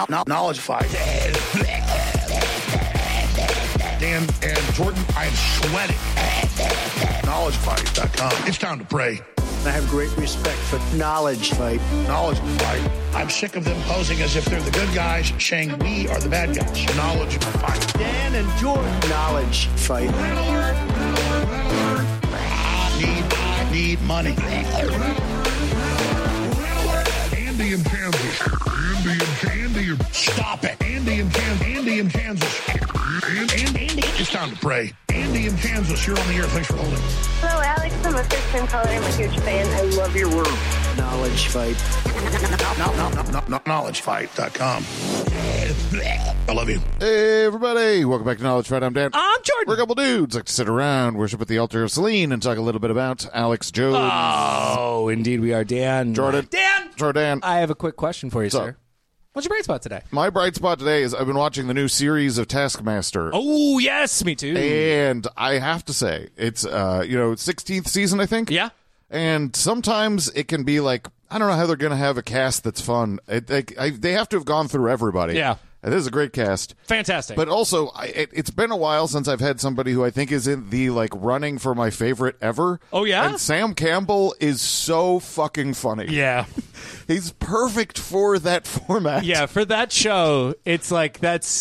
Knowledge Fight. Dan and Jordan, I am sweating. KnowledgeFight.com. It's time to pray. I have great respect for Knowledge Fight. Knowledge Fight. I'm sick of them posing as if they're the good guys, saying we are the bad guys. Knowledge Fight. Dan and Jordan. Knowledge Fight. I need money. Andy in Kansas. Andy. Stop it. Andy in Kansas. Andy. It's time to pray. Andy in Kansas, you're on the air. Thanks for holding. Hello, Alex. I'm a first-time caller. I'm a huge fan. I love your work. Knowledge Fight. KnowledgeFight.com. I love you. Hey, everybody. Welcome back to Knowledge Fight. I'm Dan. I'm Jordan. We're a couple dudes like to sit around, worship at the altar of Celine, and talk a little bit about Alex Jones. Oh, indeed we are, Dan. Jordan. Dan! I have a quick question for you, sir. What's your bright spot today? My bright spot today is I've been watching the new series of Taskmaster. Oh, yes, me too. And I have to say, it's, 16th season, I think? Yeah. And sometimes it can be like, I don't know how they're going to have a cast that's fun. They have to have gone through everybody. Yeah. And this is a great cast. Fantastic. But also, it's been a while since I've had somebody who I think is in the, running for my favorite ever. Oh, yeah? And Sam Campbell is so fucking funny. Yeah. He's perfect for that format. Yeah, for that show, it's like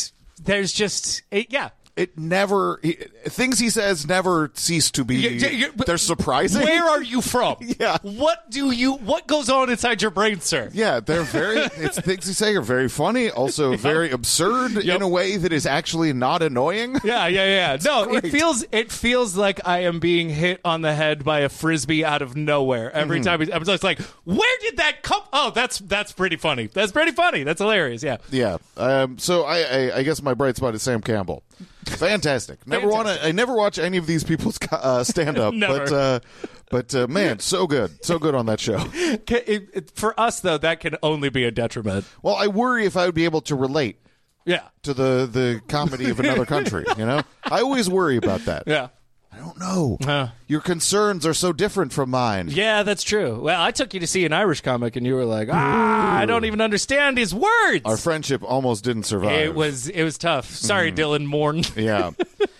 It never, things he says never cease to be, they're surprising. Where are you from? Yeah. What goes on inside your brain, sir? Yeah, they're things he say are very funny, also very absurd in a way that is actually not annoying. Yeah. No, great. it feels like I am being hit on the head by a Frisbee out of nowhere every time. I was just like, where did that come? Oh, that's pretty funny. That's pretty funny. That's hilarious. Yeah. Yeah. So I guess my bright spot is Sam Campbell. Fantastic. I never watch any of these people's stand up. Never. But man, so good on that show. For us though, that can only be a detriment. Well, I worry if I would be able to relate. Yeah. To the comedy of another country. I always worry about that. Yeah. I don't know. Your concerns are so different from mine. Yeah, that's true. Well, I took you to see an Irish comic, and you were like, I don't even understand his words. Our friendship almost didn't survive. It was tough. Sorry, Dylan Morn. Yeah.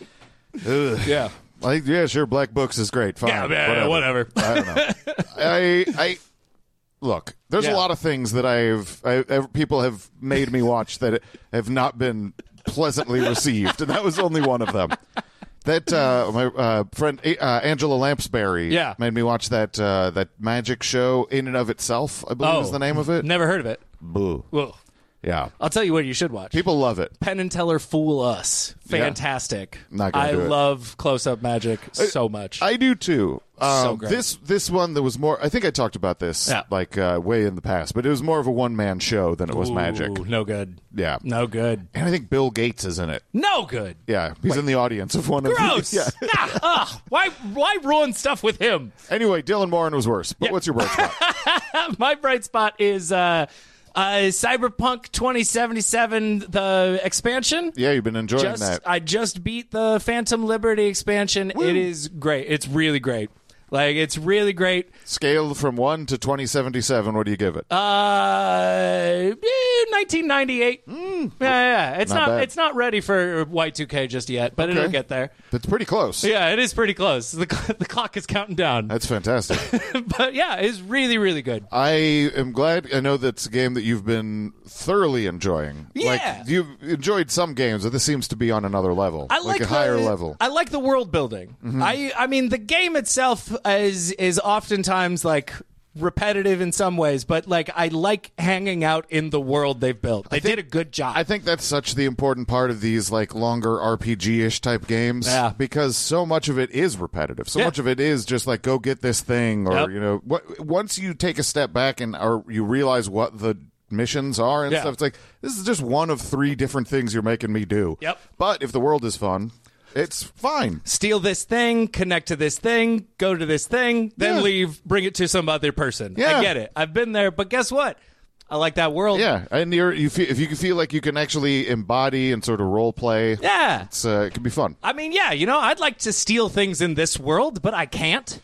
Yeah. Yeah, sure, Black Books is great. Fine. Yeah, whatever. I don't know. Look, there's a lot of things that people have made me watch that have not been pleasantly received, and that was only one of them. That my friend Angela Lansbury made me watch that magic show In and of Itself, I believe is the name of it. Never heard of it. Boo. Whoa. Yeah. I'll tell you what you should watch. People love it. Penn and Teller Fool Us. Fantastic. Yeah. Not gonna do it. love close-up magic so much. I do too. So great. This one that was more, I think I talked about this way in the past, but it was more of a one-man show than it was magic. No good. Yeah. No good. And I think Bill Gates is in it. No good. Yeah. He's in the audience of one of Gross. them. Yeah. Why ruin stuff with him? Anyway, Dylan Moran was worse. But what's your bright spot? My bright spot is Cyberpunk 2077, the expansion. Yeah, you've been enjoying that. I just beat the Phantom Liberty expansion. Woo. It is great. It's really great. It's really great. Scale from 1 to 2077, what do you give it? 1998. Yeah. It's not ready for Y2K just yet, but it'll get there. It's pretty close. Yeah, it is pretty close. The clock is counting down. That's fantastic. But yeah, it's really, really good. I am glad. I know that's a game that you've been thoroughly enjoying. Yeah. You've enjoyed some games, but this seems to be on another level. I like a higher level. I like the world building. Mm-hmm. I mean, the game itself is oftentimes repetitive in some ways, but I like hanging out in the world they've built. They did a good job. I think that's such the important part of these longer RPG-ish type games. Yeah. Because so much of it is repetitive. So much of it is just go get this thing, or once you take a step back or you realize what the missions are and stuff, it's this is just one of 3 different things you're making me do. Yep. But if the world is fun, it's fine. Steal this thing, connect to this thing, go to this thing, then leave, bring it to some other person. Yeah. I get it. I've been there, but guess what? I like that world. Yeah, and if you can feel like you can actually embody and sort of role play, it can be fun. I mean, I'd like to steal things in this world, but I can't.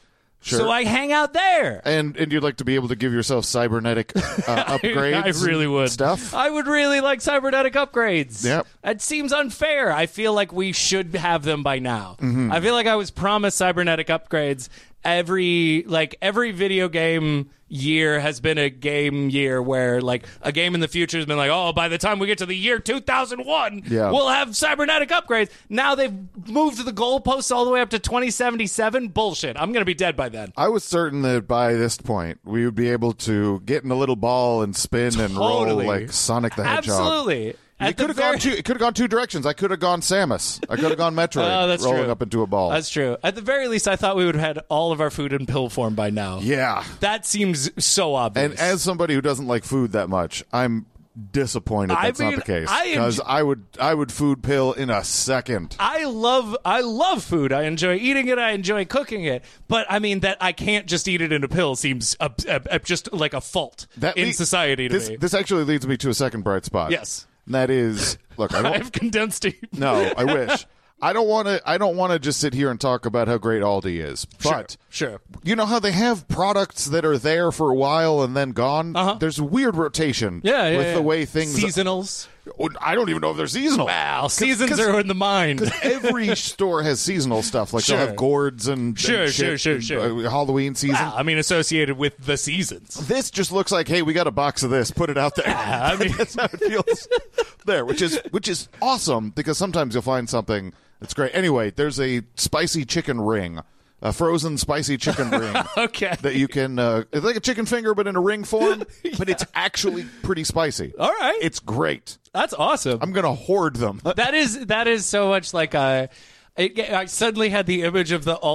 Sure. So I hang out there. And you'd like to be able to give yourself cybernetic upgrades. I really would. Stuff. I would really like cybernetic upgrades. Yep. It seems unfair. I feel like we should have them by now. Mm-hmm. I feel like I was promised cybernetic upgrades. Every video game year has been a game year where like a game in the future has been like, oh, by the time we get to the year 2001, we'll have cybernetic upgrades. Now they've moved the goalposts all the way up to 2077. Bullshit. I'm going to be dead by then. I was certain that by this point we would be able to get in a little ball and spin and roll like Sonic the Hedgehog. Absolutely. It could have gone two directions. I could have gone Samus. I could have gone Metroid, rolling up into a ball. That's true. At the very least, I thought we would have had all of our food in pill form by now. Yeah. That seems so obvious. And as somebody who doesn't like food that much, I'm disappointed that's not the case. Because I would food pill in a second. I love food. I enjoy eating it. I enjoy cooking it. But I mean that I can't just eat it in a pill seems just like a fault in society to me. This actually leads me to a second bright spot. Yes. And that is, look, I've condensed it. No, I wish. I don't want to just sit here and talk about how great Aldi is. But sure. You know how they have products that are there for a while and then gone? Uh-huh. There's a weird rotation with the way things seasonals. I don't even know if they're seasonal. Wow, seasons are in the mind. Because every store has seasonal stuff. Like they'll have gourds and sure. Halloween season. Wow, I mean, associated with the seasons. This just looks like, hey, we got a box of this. Put it out there. I mean, that's how it feels there, which is awesome because sometimes you'll find something that's great. Anyway, there's a spicy chicken ring. A frozen spicy chicken ring. Okay. That you can, it's like a chicken finger, but in a ring form, but it's actually pretty spicy. All right. It's great. That's awesome. I'm going to hoard them. That is so much like I suddenly had the image of the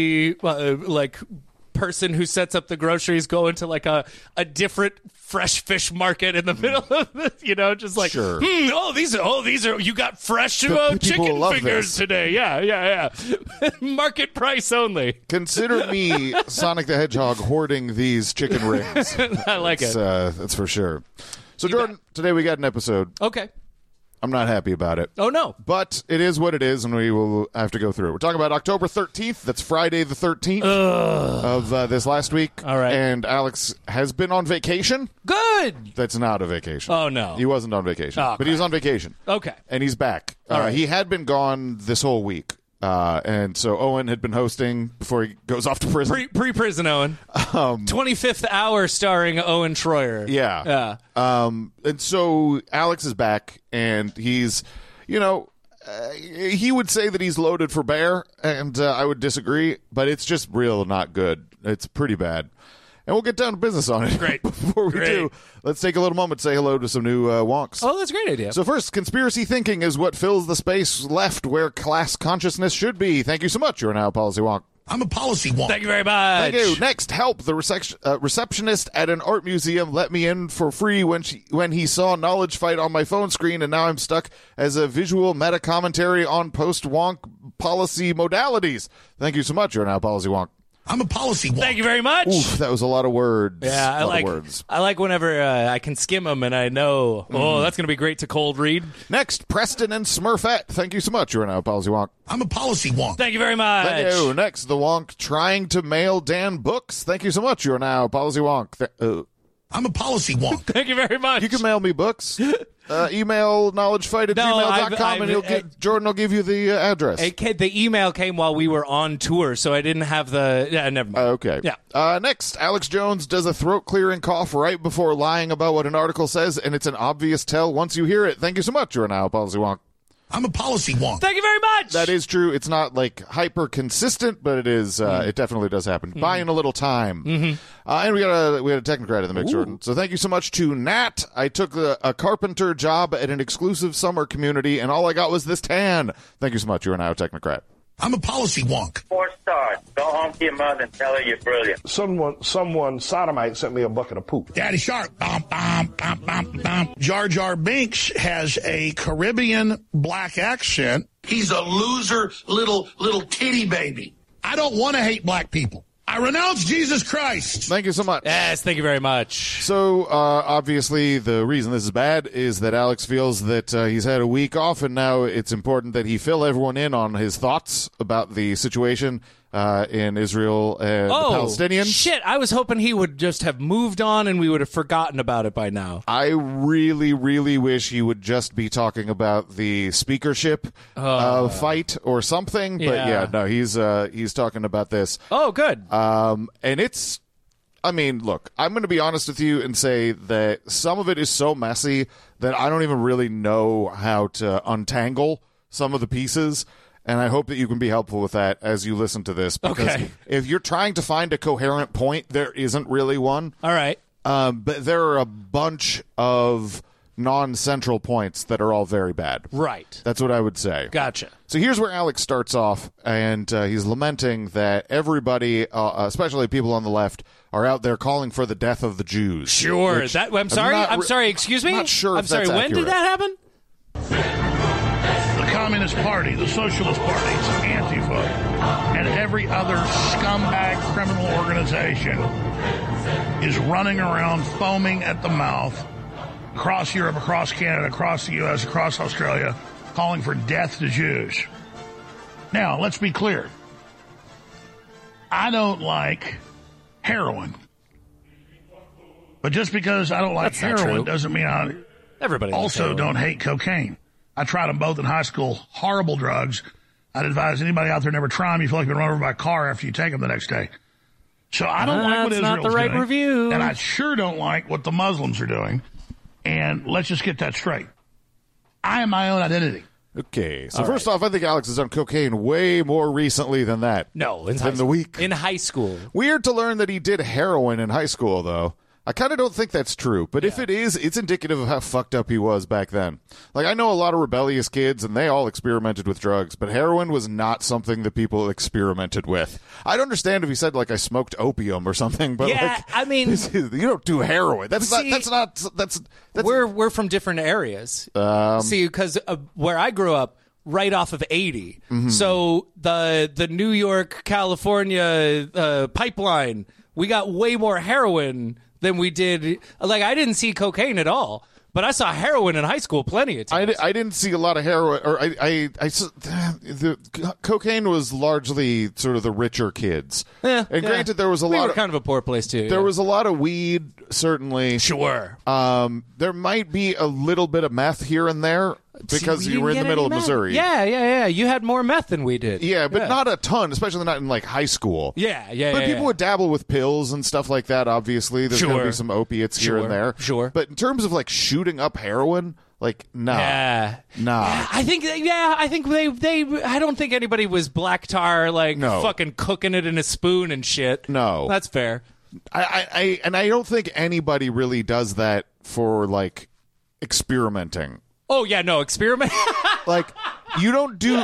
Aldi, person who sets up the groceries go into like a different fresh fish market in the middle of this, just like, sure. These are you got fresh chicken fingers this. today. Yeah. Market price only. Consider me, Sonic the Hedgehog, hoarding these chicken rings. I like it. That's for sure. So, Jordan, today we got an episode. Okay. I'm not happy about it. Oh, no. But it is what it is, and we will have to go through it. We're talking about October 13th. That's Friday the 13th of this last week. All right. And Alex has been on vacation. Good. That's not a vacation. Oh, no. He wasn't on vacation. Oh, but he was on vacation. Okay. And he's back. All right. He had been gone this whole week. And so Owen had been hosting before he goes off to prison. Pre-prison Owen. 25th Hour starring Owen Schroyer. Yeah. And so Alex is back, and he's, he would say that he's loaded for bear, and I would disagree, but it's just real not good. It's pretty bad. And we'll get down to business on it. Great. Before we do, let's take a little moment to say hello to some new wonks. Oh, that's a great idea. So first, conspiracy thinking is what fills the space left where class consciousness should be. Thank you so much. You're now a policy wonk. I'm a policy wonk. Thank you very much. Thank you. Next, help. The receptionist at an art museum let me in for free when he saw Knowledge Fight on my phone screen, and now I'm stuck as a visual meta commentary on post-wonk policy modalities. Thank you so much. You're now a policy wonk. I'm a policy wonk. Thank you very much. Oof, that was a lot of words. Yeah, I like whenever I can skim them and I know, that's going to be great to cold read. Next, Preston and Smurfette. Thank you so much. You're now a policy wonk. I'm a policy wonk. Thank you very much. Thank you. Next, the wonk trying to mail Dan books. Thank you so much. You're now a policy wonk. I'm a policy wonk. Thank you very much. You can mail me books. Email knowledgefight@gmail.com and Jordan will give you the address. The email came while we were on tour, so I didn't have the... Yeah, never mind. Okay. Yeah. Next, Alex Jones does a throat-clearing cough right before lying about what an article says, and it's an obvious tell once you hear it. Thank you so much. You're now a policy wonk. I'm a policy wonk. Thank you very much. That is true. It's not like hyper consistent, but it is. It definitely does happen. Buying a little time. And we had a technocrat in the mix, Jordan. So thank you so much to Nat. I took a carpenter job at an exclusive summer community, and all I got was this tan. Thank you so much. You are now a technocrat. I'm a policy wonk. 4 stars. Go home to your mother and tell her you're brilliant. Someone sodomite sent me a bucket of poop. Daddy Shark. Jar Jar Binks has a Caribbean black accent. He's a loser little titty baby. I don't want to hate black people. I renounce Jesus Christ. Thank you so much. Yes, thank you very much. So, obviously, the reason this is bad is that Alex feels that he's had a week off, and now it's important that he fill everyone in on his thoughts about the situation. in Israel and the Palestinians. Shit, I was hoping he would just have moved on and we would have forgotten about it by now. I really, really wish he would just be talking about the speakership fight or something. But yeah, no, he's talking about this. Oh, good. And it's, I mean, look, I'm going to be honest with you and say that some of it is so messy that I don't even really know how to untangle some of the pieces. And I hope that you can be helpful with that as you listen to this. Because if you're trying to find a coherent point, there isn't really one. All right. But there are a bunch of non-central points that are all very bad. Right. That's what I would say. Gotcha. So here's where Alex starts off, and he's lamenting that everybody, especially people on the left, are out there calling for the death of the Jews. Sure. I'm sorry. Excuse me? I'm not sure if I'm sorry. that's When accurate. did that happen? The Communist Party, the Socialist Parties, Antifa, and every other scumbag criminal organization is running around foaming at the mouth across Europe, across Canada, across the U.S., across Australia, calling for death to Jews. Now, let's be clear. I don't like heroin. But just because I don't like That's not heroin true. doesn't mean I Everybody likes also heroin. don't hate cocaine. I tried them both in high school. Horrible drugs. I'd advise anybody out there never try them. You feel like you've been run over by a car after you take them the next day. So I don't like what That's Israel's not the right doing, review. and I sure don't like what the Muslims are doing. And let's just get that straight. I am my own identity. Okay, so first off, I think Alex has done cocaine way more recently than that. No, in the week. In high school. Weird to learn that he did heroin in high school, though. I kind of don't think that's true, but if it is, it's indicative of how fucked up he was back then. Like, I know a lot of rebellious kids, and they all experimented with drugs, but heroin was not something that people experimented with. I'd understand if he said, like, I smoked opium or something, but, Yeah, like, I mean- you don't do heroin. That's We're from different areas. See, because where I grew up, right off of 80. Mm-hmm. So the New York, California pipeline, we got way more heroin than we did. Like, I didn't see cocaine at all, but I saw heroin in high school plenty of times. I didn't see a lot of heroin, or the cocaine was largely sort of the richer kids. Granted, there was a we lot were of kind of a poor place too. there was a lot of weed, certainly. sure. There might be a little bit of meth here and there because We you were in didn't the get middle any of meth. Missouri. Yeah. You had more meth than we did. Yeah, but not a ton, especially not in like high school. Yeah. But people would dabble with pills and stuff like that, obviously. There's going to be some opiates here and there. Sure. But in terms of like shooting up heroin, like, nah. Yeah. Nah. I think they I don't think anybody was black tar, like, No. fucking cooking it in a spoon and shit. No. That's fair. I don't think anybody really does that for like experimenting. Oh, yeah, no, experiment. Like, you don't do.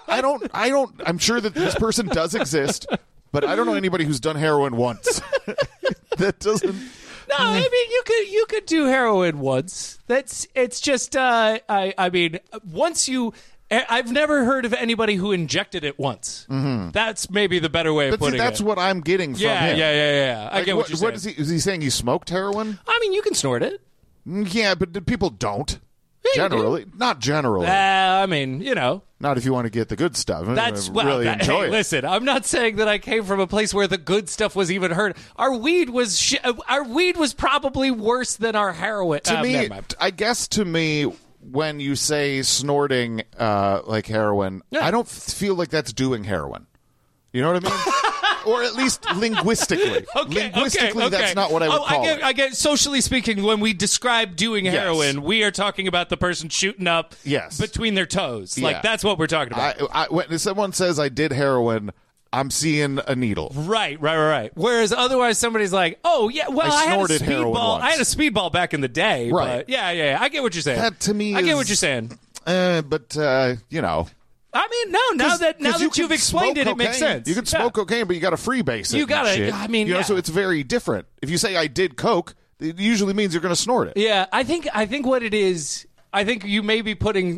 I'm sure that this person does exist, but I don't know anybody who's done heroin once. That doesn't. No, I mean, you could do heroin once. It's just I mean, once you. I've never heard of anybody who injected it once. Mm-hmm. That's maybe the better way of But see, putting that's it. what I'm getting from him. Yeah. I Like, get what you're saying. is he saying? He smoked heroin? I mean, you can snort it. Yeah, but people don't. Yeah, you do. Generally, not generally. I mean, you know. Not if you want to get the good stuff. That's really enjoy hey, it. listen, I'm not saying that I came from a place where the good stuff was even heard. Our weed was probably worse than our heroin. To me, never mind. I guess to me, when you say snorting like heroin, Yeah. I don't feel like that's doing heroin. You know what I mean? Or at least linguistically. Linguistically, that's not what I would call it. I get. Socially speaking, when we describe doing heroin, we are talking about the person shooting up between their toes. Yeah. Like, that's what we're talking about. When someone says I did heroin, I'm seeing a needle. Right. Whereas otherwise, somebody's like, "Oh yeah, well, I had a snorted heroin speedball. once. I had a speedball back in the day." Right. But yeah. I get what you're saying. That to me I get is- what you're saying. But you know. I mean, no. Now that you've explained it, it makes sense. You can smoke cocaine, but you got to freebase it. You gotta- and shit. I mean, you know, yeah. so it's very different. If you say I did coke, it usually means you're going to snort it. Yeah, I think what it is. I think you may be putting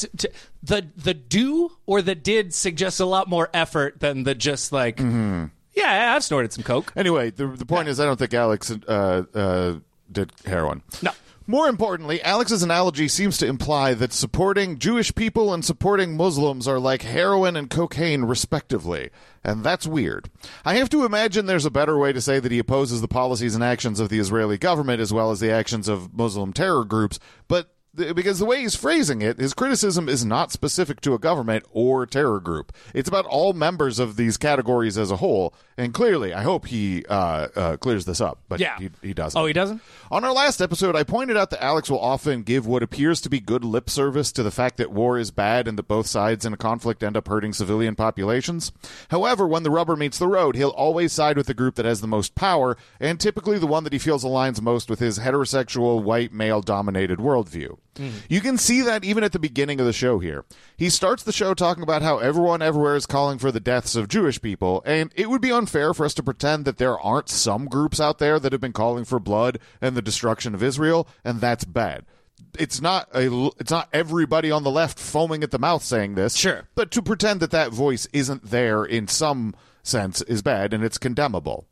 the do or the did suggests a lot more effort than the just like. Mm-hmm. Yeah, I've snorted some coke. Anyway, the point is, I don't think Alex did heroin. No. More importantly, Alex's analogy seems to imply that supporting Jewish people and supporting Muslims are like heroin and cocaine, respectively. And that's weird. I have to imagine there's a better way to say that he opposes the policies and actions of the Israeli government as well as the actions of Muslim terror groups, but because the way he's phrasing it, his criticism is not specific to a government or terror group. It's about all members of these categories as a whole. And clearly, I hope he clears this up, but he doesn't. Oh, he doesn't? On our last episode, I pointed out that Alex will often give what appears to be good lip service to the fact that war is bad and that both sides in a conflict end up hurting civilian populations. However, when the rubber meets the road, he'll always side with the group that has the most power, and typically the one that he feels aligns most with his heterosexual, white, male-dominated worldview. You can see that even at the beginning of the show here. He starts the show talking about how everyone everywhere is calling for the deaths of Jewish people, and it would be unfair for us to pretend that there aren't some groups out there that have been calling for blood and the destruction of Israel, and that's bad. It's not everybody on the left foaming at the mouth saying this. Sure. But to pretend that that voice isn't there in some sense is bad, and it's condemnable.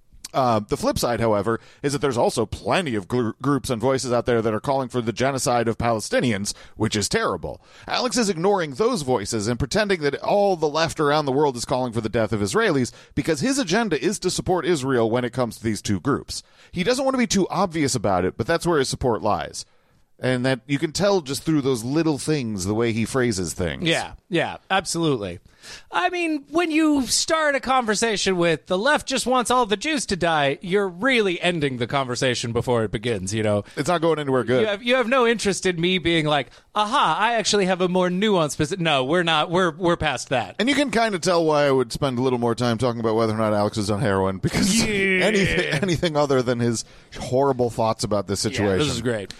The flip side, however, is that there's also plenty of groups and voices out there that are calling for the genocide of Palestinians, which is terrible. Alex is ignoring those voices and pretending that all the left around the world is calling for the death of Israelis because his agenda is to support Israel when it comes to these two groups. He doesn't want to be too obvious about it, but that's where his support lies. And that you can tell just through those little things, the way he phrases things. Yeah, absolutely. I mean, when you start a conversation with the left just wants all the Jews to die, you're really ending the conversation before it begins, you know. It's not going anywhere good. You have no interest in me being like, aha, I actually have a more nuanced... No, we're not. We're past that. And you can kind of tell why I would spend a little more time talking about whether or not Alex is on heroin, because anything other than his horrible thoughts about this situation. Yeah, this is great.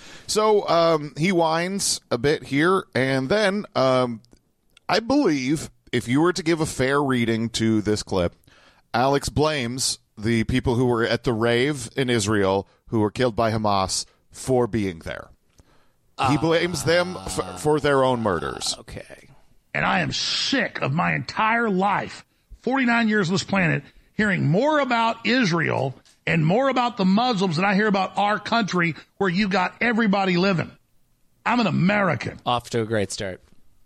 So he whines a bit here, and then I believe... if you were to give a fair reading to this clip, Alex blames the people who were at the rave in Israel who were killed by Hamas for being there. He blames them for their own murders. Okay. And I am sick of my entire life, 49 years on this planet, hearing more about Israel and more about the Muslims than I hear about our country where you got everybody living. I'm an American. Off to a great start.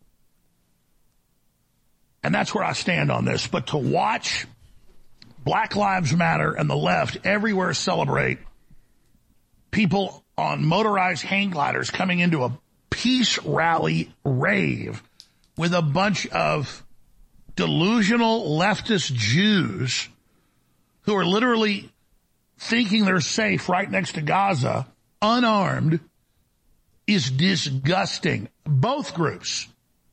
And that's where I stand on this. But to watch Black Lives Matter and the left everywhere celebrate people on motorized hang gliders coming into a peace rally rave with a bunch of delusional leftist Jews who are literally thinking they're safe right next to Gaza, unarmed, is disgusting. Both groups.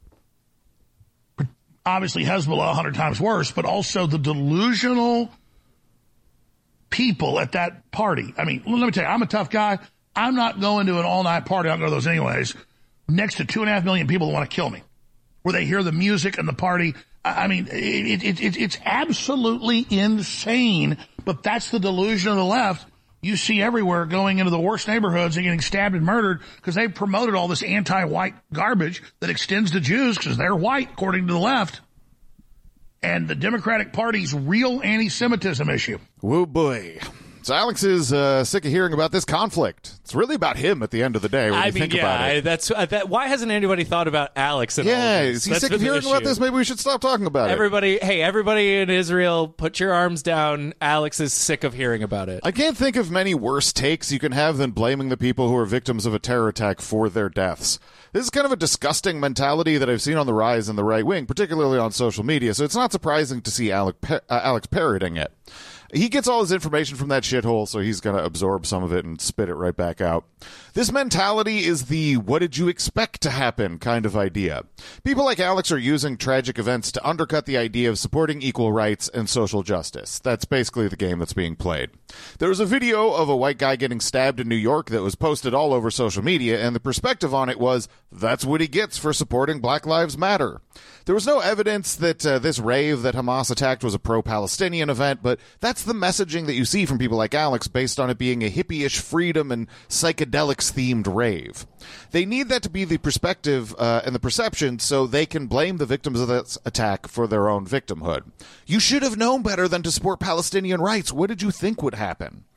Obviously, Hezbollah 100 times worse, but also the delusional people at that party. I mean, let me tell you, I'm a tough guy. I'm not going to an all-night party. I don't go to those anyways. Next to 2.5 million people that want to kill me, where they hear the music and the party. I mean, it's absolutely insane, but that's the delusion of the left. You see everywhere going into the worst neighborhoods and getting stabbed and murdered because they've promoted all this anti-white garbage that extends to Jews because they're white, according to the left. And the Democratic Party's real anti-Semitism issue. Woo boy. So Alex is sick of hearing about this conflict. It's really about him at the end of the day when you think about it. That's why hasn't anybody thought about Alex at all? Yeah, is he sick of hearing about this? Maybe we should stop talking about it. Everybody in Israel, put your arms down. Alex is sick of hearing about it. I can't think of many worse takes you can have than blaming the people who are victims of a terror attack for their deaths. This is kind of a disgusting mentality that I've seen on the rise in the right wing, particularly on social media, so it's not surprising to see Alex parroting it. He gets all his information from that shithole, so he's going to absorb some of it and spit it right back out. This mentality is the what did you expect to happen kind of idea. People like Alex are using tragic events to undercut the idea of supporting equal rights and social justice. That's basically the game that's being played. There was a video of a white guy getting stabbed in New York that was posted all over social media, and the perspective on it was, that's what he gets for supporting Black Lives Matter. There was no evidence that this rave that Hamas attacked was a pro-Palestinian event, but that's the messaging that you see from people like Alex based on it being a hippie-ish freedom and psychedelics-themed rave. They need that to be the perspective and the perception so they can blame the victims of this attack for their own victimhood. You should have known better than to support Palestinian rights. What did you think would happen?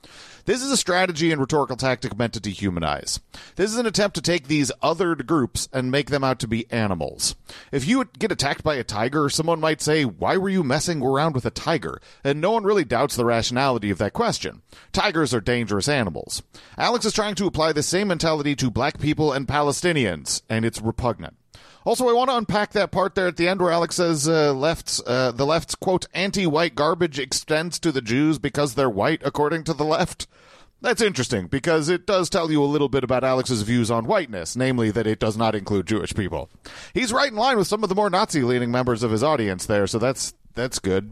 This is a strategy and rhetorical tactic meant to dehumanize. This is an attempt to take these othered groups and make them out to be animals. If you get attacked by a tiger, someone might say, why were you messing around with a tiger? And no one really doubts the rationality of that question. Tigers are dangerous animals. Alex is trying to apply the same mentality to black people and Palestinians, and it's repugnant. Also, I want to unpack that part there at the end where Alex says the left's, quote, anti-white garbage extends to the Jews because they're white, according to the left. That's interesting, because it does tell you a little bit about Alex's views on whiteness, namely that it does not include Jewish people. He's right in line with some of the more Nazi-leaning members of his audience there, so that's good.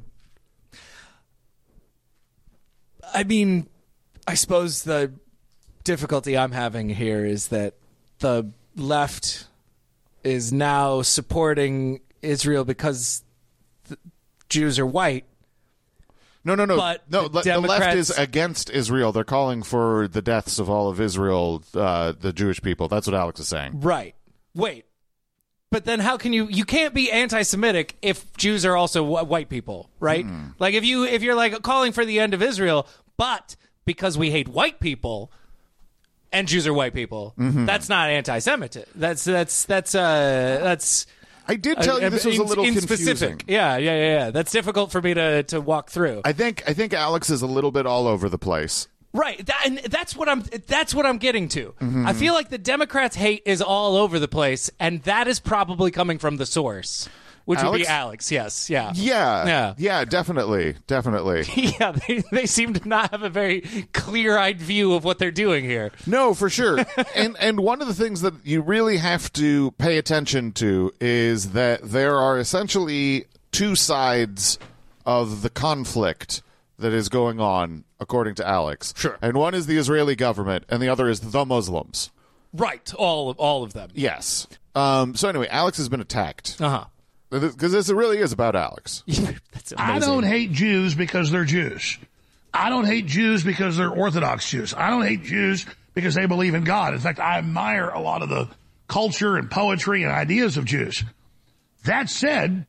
I mean, I suppose the difficulty I'm having here is that the left is now supporting Israel because the Jews are white. No. But the Democrats... left is against Israel. They're calling for the deaths of all of Israel, the Jewish people. That's what Alex is saying. Right. Wait. But then how can you can't be anti-Semitic if Jews are also white people, right? Like if you're like calling for the end of Israel, but because we hate white people and Jews are white people, that's not anti-Semitic. That's I did tell you this was a little confusing. Yeah. That's difficult for me to walk through. I think Alex is a little bit all over the place. Right, and that's what I'm getting to. I feel like the Democrats' hate is all over the place, and that is probably coming from the source, which would be Alex. Yes, yeah, definitely. Yeah, they seem to not have a very clear-eyed view of what they're doing here. No, for sure. and one of the things that you really have to pay attention to is that there are essentially two sides of the conflict that is going on, according to Alex. Sure. And one is the Israeli government, and the other is the Muslims. Right, all of them. Yes. So anyway, Alex has been attacked. Uh-huh. Because this really is about Alex. That's amazing. I don't hate Jews because they're Jews. I don't hate Jews because they're Orthodox Jews. I don't hate Jews because they believe in God. In fact, I admire a lot of the culture and poetry and ideas of Jews. That said,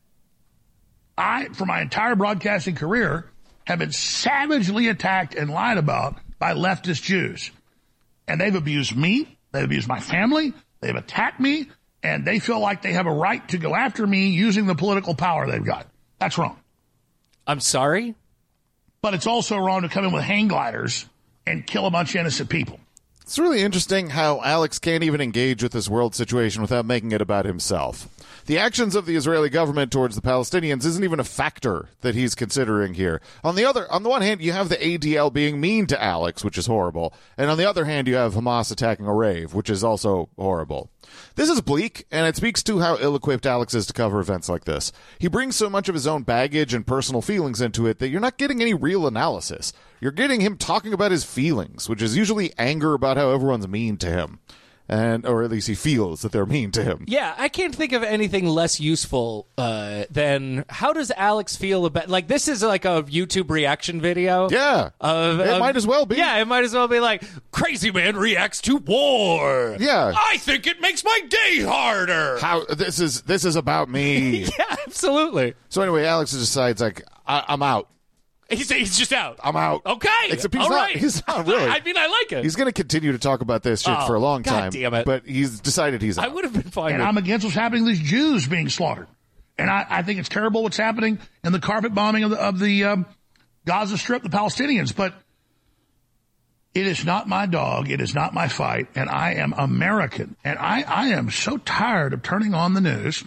I, for my entire broadcasting career, have been savagely attacked and lied about by leftist Jews. And they've abused me. They've abused my family. They've attacked me. And they feel like they have a right to go after me using the political power they've got. That's wrong. I'm sorry? But it's also wrong to come in with hang gliders and kill a bunch of innocent people. It's really interesting how Alex can't even engage with this world situation without making it about himself. The actions of the Israeli government towards the Palestinians isn't even a factor that he's considering here. On the one hand, you have the ADL being mean to Alex, which is horrible. And on the other hand, you have Hamas attacking a rave, which is also horrible. This is bleak, and it speaks to how ill-equipped Alex is to cover events like this. He brings so much of his own baggage and personal feelings into it that you're not getting any real analysis. You're getting him talking about his feelings, which is usually anger about how everyone's mean to him. Or at least he feels that they're mean to him. Yeah, I can't think of anything less useful than how does Alex feel about... Like, this is like a YouTube reaction video. Yeah, it might as well be. Yeah, it might as well be like, crazy man reacts to war. Yeah. I think it makes my day harder. How this is about me. Yeah, absolutely. So anyway, Alex decides, like, I'm out. He's just out. I'm out. Okay. Except All right. He's not really. I mean, I like it. He's going to continue to talk about this shit for a long time. God damn it. But he's decided he's out. I would have been fine. And I'm against what's happening to these Jews being slaughtered. And I think it's terrible what's happening in the carpet bombing of the Gaza Strip, the Palestinians. But it is not my dog. It is not my fight. And I am American. And I am so tired of turning on the news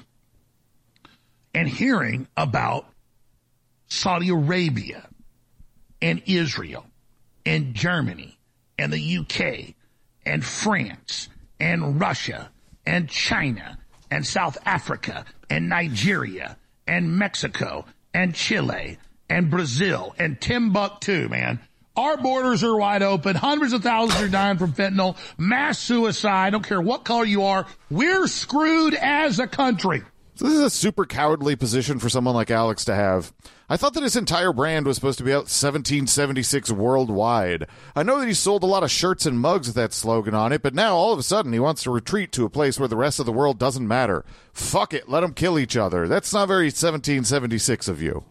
and hearing about Saudi Arabia and Israel and Germany and the UK and France and Russia and China and South Africa and Nigeria and Mexico and Chile and Brazil and Timbuktu, man. Our borders are wide open. Hundreds of thousands are dying from fentanyl. Mass suicide. I don't care what color you are. We're screwed as a country. So this is a super cowardly position for someone like Alex to have. I thought that his entire brand was supposed to be out 1776 worldwide. I know that he sold a lot of shirts and mugs with that slogan on it, but now all of a sudden he wants to retreat to a place where the rest of the world doesn't matter. Fuck it, let them kill each other. That's not very 1776 of you.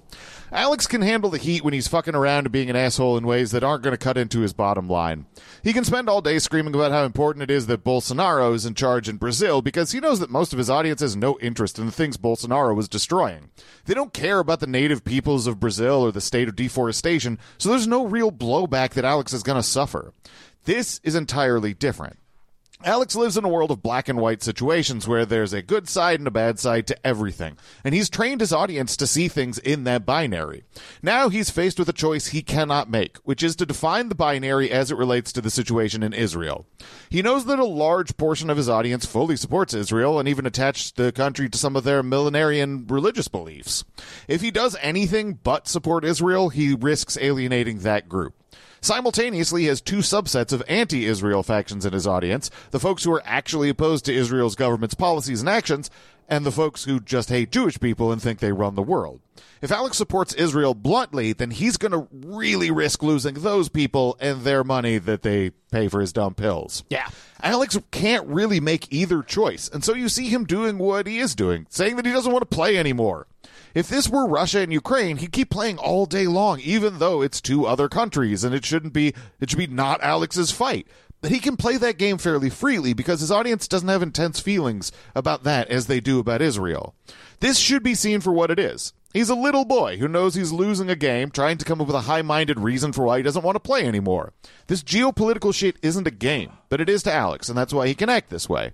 Alex can handle the heat when he's fucking around and being an asshole in ways that aren't going to cut into his bottom line. He can spend all day screaming about how important it is that Bolsonaro is in charge in Brazil because he knows that most of his audience has no interest in the things Bolsonaro was destroying. They don't care about the native peoples of Brazil or the state of deforestation, so there's no real blowback that Alex is going to suffer. This is entirely different. Alex lives in a world of black and white situations where there's a good side and a bad side to everything, and he's trained his audience to see things in that binary. Now he's faced with a choice he cannot make, which is to define the binary as it relates to the situation in Israel. He knows that a large portion of his audience fully supports Israel and even attached the country to some of their millenarian religious beliefs. If he does anything but support Israel, he risks alienating that group. Simultaneously, he has two subsets of anti-Israel factions in his audience, the folks who are actually opposed to Israel's government's policies and actions, and the folks who just hate Jewish people and think they run the world. If Alex supports Israel bluntly, then he's going to really risk losing those people and their money that they pay for his dumb pills. Yeah. Alex can't really make either choice, and so you see him doing what he is doing, saying that he doesn't want to play anymore. If this were Russia and Ukraine, he'd keep playing all day long, even though it's two other countries, and it should be not Alex's fight. But he can play that game fairly freely because his audience doesn't have intense feelings about that as they do about Israel. This should be seen for what it is. He's a little boy who knows he's losing a game, trying to come up with a high-minded reason for why he doesn't want to play anymore. This geopolitical shit isn't a game, but it is to Alex, and that's why he can act this way.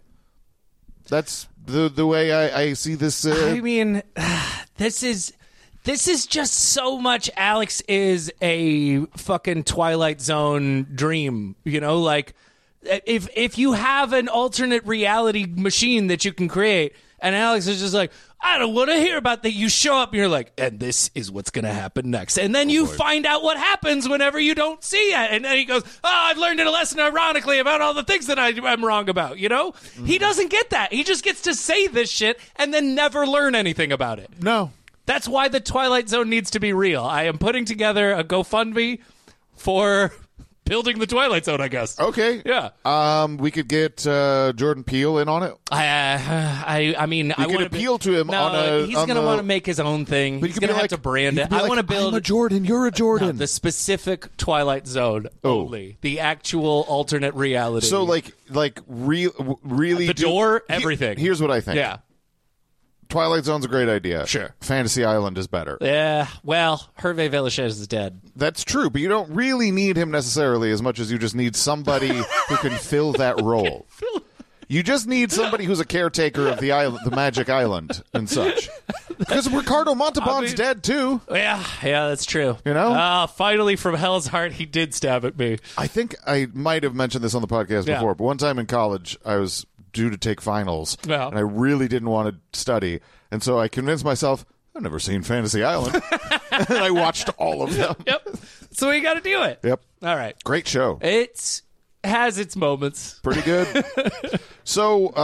That's the way I see this. I mean, this is just so much Alex is a fucking Twilight Zone dream, you know? Like, if you have an alternate reality machine that you can create, and Alex is just like, I don't want to hear about that. You show up and you're like, and this is what's going to happen next. And then you find out what happens whenever you don't see it. And then he goes, I've learned a lesson ironically about all the things that I'm wrong about, you know? Mm-hmm. He doesn't get that. He just gets to say this shit and then never learn anything about it. No. That's why the Twilight Zone needs to be real. I am putting together a GoFundMe for building the Twilight Zone, I guess. Okay. Yeah. We could get Jordan Peele in on it. I mean, we could appeal to him on a. He's going to want to make his own thing. He's going to have to brand it. I want to build I'm a Jordan. You're a Jordan. The specific Twilight Zone only. The actual alternate reality. So, really, the door, everything. Here's what I think. Yeah. Twilight Zone's a great idea. Sure. Fantasy Island is better. Yeah, well, Hervé Villechaize is dead. That's true, but you don't really need him necessarily as much as you just need somebody who can fill that role. You just need somebody who's a caretaker of the island, the Magic Island and such. Because Ricardo Montalban's dead, too. Yeah, that's true. You know? Finally, from Hell's Heart, he did stab at me. I think I might have mentioned this on the podcast before, but one time in college, I was due to take finals, and I really didn't want to study, and so I convinced myself, I've never seen Fantasy Island, and I watched all of them. Yep. So we got to do it. Yep. All right. Great show. It has its moments. Pretty good. So,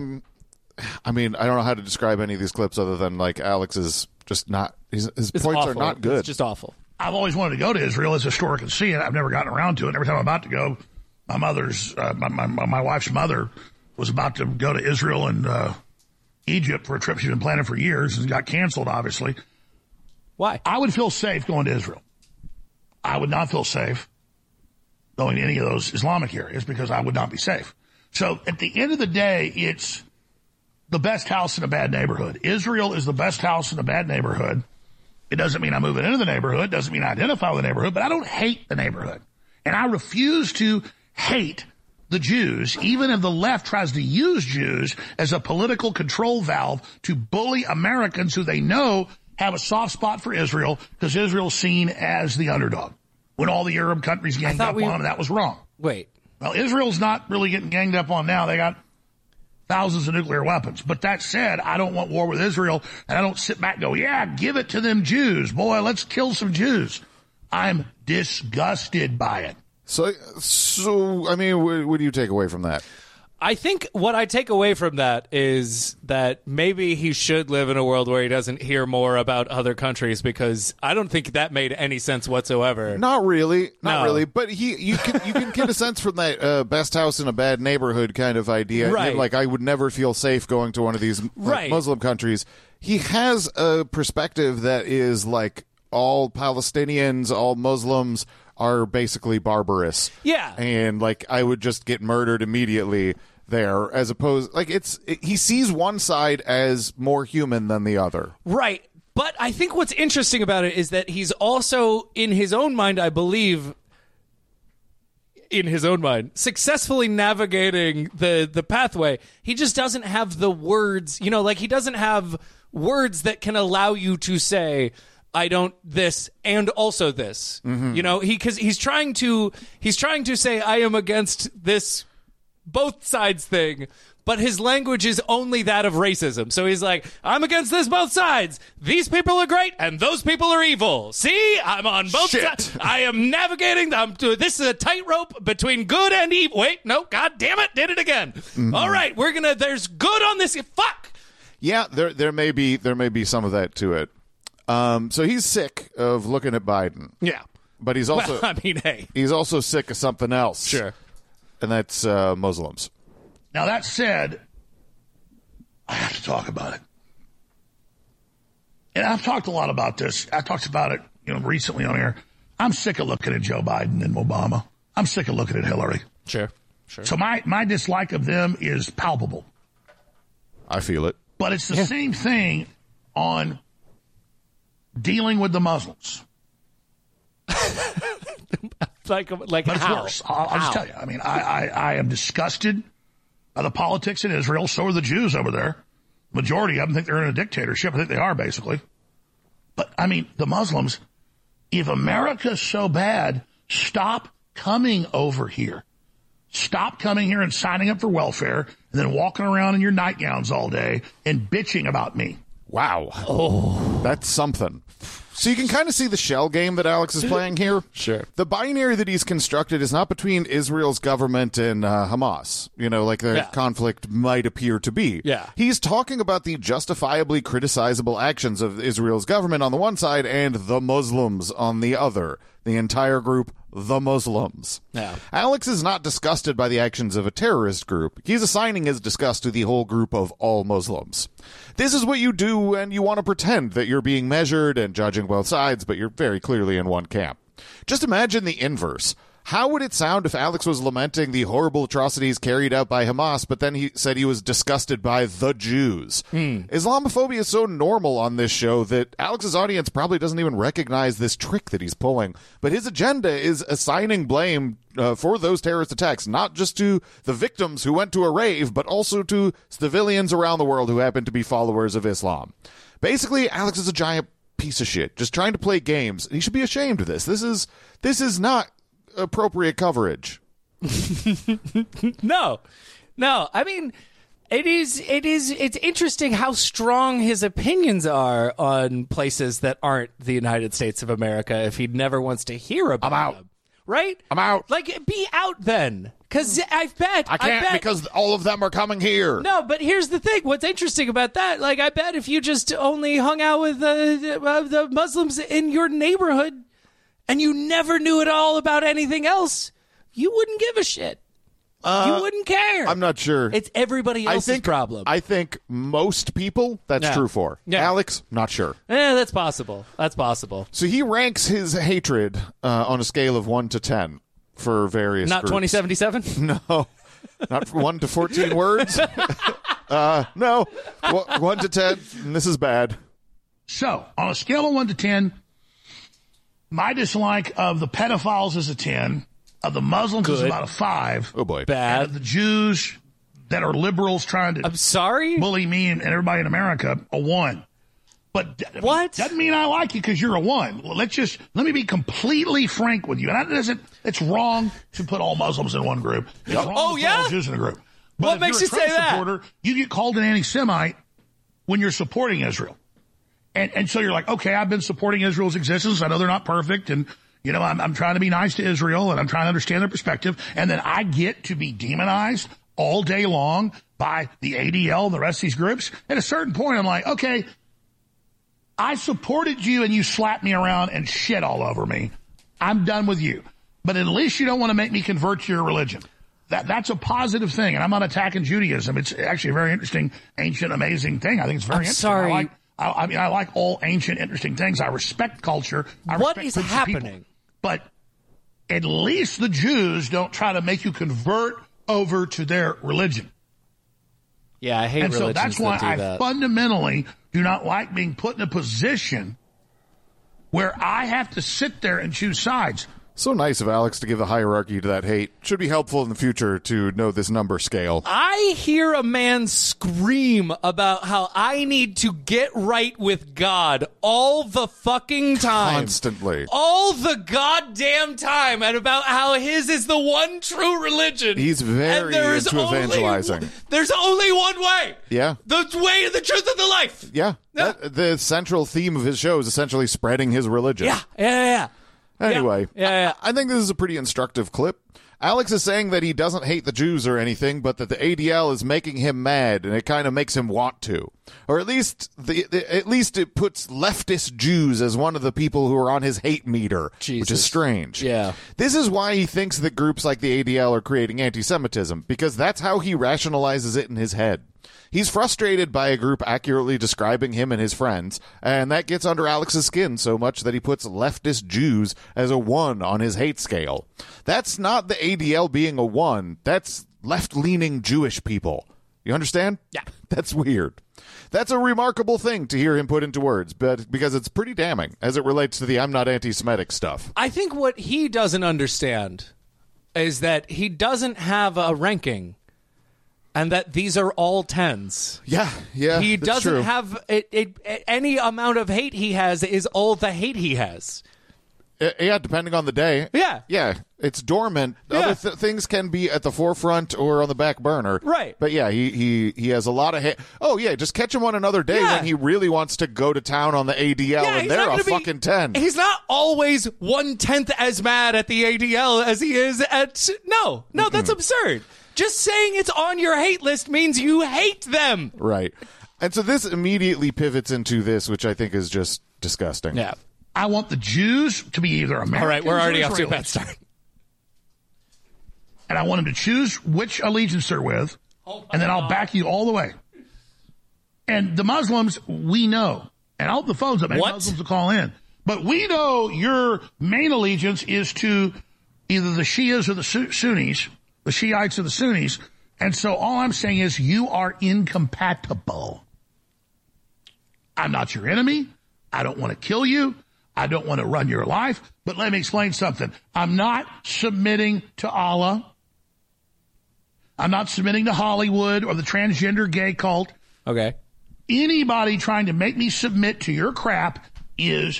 I mean, I don't know how to describe any of these clips other than, like, Alex is just not, his points awful. are not good. It's just awful. I've always wanted to go to Israel as historic and see it. I've never gotten around to it. Every time I'm about to go, my mother's, my wife's mother was about to go to Israel and Egypt for a trip she'd been planning for years and got canceled, obviously. Why? I would feel safe going to Israel. I would not feel safe going to any of those Islamic areas because I would not be safe. So at the end of the day, it's the best house in a bad neighborhood. Israel is the best house in a bad neighborhood. It doesn't mean I'm moving into the neighborhood. Doesn't mean I identify with the neighborhood, but I don't hate the neighborhood. And I refuse to hate the Jews, even if the left tries to use Jews as a political control valve to bully Americans who they know have a soft spot for Israel because Israel's seen as the underdog. When all the Arab countries ganged up on them, that was wrong. Wait. Well, Israel's not really getting ganged up on now. They got thousands of nuclear weapons. But that said, I don't want war with Israel, and I don't sit back and go, yeah, give it to them Jews. Boy, let's kill some Jews. I'm disgusted by it. So I mean, what do you take away from that? I think what I take away from that is that maybe he should live in a world where he doesn't hear more about other countries, because I don't think that made any sense whatsoever. Not really. But you can get a sense from that best house in a bad neighborhood kind of idea. Right. Like, I would never feel safe going to one of these Muslim countries. He has a perspective that is like all Palestinians, all Muslims are basically barbarous. Yeah. And, like, I would just get murdered immediately there, as opposed, like, he sees one side as more human than the other. Right. But I think what's interesting about it is that he's also, in his own mind, I believe, successfully navigating the pathway. He just doesn't have the words, like he doesn't have words that can allow you to say, I don't this and also this. Mm-hmm. Because he's trying to say I am against this both sides thing, but his language is only that of racism. So he's like, I'm against this both sides. These people are great, and those people are evil. See, I'm on both sides. I am navigating. This is a tightrope between good and evil. Wait, no, God damn it, did it again. Mm-hmm. All right, there's good on this. Fuck. Yeah, there may be some of that to it. So he's sick of looking at Biden. Yeah. But he's also, he's also sick of something else. Sure. And that's Muslims. Now, that said, I have to talk about it. And I've talked a lot about this. I talked about it, recently on air. I'm sick of looking at Joe Biden and Obama. I'm sick of looking at Hillary. Sure. So my dislike of them is palpable. I feel it. But it's the same thing on dealing with the Muslims. like but it's how? Worse. I'll just tell you. I mean, I am disgusted by the politics in Israel. So are the Jews over there. Majority of them think they're in a dictatorship. I think they are, basically. But, I mean, the Muslims, if America's so bad, stop coming over here. Stop coming here and signing up for welfare and then walking around in your nightgowns all day and bitching about me. Wow. Oh. That's something. So you can kind of see the shell game that Alex is playing here. Sure. The binary that he's constructed is not between Israel's government and Hamas, like the conflict might appear to be. Yeah. He's talking about the justifiably criticizable actions of Israel's government on the one side and the Muslims on the other. The entire group, the Muslims. Yeah. Alex is not disgusted by the actions of a terrorist group. He's assigning his disgust to the whole group of all Muslims. This is what you do, and you want to pretend that you're being measured and judging both sides, but you're very clearly in one camp. Just imagine the inverse. How would it sound if Alex was lamenting the horrible atrocities carried out by Hamas, but then he said he was disgusted by the Jews? Islamophobia is so normal on this show that Alex's audience probably doesn't even recognize this trick that he's pulling. But his agenda is assigning blame for those terrorist attacks, not just to the victims who went to a rave, but also to civilians around the world who happen to be followers of Islam. Basically, Alex is a giant piece of shit, just trying to play games. He should be ashamed of this. This is not appropriate coverage. No. I mean, it's interesting how strong his opinions are on places that aren't the United States of America if he never wants to hear about I'm out. them. Right? I'm out. Like, be out then. Because I bet because all of them are coming here. No, but here's the thing. What's interesting about that, like, I bet if you just only hung out with the Muslims in your neighborhood and you never knew at all about anything else, you wouldn't give a shit. You wouldn't care. I'm not sure. It's everybody else's problem. I think most people that's true for. Yeah. Alex, not sure. That's possible. So he ranks his hatred on a scale of 1 to 10 for various Not groups. 2077? No. Not 1 to 14 words? No. 1 to 10, and this is bad. So, on a scale of 1 to 10, my dislike of the pedophiles is a 10. Of the Muslims is about a 5. Oh, boy. Bad. And of the Jews that are liberals trying to I'm sorry? bully me and everybody in America, a 1. But what? Doesn't mean I like you because you're a 1. Let me be completely frank with you. And it's wrong to put all Muslims in one group. It's wrong to put all Jews in a group. But What makes you say that? Supporter, you get called an anti-Semite when you're supporting Israel. And so you're like, okay, I've been supporting Israel's existence. I know they're not perfect. And, I'm trying to be nice to Israel and I'm trying to understand their perspective. And then I get to be demonized all day long by the ADL and the rest of these groups. At a certain point, I'm like, okay, I supported you and you slapped me around and shit all over me. I'm done with you. But at least you don't want to make me convert to your religion. That's a positive thing. And I'm not attacking Judaism. It's actually a very interesting, ancient, amazing thing. I think it's very interesting. Sorry. I mean, I like all ancient, interesting things. I respect culture. What is happening? People. But at least the Jews don't try to make you convert over to their religion. Yeah, I hate religions. And so that's why I fundamentally do not like being put in a position where I have to sit there and choose sides. So nice of Alex to give a hierarchy to that hate. Should be helpful in the future to know this number scale. I hear a man scream about how I need to get right with God all the fucking time. Constantly. All the goddamn time. And about how his is the one true religion. He's very into evangelizing. There's only one way. Yeah. The way, the truth, and the life. Yeah. The central theme of his show is essentially spreading his religion. Yeah. Anyway, yeah. I think this is a pretty instructive clip. Alex is saying that he doesn't hate the Jews or anything, but that the ADL is making him mad, and it kind of makes him want to. Or at least it puts leftist Jews as one of the people who are on his hate meter, which is strange. Yeah. This is why he thinks that groups like the ADL are creating anti-Semitism, because that's how he rationalizes it in his head. He's frustrated by a group accurately describing him and his friends, and that gets under Alex's skin so much that he puts leftist Jews as a 1 on his hate scale. That's not the ADL being a 1. That's left-leaning Jewish people. You understand? Yeah. That's weird. That's a remarkable thing to hear him put into words, but because it's pretty damning as it relates to the I'm not anti-Semitic stuff. I think what he doesn't understand is that he doesn't have a ranking. And that these are all 10s. Yeah. He that's doesn't true. have any amount of hate he has is all the hate he has. Yeah, depending on the day. Yeah. It's dormant. Yeah. Other things can be at the forefront or on the back burner. Right. But yeah, he has a lot of hate. Oh yeah, just catch him on another day when he really wants to go to town on the ADL, and they're a fucking 10. He's not always 1/10 as mad at the ADL as he is at... No, that's absurd. Just saying it's on your hate list means you hate them. Right. And so this immediately pivots into this, which I think is just disgusting. Yeah. I want the Jews to be either Americans All right, we're already or off to a bad Israelis. start. And I want them to choose which allegiance they're with, and then I'll back you all the way. And the Muslims, we know. And I hope the phone's up. Maybe Muslims will call in. But we know your main allegiance is to either the Shias or the Sunnis, the Shiites or the Sunnis. And so all I'm saying is you are incompatible. I'm not your enemy. I don't want to kill you. I don't want to run your life. But let me explain something. I'm not submitting to Allah. I'm not submitting to Hollywood or the transgender gay cult. Okay. Anybody trying to make me submit to your crap is,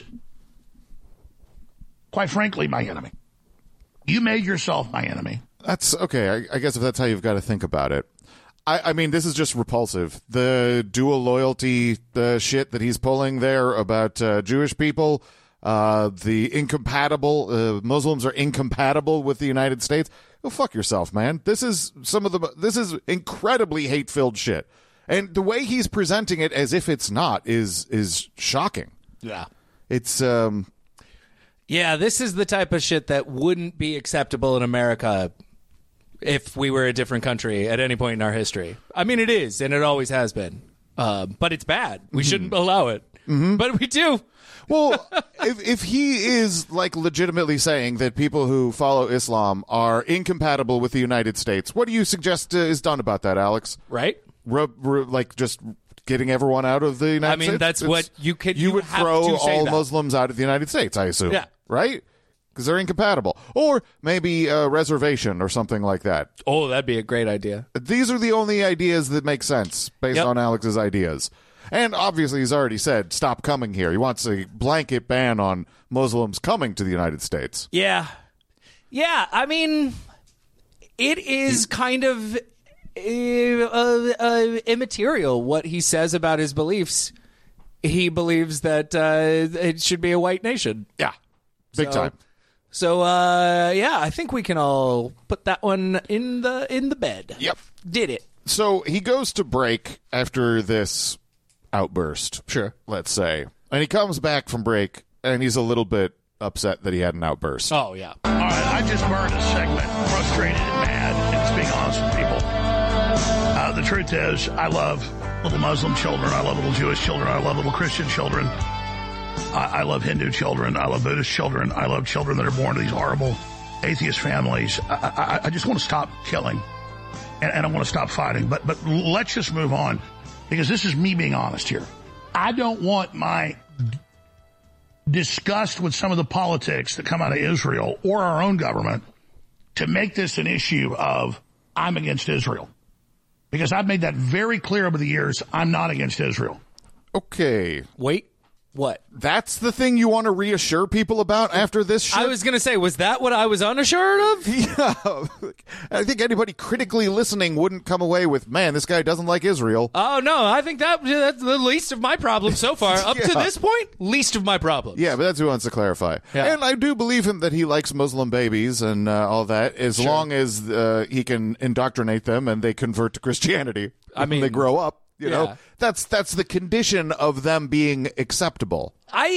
quite frankly, my enemy. You made yourself my enemy. That's okay. I guess if that's how you've got to think about it. I mean, this is just repulsive. The dual loyalty shit that he's pulling there about Jewish people, the incompatible, Muslims are incompatible with the United States. Go fuck yourself, man. This is this is incredibly hate-filled shit. And the way he's presenting it as if it's not is shocking. Yeah. It's Yeah, this is the type of shit that wouldn't be acceptable in America if we were a different country at any point in our history. I mean, it is, and it always has been. But it's bad. We shouldn't allow it. But we do. Well, if he is like legitimately saying that people who follow Islam are incompatible with the United States, what do you suggest is done about that, Alex? Right? Like just getting everyone out of the United States? I mean, that's what you could. You would have throw to say all that. Muslims out of the United States, I assume. Yeah. Right? Because they're incompatible. Or maybe a reservation or something like that. Oh, that'd be a great idea. These are the only ideas that make sense based on Alex's ideas. And obviously, he's already said, stop coming here. He wants a blanket ban on Muslims coming to the United States. Yeah. Yeah, I mean, it is kind of immaterial what he says about his beliefs. He believes that it should be a white nation. Yeah. Big time. So, yeah, I think we can all put that one in the bed. Yep. Did it. So he goes to break after this outburst. Sure. Let's say. And he comes back from break, and he's a little bit upset that he had an outburst. Oh, yeah. All right, I just burned a segment, frustrated and mad, and just being honest with people. The truth is, I love little Muslim children. I love little Jewish children. I love little Christian children. I love Hindu children. I love Buddhist children. I love children that are born to these horrible atheist families. I just want to stop killing, and I want to stop fighting. But let's just move on, because this is me being honest here. I don't want my disgust with some of the politics that come out of Israel or our own government to make this an issue of I'm against Israel. Because I've made that very clear over the years. I'm not against Israel. Okay. Wait, what? That's the thing you want to reassure people about after this shit? I was going to say, was that what I was unassured of? Yeah. I think anybody critically listening wouldn't come away with, man, this guy doesn't like Israel. Oh, no, I think that's the least of my problems so far. Up to this point, least of my problems. Yeah, but that's who wants to clarify. Yeah. And I do believe him that he likes Muslim babies and all that, as long as he can indoctrinate them and they convert to Christianity when they grow up. You know, that's the condition of them being acceptable.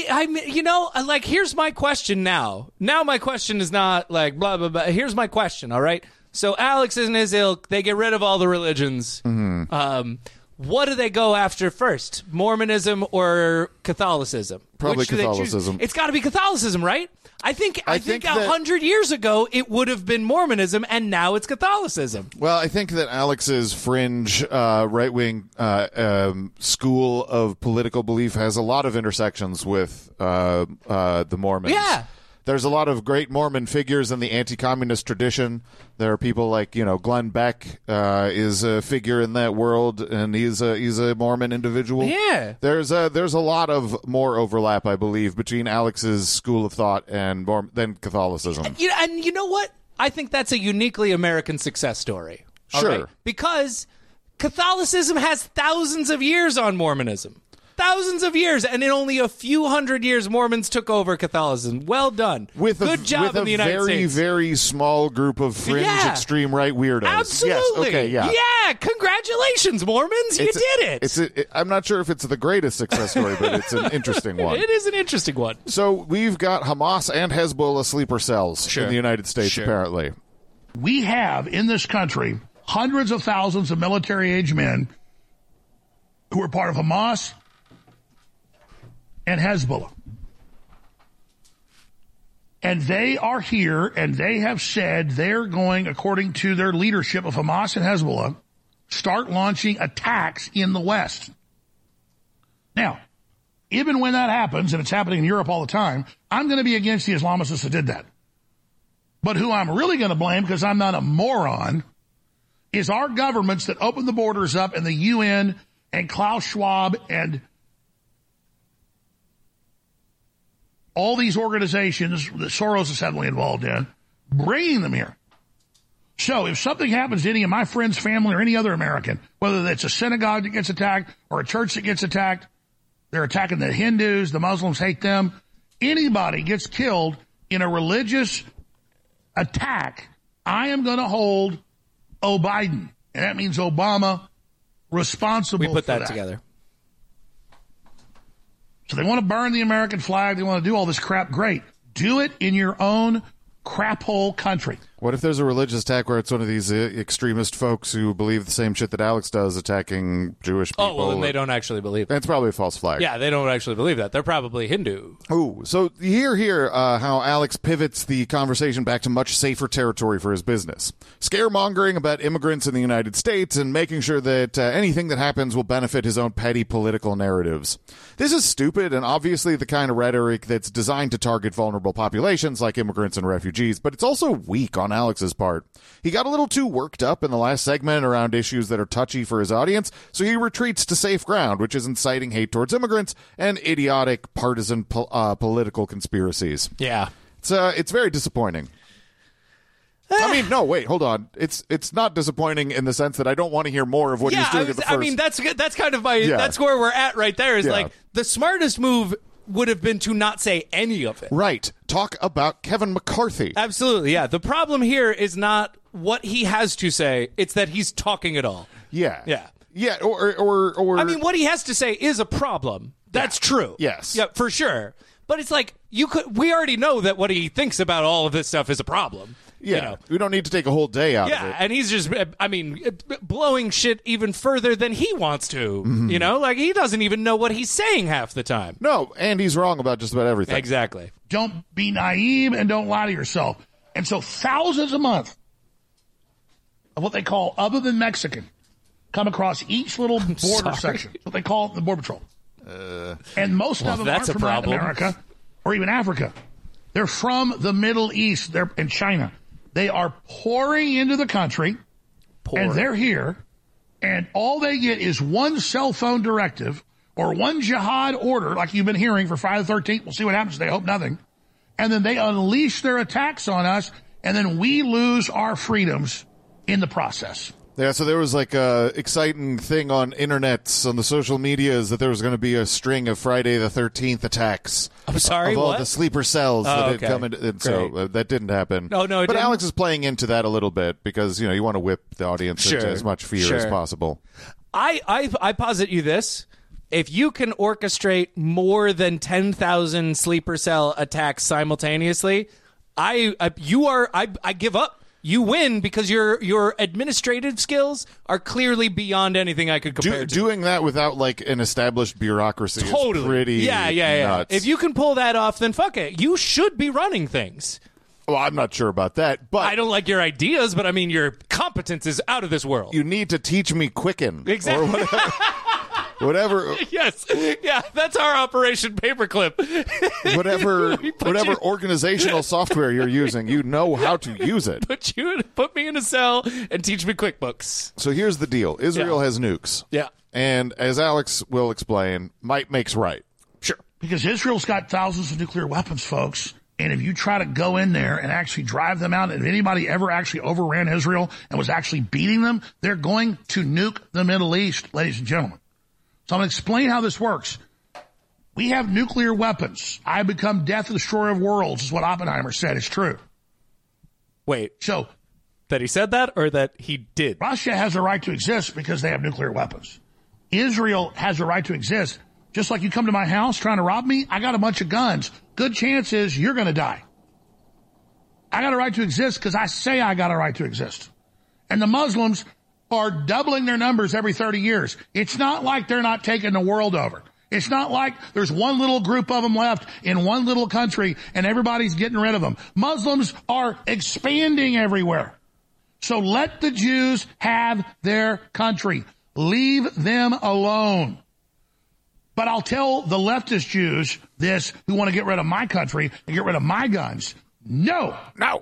Here's my question now. Now my question is not like blah, blah, blah. Here's my question, all right? So Alex and his ilk, they get rid of all the religions. Mm-hmm. What do they go after first? Mormonism or Catholicism? Probably Catholicism. It's got to be Catholicism, right? I think 100 years ago it would have been Mormonism, and now it's Catholicism. Well, I think that Alex's fringe right-wing school of political belief has a lot of intersections with the Mormons. Yeah. There's a lot of great Mormon figures in the anti-communist tradition. There are people like, Glenn Beck is a figure in that world, and he's a Mormon individual. Yeah. There's a lot of more overlap, I believe, between Alex's school of thought and than Catholicism. And you know what? I think that's a uniquely American success story. Sure. Right? Because Catholicism has thousands of years on Mormonism. Thousands of years, and in only a few hundred years, Mormons took over Catholicism. Well done. Good job in the United States. With a very, very small group of fringe extreme right weirdos. Absolutely. Yes. Okay, yeah. Yeah, congratulations, Mormons. You did it. I'm not sure if it's the greatest success story, but it's an interesting one. It is an interesting one. So we've got Hamas and Hezbollah sleeper cells in the United States, apparently. We have, in this country, hundreds of thousands of military-age men who are part of Hamas and Hezbollah. And they are here, and they have said they're going, according to their leadership of Hamas and Hezbollah, start launching attacks in the West. Now, even when that happens, and it's happening in Europe all the time, I'm going to be against the Islamists that did that. But who I'm really going to blame, because I'm not a moron, is our governments that opened the borders up, and the UN and Klaus Schwab and all these organizations that Soros is heavily involved in, bringing them here. So if something happens to any of my friends, family, or any other American, whether it's a synagogue that gets attacked or a church that gets attacked, they're attacking the Hindus, the Muslims hate them, anybody gets killed in a religious attack, I am going to hold Biden, and that means Obama, responsible for that. We put that together. So they want to burn the American flag. They want to do all this crap. Great. Do it in your own crap hole country. What if there's a religious attack where it's one of these extremist folks who believe the same shit that Alex does, attacking Jewish people? Oh, well, then they don't actually believe that. It's probably a false flag. Yeah, they don't actually believe that. They're probably Hindu. Oh, so you hear how Alex pivots the conversation back to much safer territory for his business. Scaremongering about immigrants in the United States and making sure that anything that happens will benefit his own petty political narratives. This is stupid and obviously the kind of rhetoric that's designed to target vulnerable populations like immigrants and refugees, but it's also weak on Alex's part. He got a little too worked up in the last segment around issues that are touchy for his audience, so he retreats to safe ground, which is inciting hate towards immigrants and idiotic partisan political conspiracies. Yeah. It's very disappointing. I mean, no, wait, hold on. It's not disappointing in the sense that I don't want to hear more of what he's doing at the first. I mean, that's kind of my that's where we're at right there. Is like the smartest move would have been to not say any of it. Right. Talk about Kevin McCarthy. Absolutely, yeah. The problem here is not what he has to say, it's that he's talking at all. Yeah. Yeah. Yeah, or I mean, what he has to say is a problem. That's true. Yes. Yeah, for sure. But it's like we already know that what he thinks about all of this stuff is a problem. Yeah, we don't need to take a whole day out of it. Yeah, and he's just, blowing shit even further than he wants to. Mm-hmm. Like he doesn't even know what he's saying half the time. No, and he's wrong about just about everything. Exactly. Don't be naive and don't lie to yourself. And so thousands a month of what they call other than Mexican come across each little border section. What they call the Border Patrol. And most of them aren't from Latin America or even Africa. They're from the Middle East. They're in China. They are pouring into the country, and they're here, and all they get is one cell phone directive or one jihad order, like you've been hearing for Friday the 13th. We'll see what happens. They hope nothing. And then they unleash their attacks on us, and then we lose our freedoms in the process. Yeah, so there was like a exciting thing on internets, on the social medias, that there was going to be a string of Friday the 13th attacks. I'm sorry, of all what? the sleeper cells that had come in. And so that didn't happen. No, it But didn't. Alex is playing into that a little bit because, you want to whip the audience into as much fear as possible. I posit you this. If you can orchestrate more than 10,000 sleeper cell attacks simultaneously, I give up. You win because your administrative skills are clearly beyond anything I could compare to. Doing that without like an established bureaucracy is pretty nuts. If you can pull that off, then fuck it. You should be running things. Well, I'm not sure about that, but I don't like your ideas, but I mean your competence is out of this world. You need to teach me Quicken. Exactly. Or whatever. Yes. Yeah, that's our Operation Paperclip. whatever organizational software you're using, you know how to use it. Put me in a cell and teach me QuickBooks. So here's the deal. Israel has nukes. Yeah. And as Alex will explain, might makes right. Sure. Because Israel's got thousands of nuclear weapons, folks. And if you try to go in there and actually drive them out, and if anybody ever actually overran Israel and was actually beating them, they're going to nuke the Middle East, ladies and gentlemen. So I'm going to explain how this works. We have nuclear weapons. I become death destroyer of worlds, is what Oppenheimer said. It's true. Wait. So that he said that or that he did? Russia has a right to exist because they have nuclear weapons. Israel has a right to exist. Just like you come to my house trying to rob me, I got a bunch of guns. Good chance is you're going to die. I got a right to exist because I say I got a right to exist. And the Muslims are doubling their numbers every 30 years. It's not like they're not taking the world over. It's not like there's one little group of them left in one little country and everybody's getting rid of them. Muslims are expanding everywhere. So let the Jews have their country. Leave them alone. But I'll tell the leftist Jews this who want to get rid of my country and get rid of my guns. No.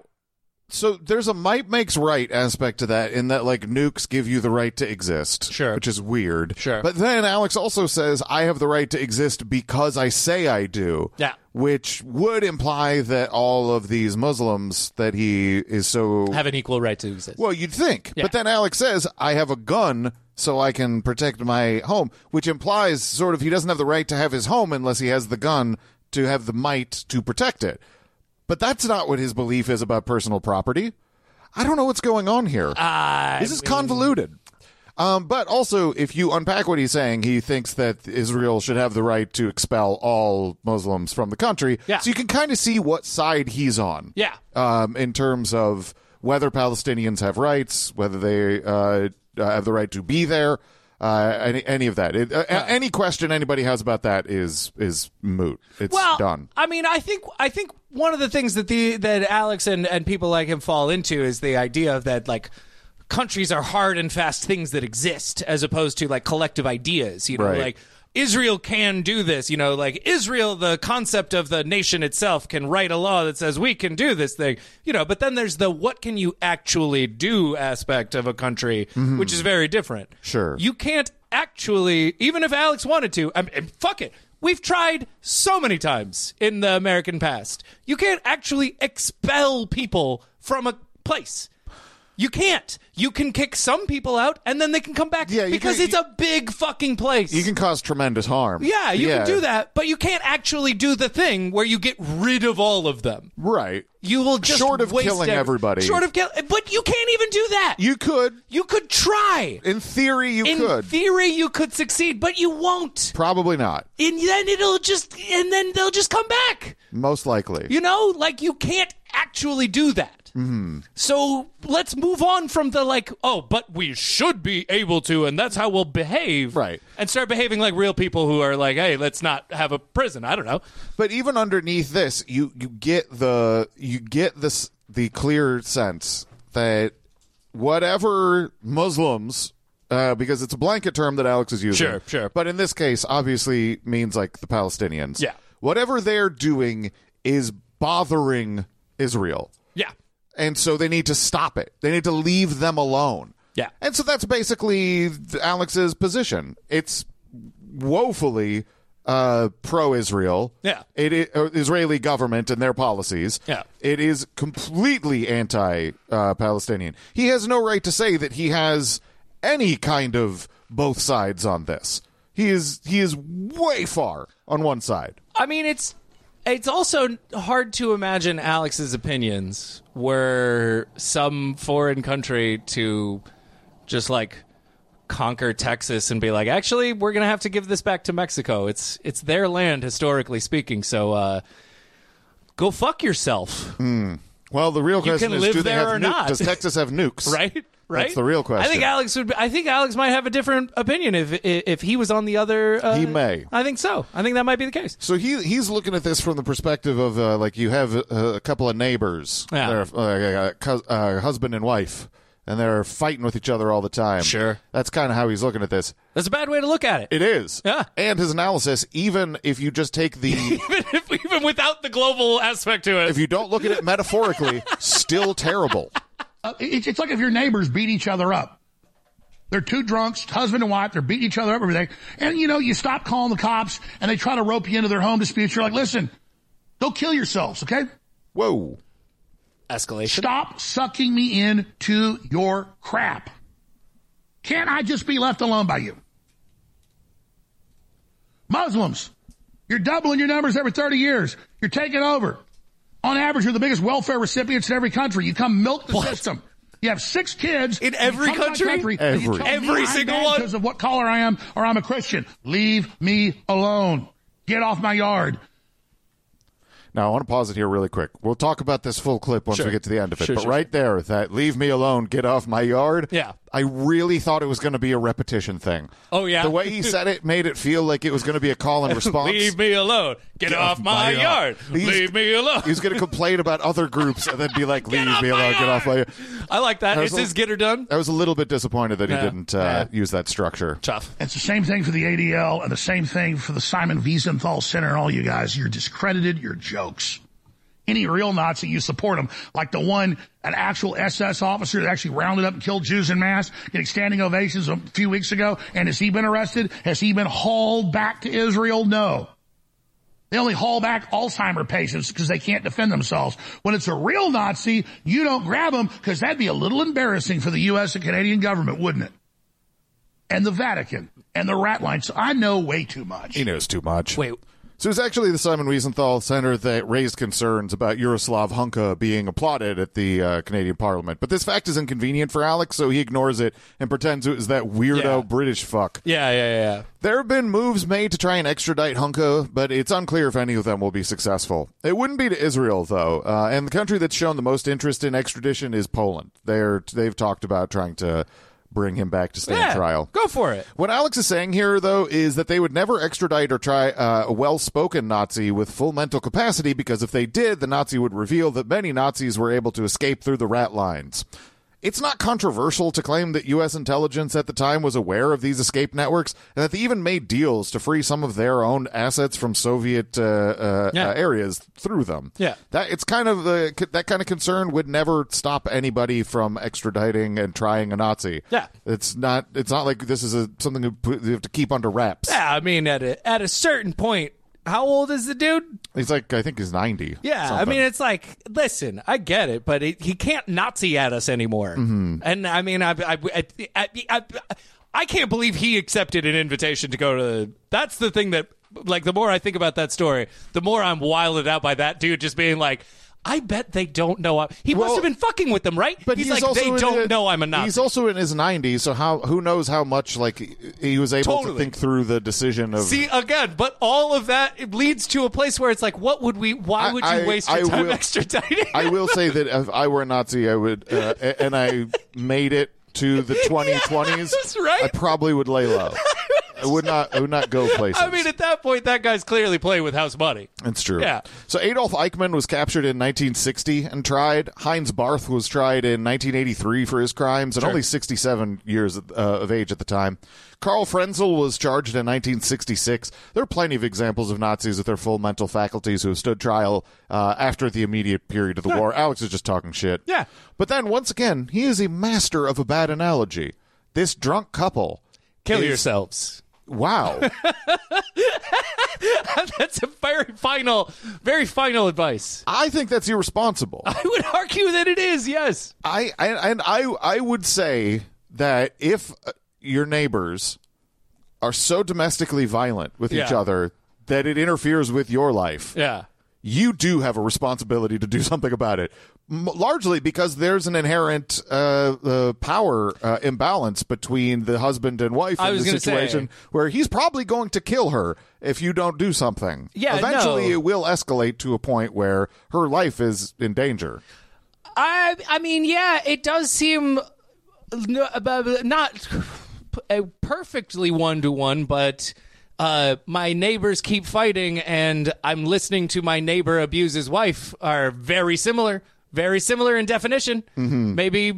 So there's a might makes right aspect to that in that, like, nukes give you the right to exist. Sure. Which is weird. Sure. But then Alex also says, I have the right to exist because I say I do. Yeah. Which would imply that all of these Muslims that he is so... have an equal right to exist. Well, you'd think. Yeah. But then Alex says, I have a gun so I can protect my home, which implies sort of he doesn't have the right to have his home unless he has the gun to have the might to protect it. But that's not what his belief is about personal property. I don't know what's going on here. This is convoluted. But also, if you unpack what he's saying, he thinks that Israel should have the right to expel all Muslims from the country. Yeah. So you can kind of see what side he's on. Yeah. In terms of whether Palestinians have rights, whether they have the right to be there. Any of that. Any question anybody has about that is moot. It's done. I mean, I think one of the things that Alex and people like him fall into is the idea of that, like, countries are hard and fast things that exist as opposed to like collective ideas. Right. Like Israel can do this. Like Israel, the concept of the nation itself, can write a law that says we can do this thing. But then there's the what can you actually do aspect of a country, which is very different. Sure. You can't actually, even if Alex wanted to, fuck it. We've tried so many times in the American past. You can't actually expel people from a place. You can't. You can kick some people out, and then they can come back because it's a big fucking place. You can cause tremendous harm. Yeah, you can do that, but you can't actually do the thing where you get rid of all of them. Right. You will just short of waste killing everybody. But you can't even do that. You could. You could try. In theory, you could. In theory, you could succeed, but you won't. Probably not. And then they'll just come back. Most likely. You can't actually do that. So let's move on from the but we should be able to, and that's how we'll behave. Right. And start behaving like real people who are like, hey, let's not have a prison. I don't know. But even underneath this, you get the clear sense that whatever Muslims, because it's a blanket term that Alex is using. Sure. But in this case, obviously means like the Palestinians. Yeah. Whatever they're doing is bothering Israel. Yeah. And so they need to stop it. They need to leave them alone. Yeah. And so that's basically Alex's position. It's woefully pro-Israel. Yeah. Israeli government and their policies. Yeah. It is completely anti-Palestinian. He has no right to say that he has any kind of both sides on this. He is way far on one side. I mean, it's also hard to imagine Alex's opinions were some foreign country to just conquer Texas and be like, actually, we're going to have to give this back to Mexico. It's their land, historically speaking. So go fuck yourself. Well, the real question can is, live do they there have or not? Does Texas have nukes? Right? That's the real question. I think Alex might have a different opinion if he was on the other. He may. I think so. I think that might be the case. So he's looking at this from the perspective of you have a couple of neighbors, Yeah. they're husband and wife, and they're fighting with each other all the time. Sure. That's kind of how he's looking at this. That's a bad way to look at it. It is. Yeah. And his analysis, even if you just take the even without the global aspect to it. if you don't look at it metaphorically, still terrible. It's like if your neighbors beat each other up. They're two drunks, husband and wife. They're beating each other up every day. And, you stop calling the cops, and they try to rope you into their home disputes. You're like, listen, go kill yourselves, okay? Whoa. Escalation. Stop sucking me into your crap. Can't I just be left alone by you? Muslims, you're doubling your numbers every 30 years. You're taking over. On average, you're the biggest welfare recipients in every country. You come milk the system. You have 6 kids. In every country? Every single one? Because of what color I am or I'm a Christian. Leave me alone. Get off my yard. Now, I want to pause it here really quick. We'll talk about this full clip once we get to the end of it. Sure, but sure, right there, that leave me alone, get off my yard. Yeah. I really thought it was going to be a repetition thing. Oh, yeah? The way he said it made it feel like it was going to be a call and response. Leave me alone. Get off my yard. Leave me alone. He's going to complain about other groups and then be like, leave me alone, get off my yard. I like that. It's his get her done. I was a little bit disappointed that he didn't use that structure. Tough. It's the same thing for the ADL and the same thing for the Simon Wiesenthal Center and all you guys. You're discredited. You're jokes. Any real Nazi, you support them. Like the one, an actual SS officer that actually rounded up and killed Jews en masse, getting standing ovations a few weeks ago. And has he been arrested? Has he been hauled back to Israel? No. They only haul back Alzheimer patients because they can't defend themselves. When it's a real Nazi, you don't grab them because that'd be a little embarrassing for the U.S. and Canadian government, wouldn't it? And the Vatican and the rat line. So I know way too much. He knows too much. Wait. So it's actually the Simon Wiesenthal Center that raised concerns about Yaroslav Hunka being applauded at the Canadian Parliament. But this fact is inconvenient for Alex, so he ignores it and pretends it was that weirdo British fuck. Yeah. There have been moves made to try and extradite Hunka, but it's unclear if any of them will be successful. It wouldn't be to Israel, though, and the country that's shown the most interest in extradition is Poland. They've talked about trying to bring him back to stand trial. Go for it. What Alex is saying here, though, is that they would never extradite or try a well-spoken Nazi with full mental capacity, because if they did, the Nazi would reveal that many Nazis were able to escape through the rat lines. It's not controversial to claim that U.S. intelligence at the time was aware of these escape networks, and that they even made deals to free some of their own assets from Soviet areas through them. Yeah, it's kind of that kind of concern would never stop anybody from extraditing and trying a Nazi. Yeah, it's not like this is something you have to keep under wraps. Yeah, I mean, at a certain point. How old is the dude? He's I think he's 90. Yeah, something. I mean, it's like, listen, I get it, but he can't Nazi at us anymore. Mm-hmm. And I mean, I can't believe he accepted an invitation to go to. That's the thing that, the more I think about that story, the more I'm wilded out by that dude just being like, I bet they don't know. He must have been fucking with them, right? But he's like, they don't know I'm a Nazi. He's also in his 90s, so who knows how much he was able to think through the decision of. See, again, but all of that it leads to a place where it's like, why would you waste your time extraditing? I will say that if I were a Nazi, I would, and I made it to the 2020s. That's right. I probably would lay low. I would not go places. I mean, at that point, that guy's clearly playing with house money. It's true. Yeah. So Adolf Eichmann was captured in 1960 and tried. Heinz Barth was tried in 1983 for his crimes and only 67 years of age at the time. Karl Frenzel was charged in 1966. There are plenty of examples of Nazis with their full mental faculties who have stood trial after the immediate period of the war. Alex is just talking shit. Yeah. But then, once again, he is a master of a bad analogy. This drunk couple... Kill yourselves. Wow. That's a very final advice. I think that's irresponsible. I would argue that it is, yes. I would say that if your neighbors are so domestically violent with each other that it interferes with your life, you do have a responsibility to do something about it. Largely because there's an inherent power imbalance between the husband and wife in the situation where he's probably going to kill her if you don't do something. Yeah, eventually it will escalate to a point where her life is in danger. I mean, yeah, it does seem not perfectly one-to-one, but... my neighbors keep fighting, and I'm listening to my neighbor abuse his wife are very similar in definition. Mm-hmm. Maybe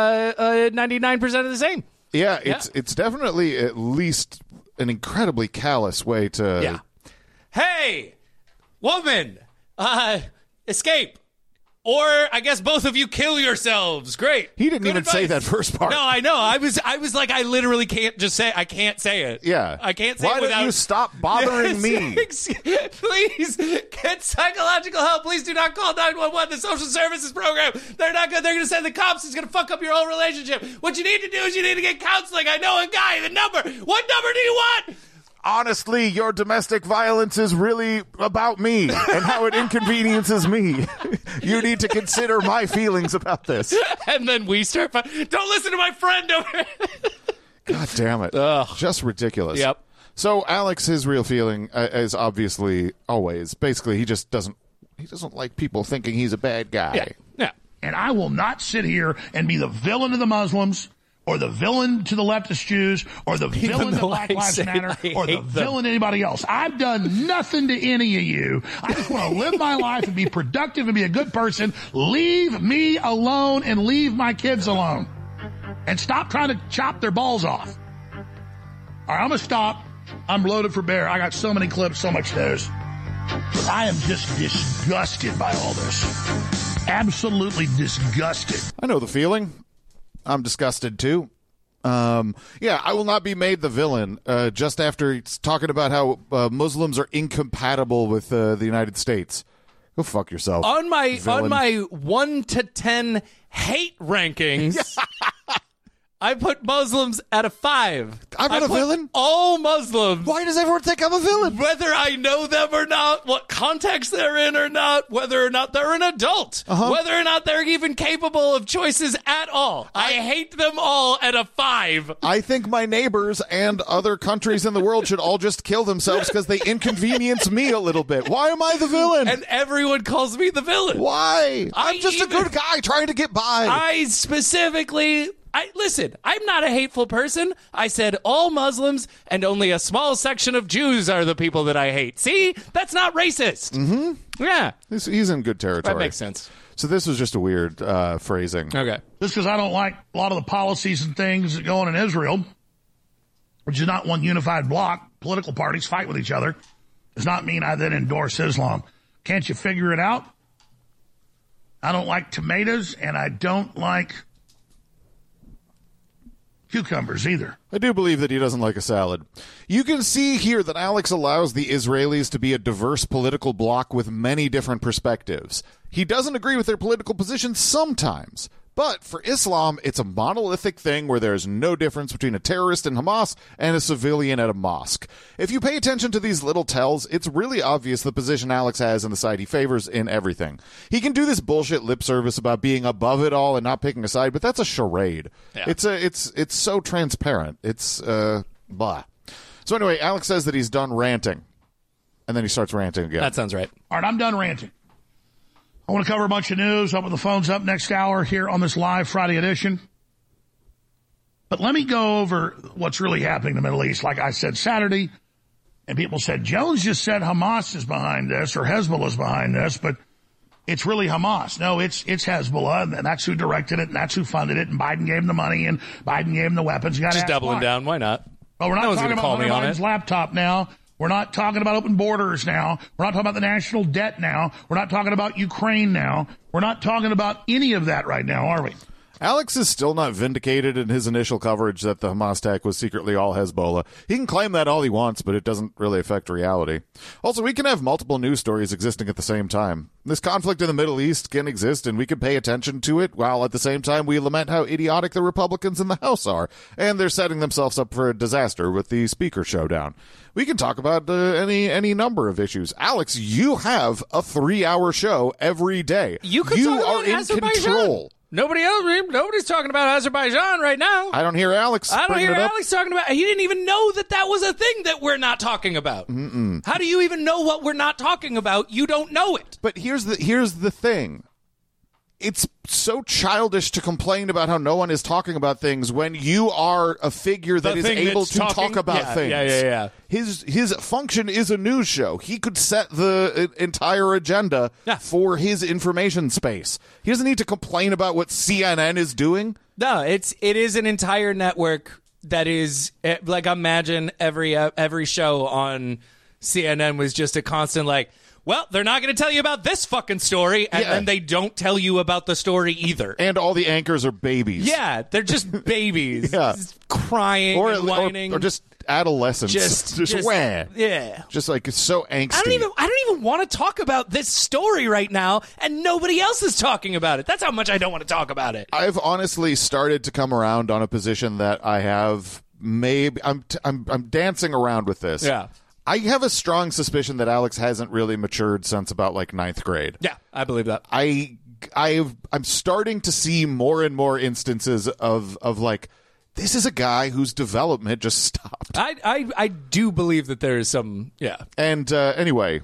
99% of the same. Yeah, it's definitely at least an incredibly callous way to. Yeah. Hey, woman, escape. Or I guess both of you kill yourselves. Great. He didn't even say that first part. No, I know. I was like, I literally can't just say. I can't say it. Yeah, I can't say Why it without. Why don't you stop bothering me? Please get psychological help. Please do not call 911. The social services program. They're not good. They're going to send the cops. It's going to fuck up your whole relationship. What you need to do is you need to get counseling. I know a guy. The number. What number do you want? Honestly, your domestic violence is really about me and how it inconveniences me. You need to consider my feelings about this. And then we start. Don't listen to my friend over here. God damn it. Ugh. Just ridiculous. Yep. So Alex, his real feeling is obviously always, basically, he doesn't like people thinking he's a bad guy. Yeah. And I will not sit here and be the villain of the Muslims, or the villain to the leftist Jews, or the villain to Black Lives Matter, or the villain to anybody else. I've done nothing to any of you. I just want to live my life and be productive and be a good person. Leave me alone and leave my kids alone. And stop trying to chop their balls off. All right, I'm going to stop. I'm loaded for bear. I got so many clips, so much news. I am just disgusted by all this. Absolutely disgusted. I know the feeling. I'm disgusted, too. I will not be made the villain just after it's talking about how Muslims are incompatible with the United States. Go fuck yourself. On my 1 to 10 hate rankings, I put Muslims at a 5. I'm not a villain? All Muslims. Why does everyone think I'm a villain? Whether I know them or not, what context they're in or not, whether or not they're an adult, whether or not they're even capable of choices at all. I hate them all at a 5. I think my neighbors and other countries in the world should all just kill themselves because they inconvenience me a little bit. Why am I the villain? And everyone calls me the villain. Why? I'm just a good guy trying to get by. I specifically... Listen, I'm not a hateful person. I said all Muslims and only a small section of Jews are the people that I hate. See? That's not racist. Mm-hmm. Yeah. He's in good territory. That makes sense. So this was just a weird phrasing. Okay. Just because I don't like a lot of the policies and things that go on in Israel, which is not one unified bloc, political parties fight with each other, does not mean I then endorse Islam. Can't you figure it out? I don't like tomatoes, and I don't like cucumbers either. I do believe that he doesn't like a salad. You can see here that Alex allows the Israelis to be a diverse political bloc with many different perspectives. He doesn't agree with their political positions sometimes, But for Islam, it's a monolithic thing where there's no difference between a terrorist in Hamas and a civilian at a mosque. If you pay attention to these little tells, it's really obvious the position Alex has and the side he favors in everything. He can do this bullshit lip service about being above it all and not picking a side, but that's a charade. Yeah. It's so transparent. It's blah. So anyway, Alex says that he's done ranting, and then he starts ranting again. That sounds right. All right, I'm done ranting. I want to cover a bunch of news. Open the phones up next hour here on this live Friday edition. But let me go over what's really happening in the Middle East. Like I said Saturday, and people said, Jones just said Hamas is behind this or Hezbollah is behind this, but it's really Hamas. No, it's Hezbollah, and that's who directed it, and that's who funded it, and Biden gave them the money, and Biden gave them the weapons. You got just doubling down. Why not? Well, we're not talking about Hunter Biden's laptop now. We're not talking about open borders now. We're not talking about the national debt now. We're not talking about Ukraine now. We're not talking about any of that right now, are we? Alex is still not vindicated in his initial coverage that the Hamas attack was secretly all Hezbollah. He can claim that all he wants, but it doesn't really affect reality. Also, we can have multiple news stories existing at the same time. This conflict in the Middle East can exist, and we can pay attention to it, while at the same time we lament how idiotic the Republicans in the House are, and they're setting themselves up for a disaster with the Speaker showdown. We can talk about any number of issues. Alex, you have a 3-hour show every day. You are in control. Nobody's talking about Azerbaijan right now. I don't hear Alex. I don't hear Alex talking about. He didn't even know that was a thing that we're not talking about. Mm-mm. How do you even know what we're not talking about? You don't know it. But here's the thing. It's so childish to complain about how no one is talking about things when you are a figure that is able to talk about things. Yeah. His function is a news show. He could set the entire agenda for his information space. He doesn't need to complain about what CNN is doing. No, it is an entire network that is like, imagine every show on CNN was just a constant like, well, they're not going to tell you about this fucking story, and then they don't tell you about the story either. And all the anchors are babies. Yeah, they're just babies. Crying and whining. Or just adolescents. Just wah. Yeah. Just like, it's so angsty. I don't even want to talk about this story right now, and nobody else is talking about it. That's how much I don't want to talk about it. I've honestly started to come around on a position that I have maybe... I'm dancing around with this. Yeah. I have a strong suspicion that Alex hasn't really matured since about like 9th grade. Yeah, I believe that. I'm starting to see more and more instances of like, this is a guy whose development just stopped. I do believe that there is some, yeah. And anyway,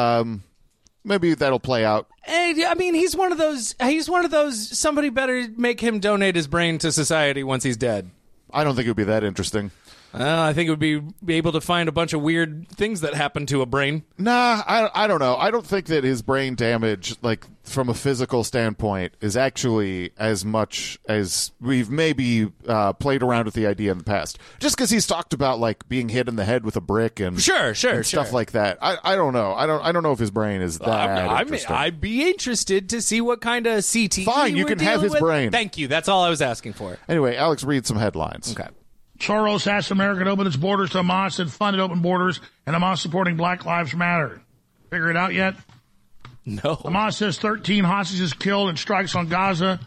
maybe that'll play out. I mean, he's one of those. Somebody better make him donate his brain to society once he's dead. I don't think it would be that interesting. I think it would be able to find a bunch of weird things that happen to a brain. Nah, I don't know. I don't think that his brain damage, like from a physical standpoint, is actually as much as we've maybe played around with the idea in the past. Just because he's talked about like being hit in the head with a brick and stuff like that. I don't know. I don't know if his brain is that interesting. I'd be interested to see what kind of CTE. Fine, you can have his brain. Thank you. That's all I was asking for. Anyway, Alex, read some headlines. Okay. Soros asked America to open its borders to Hamas and funded open borders, and Hamas supporting Black Lives Matter. Figure it out yet? No. Hamas says 13 hostages killed in strikes on Gaza.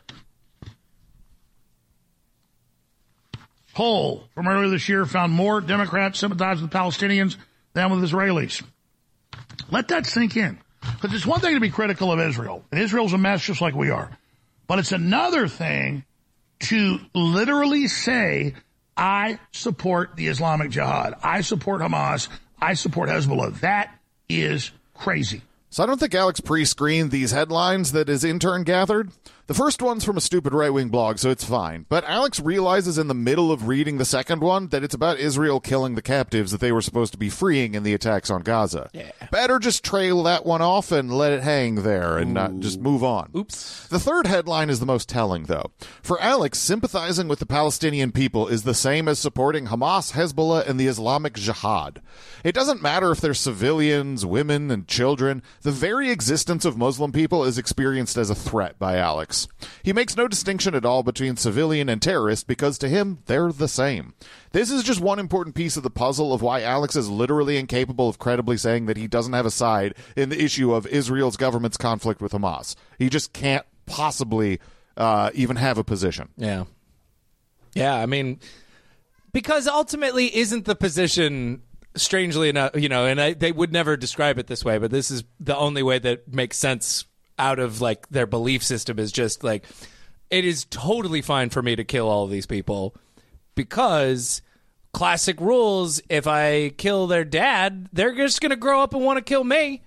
Poll from earlier this year found more Democrats sympathize with Palestinians than with Israelis. Let that sink in. Because it's one thing to be critical of Israel, and Israel's a mess just like we are. But it's another thing to literally say, I support the Islamic Jihad. I support Hamas. I support Hezbollah. That is crazy. So I don't think Alex pre-screened these headlines that his intern gathered. The first one's from a stupid right-wing blog, so it's fine. But Alex realizes in the middle of reading the second one that it's about Israel killing the captives that they were supposed to be freeing in the attacks on Gaza. Yeah. Better just trail that one off and let it hang there and not just move on. Oops. The third headline is the most telling, though. For Alex, sympathizing with the Palestinian people is the same as supporting Hamas, Hezbollah, and the Islamic Jihad. It doesn't matter if they're civilians, women, and children. The very existence of Muslim people is experienced as a threat by Alex. He makes no distinction at all between civilian and terrorist because to him, they're the same. This is just one important piece of the puzzle of why Alex is literally incapable of credibly saying that he doesn't have a side in the issue of Israel's government's conflict with Hamas. He just can't possibly even have a position. Yeah. Yeah, I mean, because ultimately isn't the position, strangely enough, and they would never describe it this way, but this is the only way that makes sense out of, like, their belief system is just, like, it is totally fine for me to kill all of these people because classic rules, if I kill their dad, they're just going to grow up and want to kill me.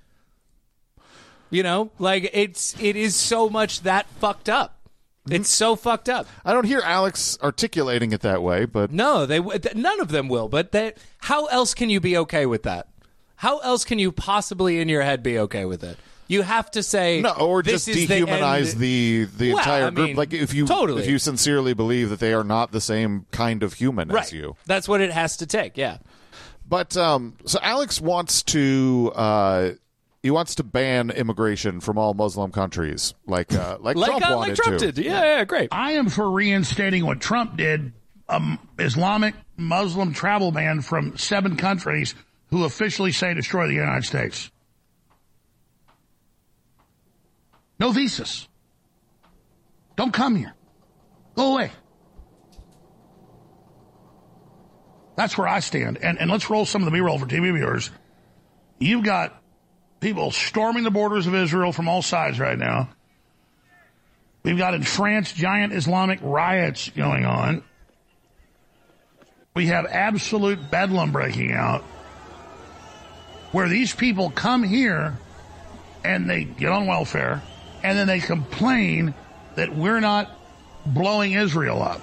Like, it is so much that fucked up. It's so fucked up. I don't hear Alex articulating it that way, but no, none of them will. But how else can you be okay with that? How else can you possibly in your head be okay with it? You have to say no, or this just is dehumanize the entire group. Like if you sincerely believe that they are not the same kind of human as you, that's what it has to take. Yeah. But so Alex wants to. He wants to ban immigration from all Muslim countries, like Trump wanted Trump to. did. Yeah, great. I am for reinstating what Trump did, Islamic Muslim travel ban from 7 countries who officially say destroy the United States. No visas. Don't come here. Go away. That's where I stand. And let's roll some of the B-roll for TV viewers. You've got people storming the borders of Israel from all sides right now. We've got in France giant Islamic riots going on. We have absolute bedlam breaking out where these people come here and they get on welfare and then they complain that we're not blowing Israel up.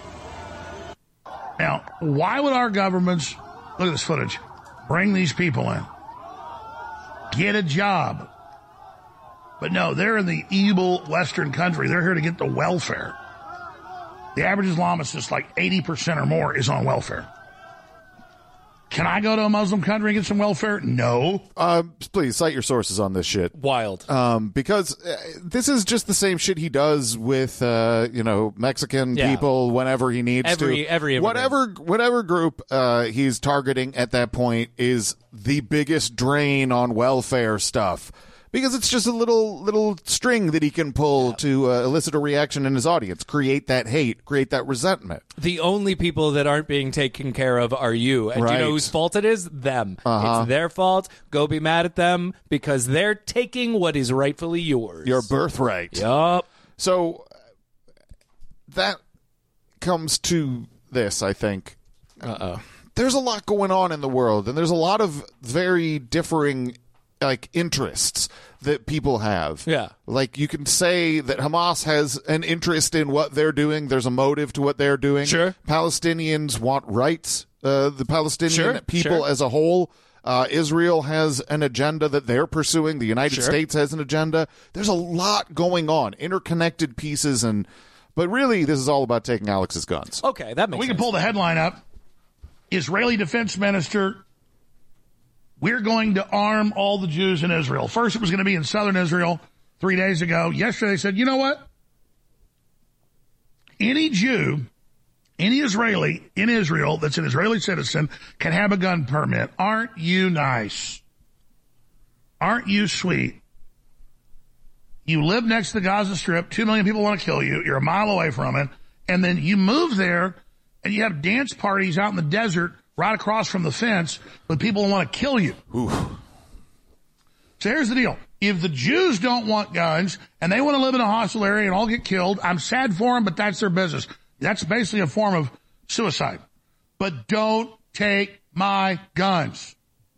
Now, why would our governments, look at this footage, bring these people in? Get a job. But no, they're in the evil Western country. They're here to get the welfare. The average Islamist is like 80% or more is on welfare. Can I go to a Muslim country and get some welfare? No. Please cite your sources on this shit. Wild. Because this is just the same shit he does with Mexican people whenever he needs to. Every whatever group he's targeting at that point is the biggest drain on welfare stuff. Because it's just a little string that he can pull to elicit a reaction in his audience, create that hate, create that resentment. The only people that aren't being taken care of are you. And do you know whose fault it is? Them. It's their fault. Go be mad at them because they're taking what is rightfully yours. Your birthright. Yup. So that comes to this, I think. There's a lot going on in the world, and there's a lot of very differing interests that people have. Yeah. Like, you can say that Hamas has an interest in what they're doing. There's a motive to what they're doing. Sure. Palestinians want rights. The Palestinian people as a whole. Israel has an agenda that they're pursuing. The United States has an agenda. There's a lot going on. Interconnected pieces. But really, this is all about taking Alex's guns. Okay, that makes sense. We can pull the headline up. Israeli defense minister, we're going to arm all the Jews in Israel. First, it was going to be in southern Israel 3 days ago. Yesterday, they said, you know what? Any Jew, any Israeli in Israel that's an Israeli citizen can have a gun permit. Aren't you nice? Aren't you sweet? You live next to the Gaza Strip. 2 million people want to kill you. You're a mile away from it. And then you move there and you have dance parties out in the desert right across from the fence with people who want to kill you. Oof. So here's the deal. If the Jews don't want guns and they want to live in a hostile area and all get killed, I'm sad for them, but that's their business. That's basically a form of suicide. But don't take my guns.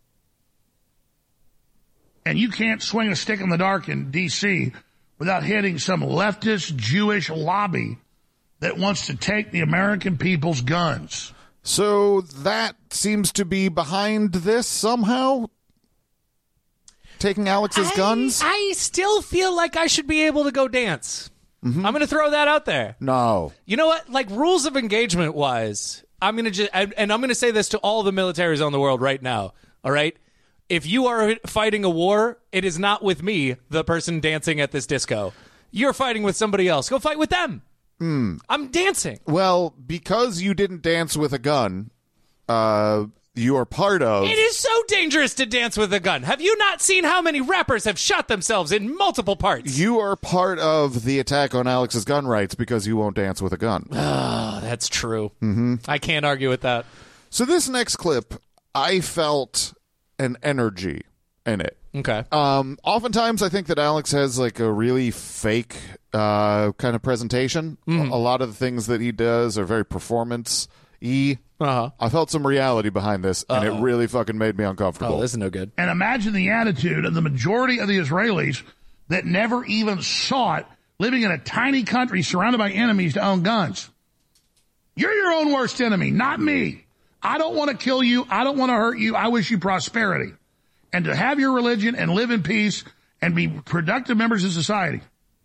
And you can't swing a stick in the dark in D.C. without hitting some leftist Jewish lobby that wants to take the American people's guns. So that seems to be behind this somehow? Taking Alex's guns? I still feel like I should be able to go dance. Mm-hmm. I'm going to throw that out there. No. You know what? Like, rules of engagement wise, I'm going to just, and I'm going to say this to all the militaries on the world right now. All right? If you are fighting a war, it is not with me, the person dancing at this disco. You're fighting with somebody else. Go fight with them. I'm dancing. Well, because you didn't dance with a gun, you are part of. It is so dangerous to dance with a gun. Have you not seen how many rappers have shot themselves in multiple parts? You are part of the attack on Alex's gun rights because you won't dance with a gun. Oh, that's true. Mm-hmm. I can't argue with that. So this next clip, I felt an energy in it. Okay. Oftentimes, I think that Alex has like a really fake kind of presentation. A lot of the things that he does are very performance-y. I felt some reality behind this, and it really fucking made me uncomfortable. Oh, this is no good. And imagine the attitude of the majority of the Israelis that never even saw it, living in a tiny country surrounded by enemies to own guns. You're your own worst enemy, not me. I don't want to kill you. I don't want to hurt you. I wish you prosperity. And to have your religion and live in peace and be productive members of society.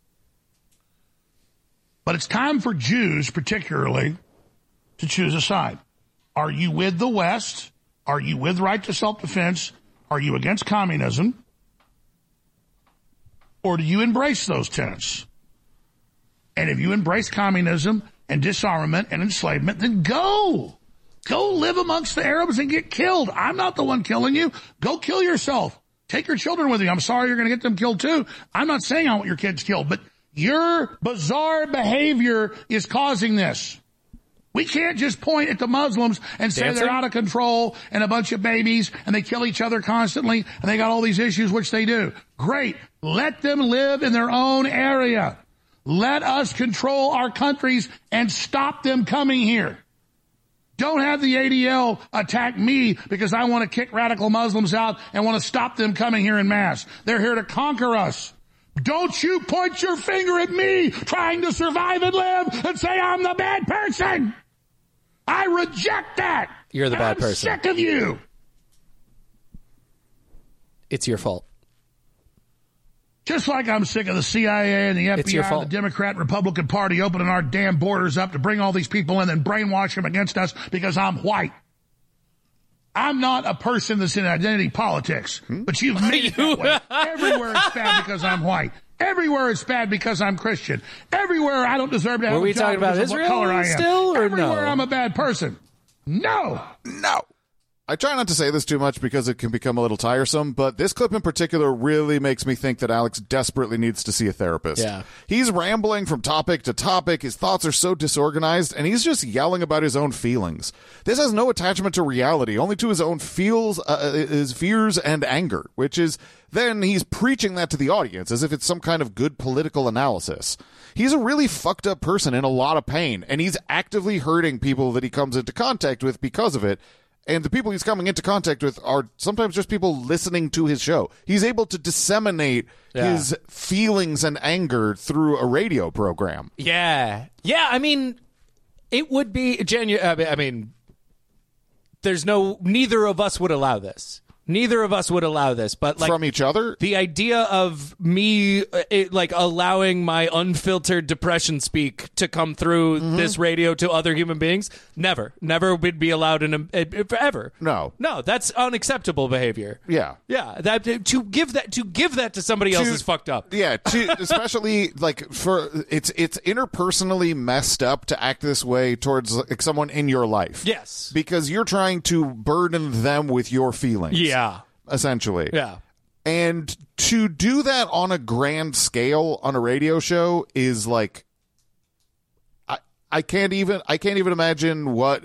But it's time for Jews, particularly, to choose a side. Are you with the West? Are you with right to self-defense? Are you against communism? Or do you embrace those tenets? And if you embrace communism and disarmament and enslavement, then go. Go live amongst the Arabs and get killed. I'm not the one killing you. Go kill yourself. Take your children with you. I'm sorry you're going to get them killed too. I'm not saying I want your kids killed, but your bizarre behavior is causing this. We can't just point at the Muslims and say they're out of control and a bunch of babies and they kill each other constantly and they got all these issues, which they do. Great. Let them live in their own area. Let us control our countries and stop them coming here. Don't have the ADL attack me because I want to kick radical Muslims out and want to stop them coming here en masse. They're here to conquer us. Don't you point your finger at me trying to survive and live and say I'm the bad person. I reject that. You're the bad person. I'm sick of you. It's your fault. Just like I'm sick of the CIA and the FBI and the Democrat and Republican Party opening our damn borders up to bring all these people in and brainwash them against us because I'm white. I'm not a person that's in identity politics, but you've made it that way. Everywhere it's bad because I'm white. Everywhere it's bad because I'm Christian. Everywhere I don't deserve to have a job because of what color I am. Still, or everywhere no? I'm a bad person. No. I try not to say this too much because it can become a little tiresome, but this clip in particular really makes me think that Alex desperately needs to see a therapist. Yeah. He's rambling from topic to topic. His thoughts are so disorganized, and he's just yelling about his own feelings. This has no attachment to reality, only to his own his fears and anger, which is then he's preaching that to the audience as if it's some kind of good political analysis. He's a really fucked up person in a lot of pain, and he's actively hurting people that he comes into contact with because of it. And the people he's coming into contact with are sometimes just people listening to his show. He's able to disseminate his feelings and anger through a radio program. Yeah. Yeah, I mean, it would be genuine. I mean, neither of us would allow this. Neither of us would allow this, but like from each other. The idea of me allowing my unfiltered depression speak to come through this radio to other human beings, never would be allowed forever. No, that's unacceptable behavior. Yeah. That to give that to somebody else is fucked up. Yeah, especially like for it's interpersonally messed up to act this way towards like someone in your life. Yes, because you're trying to burden them with your feelings. Yeah. Essentially. Yeah. And to do that on a grand scale on a radio show is like I can't even imagine what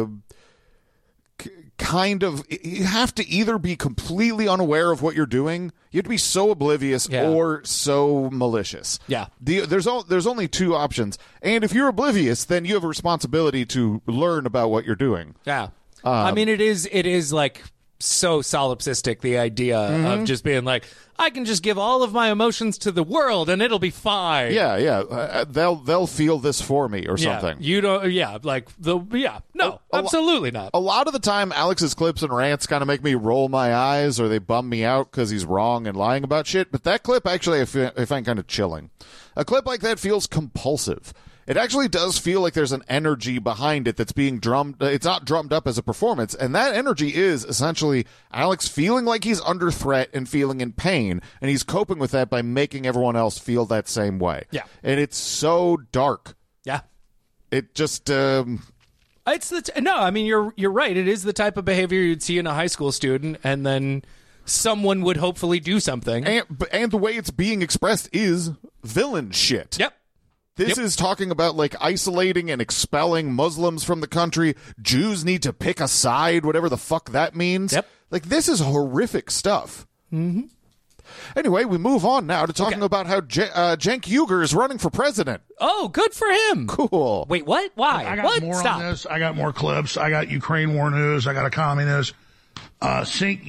kind of you have to either be completely unaware of what you're doing, you have to be so oblivious or so malicious. Yeah. There's only two options. And if you're oblivious, then you have a responsibility to learn about what you're doing. Yeah. I mean it is like so solipsistic, the idea of just being like, I can just give all of my emotions to the world and it'll be fine. Yeah. They'll feel this for me or something. You don't. Yeah, like no, absolutely not. A lot of the time, Alex's clips and rants kind of make me roll my eyes or they bum me out because he's wrong and lying about shit. But that clip actually I find kind of chilling. A clip like that feels compulsive. It actually does feel like there's an energy behind it that's being drummed. It's not drummed up as a performance. And that energy is essentially Alex feeling like he's under threat and feeling in pain. And he's coping with that by making everyone else feel that same way. Yeah. And it's so dark. Yeah. It just, No, I mean you're right. It is the type of behavior you'd see in a high school student, and then someone would hopefully do something. And the way it's being expressed is villain shit. Yep. This is talking about, like, isolating and expelling Muslims from the country. Jews need to pick a side, whatever the fuck that means. Yep. Like, this is horrific stuff. Mm-hmm. Anyway, we move on now to talking about how Cenk Uygur is running for president. Oh, good for him. Cool. Wait, what? Why? I got what? more Stop. on this. I got more clips. I got Ukraine war news. I got economy news. Cenk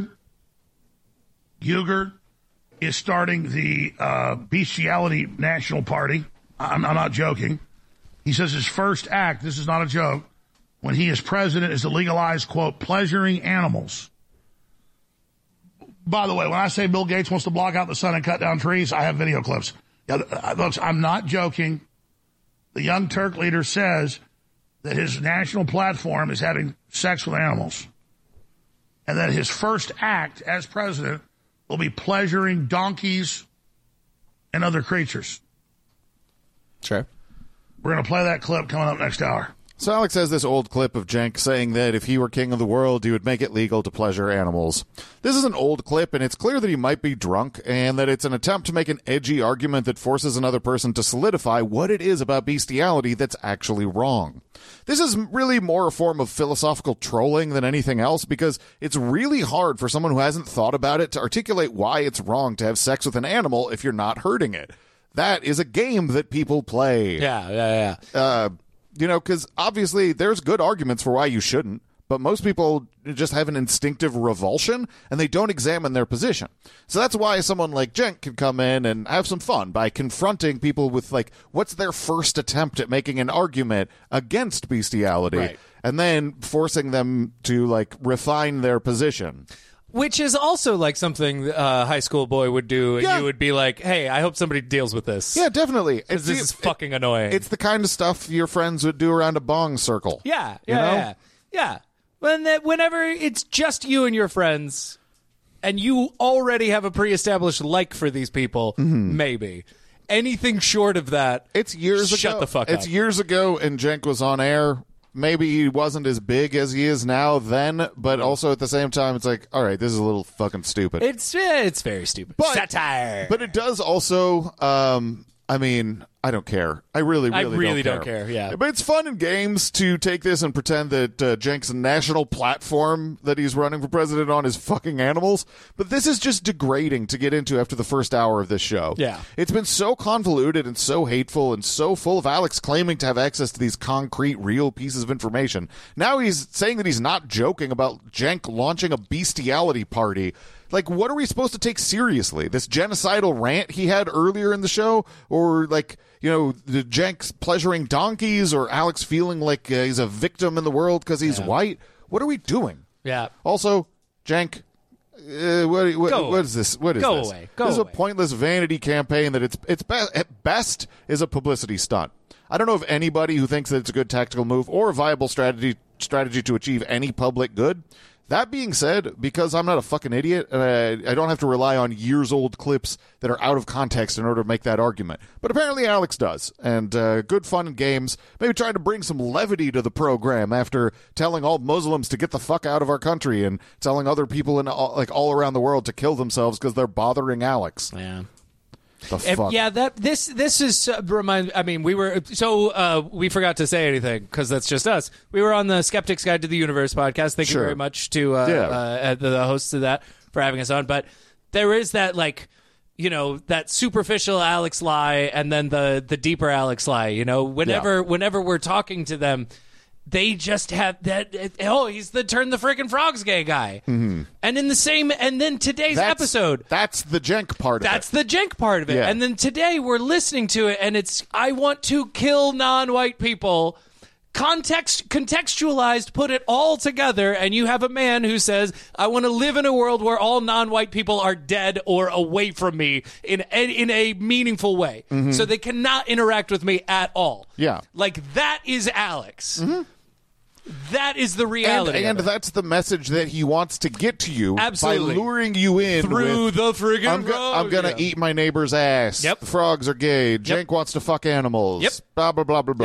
Uygur is starting the Bestiality National Party. I'm not joking. He says his first act, this is not a joke, when he is president, is to legalize, quote, pleasuring animals. By the way, when I say Bill Gates wants to block out the sun and cut down trees, I have video clips. Look, I'm not joking. The Young Turk leader says that his national platform is having sex with animals, and that his first act as president will be pleasuring donkeys and other creatures. Sure. We're going to play that clip coming up next hour. So Alex has this old clip of Cenk saying that if he were king of the world, he would make it legal to pleasure animals. This is an old clip, and it's clear that he might be drunk, and that it's an attempt to make an edgy argument that forces another person to solidify what it is about bestiality that's actually wrong. This is really more a form of philosophical trolling than anything else, because it's really hard for someone who hasn't thought about it to articulate why it's wrong to have sex with an animal if you're not hurting it. That is a game that people play. Yeah. Because obviously there's good arguments for why you shouldn't, but most people just have an instinctive revulsion and they don't examine their position. So that's why someone like Cenk can come in and have some fun by confronting people with, like, what's their first attempt at making an argument against bestiality, right, and then forcing them to, like, refine their position. Which is also like something a high school boy would do, and you would be like, hey, I hope somebody deals with this. Yeah, definitely. Because this is fucking annoying. It's the kind of stuff your friends would do around a bong circle. Yeah. Yeah. Whenever it's just you and your friends, and you already have a pre-established like for these people, maybe. Anything short of that, it's years ago. Shut the fuck up. It's years ago, and Cenk was on air. Maybe he wasn't as big as he is now then, but also at the same time, it's like, all right, this is a little fucking stupid. It's very stupid. Satire. But it does also, I don't care. I really don't care, yeah. But it's fun in games to take this and pretend that Cenk's national platform that he's running for president on is fucking animals. But this is just degrading to get into after the first hour of this show. Yeah. It's been so convoluted and so hateful and so full of Alex claiming to have access to these concrete, real pieces of information. Now he's saying that he's not joking about Cenk launching a bestiality party. Like, what are we supposed to take seriously? This genocidal rant he had earlier in the show? Or, like, the Cenk's pleasuring donkeys? Or Alex feeling like he's a victim in the world because he's white? What are we doing? Yeah. Also, Cenk, what is this? What is Go this? away. This is a pointless vanity campaign that at best is a publicity stunt. I don't know of anybody who thinks that it's a good tactical move or a viable strategy to achieve any public good. That being said, because I'm not a fucking idiot, and I don't have to rely on years-old clips that are out of context in order to make that argument. But apparently Alex does. And good fun and games. Maybe trying to bring some levity to the program after telling all Muslims to get the fuck out of our country and telling other people all around the world to kill themselves because they're bothering Alex. Yeah. The fuck? Yeah, this is we forgot to say anything because that's just us. We were on the Skeptic's Guide to the Universe podcast. Thank you very much to the hosts of that for having us on. But there is that that superficial Alex lie and then the deeper Alex lie. Whenever we're talking to them, they just have that. He's the turn the frickin' frogs gay guy. Mm-hmm. And then today's episode. That's the Cenk part of it. That's the Cenk part of it. Yeah. And then today we're listening to it, and it's I want to kill non-white people. Contextualized, put it all together, and you have a man who says, I want to live in a world where all non-white people are dead or away from me in a meaningful way. Mm-hmm. So they cannot interact with me at all. Yeah. Like, that is Alex. Mm-hmm. That is the reality. And that's the message that he wants to get to you. Absolutely. By luring you in through the friggin' frog. I'm going to eat my neighbor's ass. Yep. The frogs are gay. Cenk wants to fuck animals. Yep. Blah, blah, blah, blah, blah. Yep.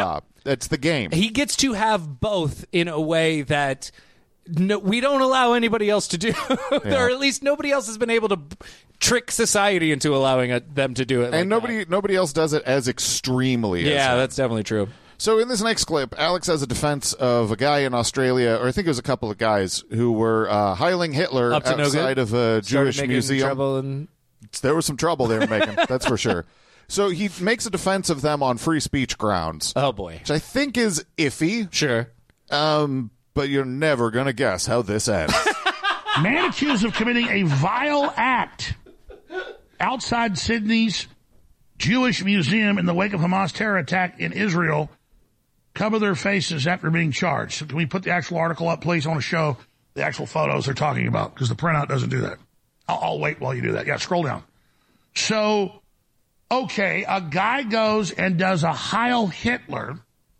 That's the game. He gets to have both in a way that we don't allow anybody else to do. Or at least nobody else has been able to trick society into allowing them to do it. And nobody else does it as extremely. Yeah, that's definitely true. So in this next clip, Alex has a defense of a guy in Australia, or I think it was a couple of guys who were heiling Hitler outside of a Jewish museum. There was some trouble they were making, that's for sure. So he makes a defense of them on free speech grounds. Oh, boy. Which I think is iffy. Sure. But you're never going to guess how this ends. Man accused of committing a vile act outside Sydney's Jewish museum in the wake of Hamas terror attack in Israel cover their faces after being charged. So can we put the actual article up, please? I want to show the actual photos they're talking about because the printout doesn't do that. I'll wait while you do that. Yeah, scroll down. So, okay, a guy goes and does a Heil Hitler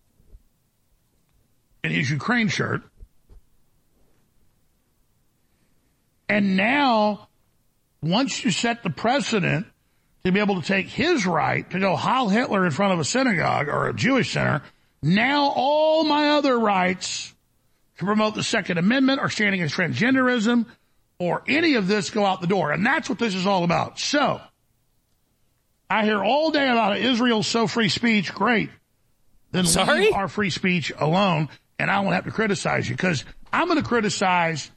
in his Ukraine shirt. And now, once you set the precedent to be able to take his right to go Heil Hitler in front of a synagogue or a Jewish center, now all my other rights to promote the Second Amendment or standing against transgenderism or any of this go out the door. And that's what this is all about. So, I hear all day about Israel's so free speech. Great. Then leave our free speech alone, and I won't have to criticize you because I'm going to criticize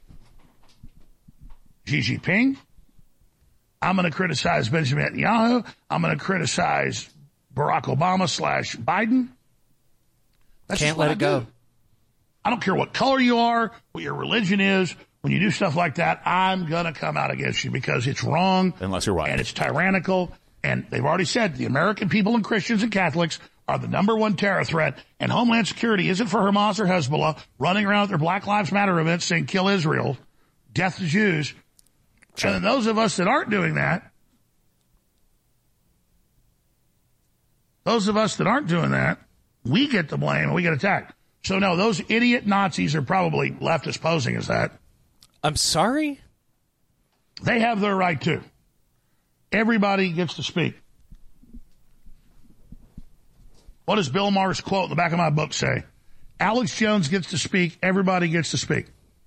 Xi Jinping. I'm going to criticize Benjamin Netanyahu. I'm going to criticize Barack Obama / Biden. That's Can't let it go. I don't care what color you are, what your religion is. When you do stuff like that, I'm going to come out against you because it's wrong. Unless you're white. And it's tyrannical. And they've already said the American people and Christians and Catholics are the number one terror threat. And Homeland Security isn't for Hamas or Hezbollah running around at their Black Lives Matter events saying kill Israel, death to Jews. Sure. And then those of us that aren't doing that, we get the blame and we get attacked. So, no, those idiot Nazis are probably leftist posing as that. I'm sorry? They have their right, too. Everybody gets to speak. What does Bill Maher's quote in the back of my book say? Alex Jones gets to speak. Everybody gets to speak.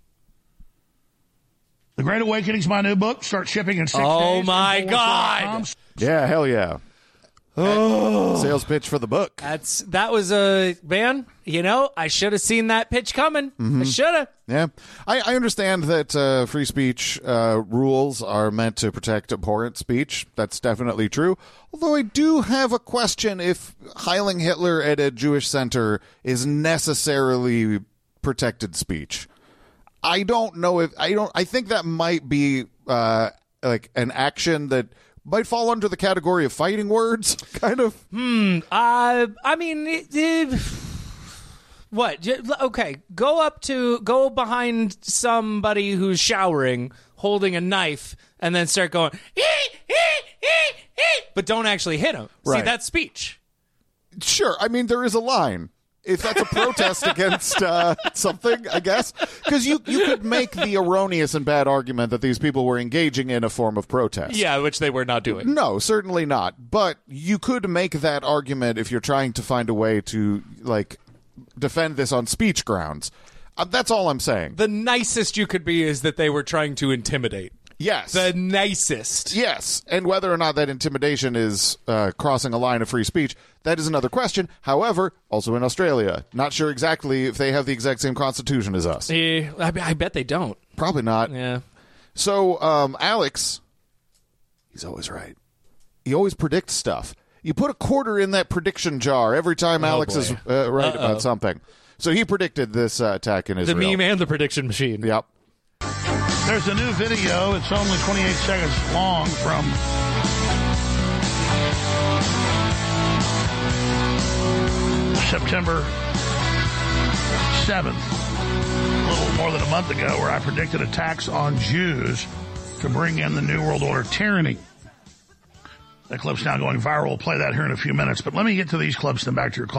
The Great Awakening is my new book. Start shipping in 6 days. Oh, my God. Yeah, hell yeah. Sales pitch for the book. That was a man. You know, I should have seen that pitch coming. Mm-hmm. I should have. Yeah, I understand that free speech rules are meant to protect abhorrent speech. That's definitely true. Although I do have a question if heiling Hitler at a Jewish center is necessarily protected speech. I don't know if I think that might be like an action that might fall under the category of fighting words, kind of. I mean, what? Okay, go behind somebody who's showering, holding a knife, and then start going, but don't actually hit him. Right. See, that's speech. Sure. I mean, there is a line. If that's a protest against something, I guess. Because you could make the erroneous and bad argument that these people were engaging in a form of protest. Yeah, which they were not doing. No, certainly not. But you could make that argument if you're trying to find a way to, like, defend this on speech grounds. That's all I'm saying. The nicest you could be is that they were trying to intimidate. Yes. The nicest. Yes. And whether or not that intimidation is crossing a line of free speech, that is another question. However, also in Australia, not sure exactly if they have the exact same constitution as us. I bet they don't. Probably not. Yeah. So, Alex, he's always right. He always predicts stuff. You put a quarter in that prediction jar every time Alex is right about something. So he predicted this attack in Israel. The meme and the prediction machine. Yep. There's a new video. It's only 28 seconds long from September 7th, a little more than a month ago, where I predicted attacks on Jews to bring in the New World Order tyranny. That clip's now going viral. We'll play that here in a few minutes. But let me get to these clips, then back to your calls.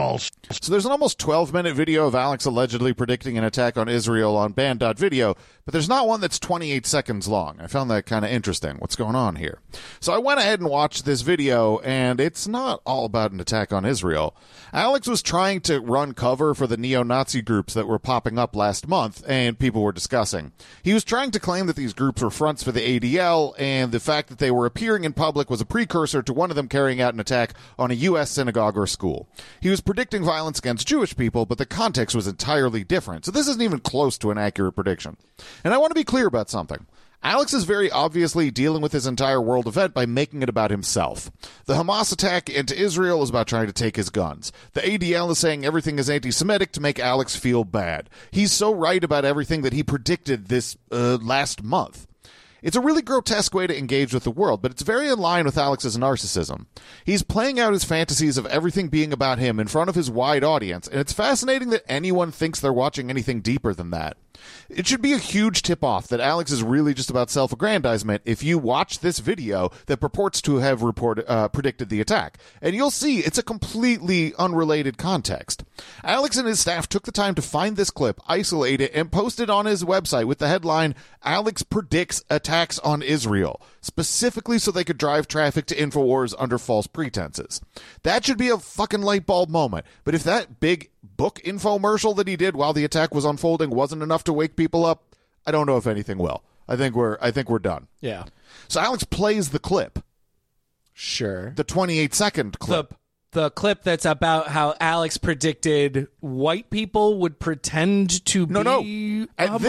So there's an almost 12-minute video of Alex allegedly predicting an attack on Israel on band.video, but there's not one that's 28 seconds long. I found that kind of interesting. What's going on here? So I went ahead and watched this video, and it's not all about an attack on Israel. Alex was trying to run cover for the neo-Nazi groups that were popping up last month, and people were discussing. He was trying to claim that these groups were fronts for the ADL, and the fact that they were appearing in public was a precursor to one of them carrying out an attack on a U.S. synagogue or school. He was predicting violence against Jewish people, but the context was entirely different. So this isn't even close to an accurate prediction. And I want to be clear about something. Alex is very obviously dealing with his entire world event by making it about himself. The Hamas attack into Israel is about trying to take his guns. The ADL is saying everything is anti-Semitic to make Alex feel bad. He's so right about everything that he predicted this last month. It's a really grotesque way to engage with the world, but it's very in line with Alex's narcissism. He's playing out his fantasies of everything being about him in front of his wide audience, and it's fascinating that anyone thinks they're watching anything deeper than that. It should be a huge tip-off that Alex is really just about self-aggrandizement if you watch this video that purports to have predicted the attack. And you'll see it's a completely unrelated context. Alex and his staff took the time to find this clip, isolate it, and post it on his website with the headline, "Alex predicts attacks on Israel," specifically so they could drive traffic to InfoWars under false pretenses. That should be a fucking light bulb moment. But if that big book infomercial that he did while the attack was unfolding wasn't enough to wake people up, I don't know if anything will. I think we're done. Yeah. So Alex plays the clip. Sure. The 28-second clip. The clip that's about how Alex predicted white people would pretend to be Hamas?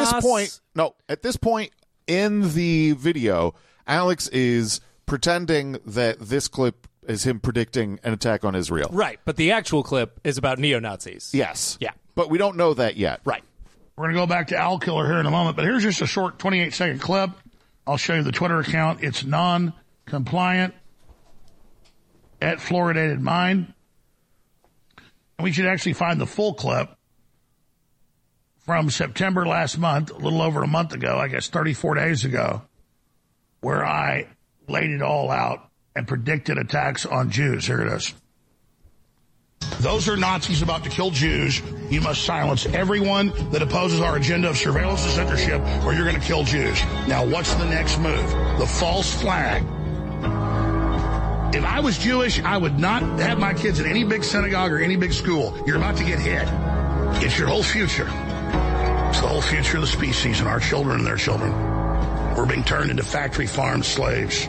At this point in the video, Alex is pretending that this clip is him predicting an attack on Israel. Right, but the actual clip is about neo-Nazis. Yes. Yeah. But we don't know that yet. Right. We're going to go back to Al Killer here in a moment, but here's just a short 28-second clip. I'll show you the Twitter account. It's non-compliant at Fluoridated Mind. And we should actually find the full clip from September last month, a little over a month ago, I guess 34 days ago, where I laid it all out and predicted attacks on Jews. Here it is. Those are Nazis about to kill Jews. You must silence everyone that opposes our agenda of surveillance and censorship, or you're going to kill Jews. Now, what's the next move? The false flag. If I was Jewish, I would not have my kids in any big synagogue or any big school. You're about to get hit. It's your whole future. It's the whole future of the species and our children and their children. We're being turned into factory farm slaves.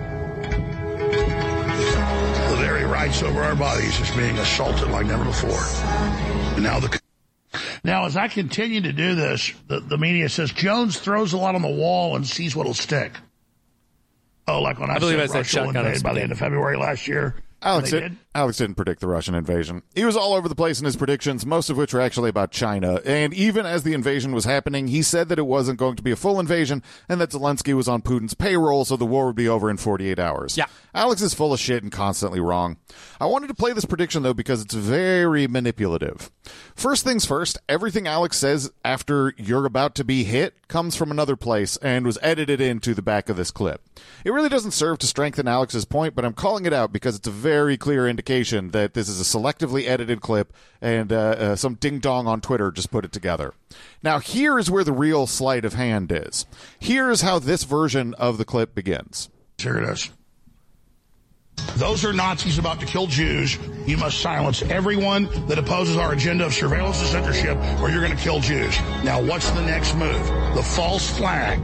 The very rights over our bodies is being assaulted like never before. And now, as I continue to do this, the media says Jones throws a lot on the wall and sees what'll stick. Oh, like when I said Russia will invade by the end of February last year. Alex didn't predict the Russian invasion. He was all over the place in his predictions, most of which were actually about China. And even as the invasion was happening, he said that it wasn't going to be a full invasion and that Zelensky was on Putin's payroll, so the war would be over in 48 hours. Yeah. Alex is full of shit and constantly wrong. I wanted to play this prediction, though, because it's very manipulative. First things first, everything Alex says after "you're about to be hit" comes from another place and was edited into the back of this clip. It really doesn't serve to strengthen Alex's point, but I'm calling it out because it's a very clear indication that this is a selectively edited clip and some ding-dong on Twitter just put it together. Now, here is where the real sleight of hand is. Here is how this version of the clip begins. Here it is. Those are Nazis about to kill Jews. You must silence everyone that opposes our agenda of surveillance and censorship, or you're going to kill Jews. Now, what's the next move? The false flag.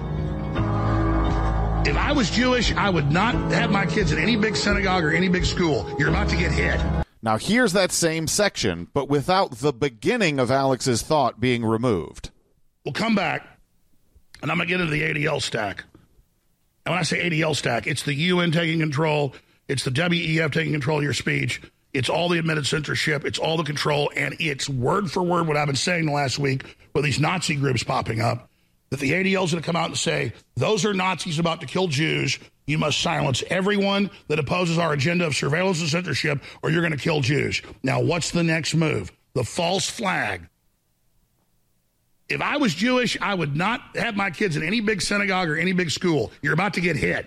If I was Jewish, I would not have my kids in any big synagogue or any big school. You're about to get hit. Now, here's that same section, but without the beginning of Alex's thought being removed. We'll come back, and I'm going to get into the ADL stack. And when I say ADL stack, it's the UN taking control. It's the WEF taking control of your speech. It's all the admitted censorship. It's all the control. And it's word for word what I've been saying the last week with these Nazi groups popping up, that the ADL is going to come out and say, those are Nazis about to kill Jews. You must silence everyone that opposes our agenda of surveillance and censorship, or you're going to kill Jews. Now, what's the next move? The false flag. If I was Jewish, I would not have my kids in any big synagogue or any big school. You're about to get hit.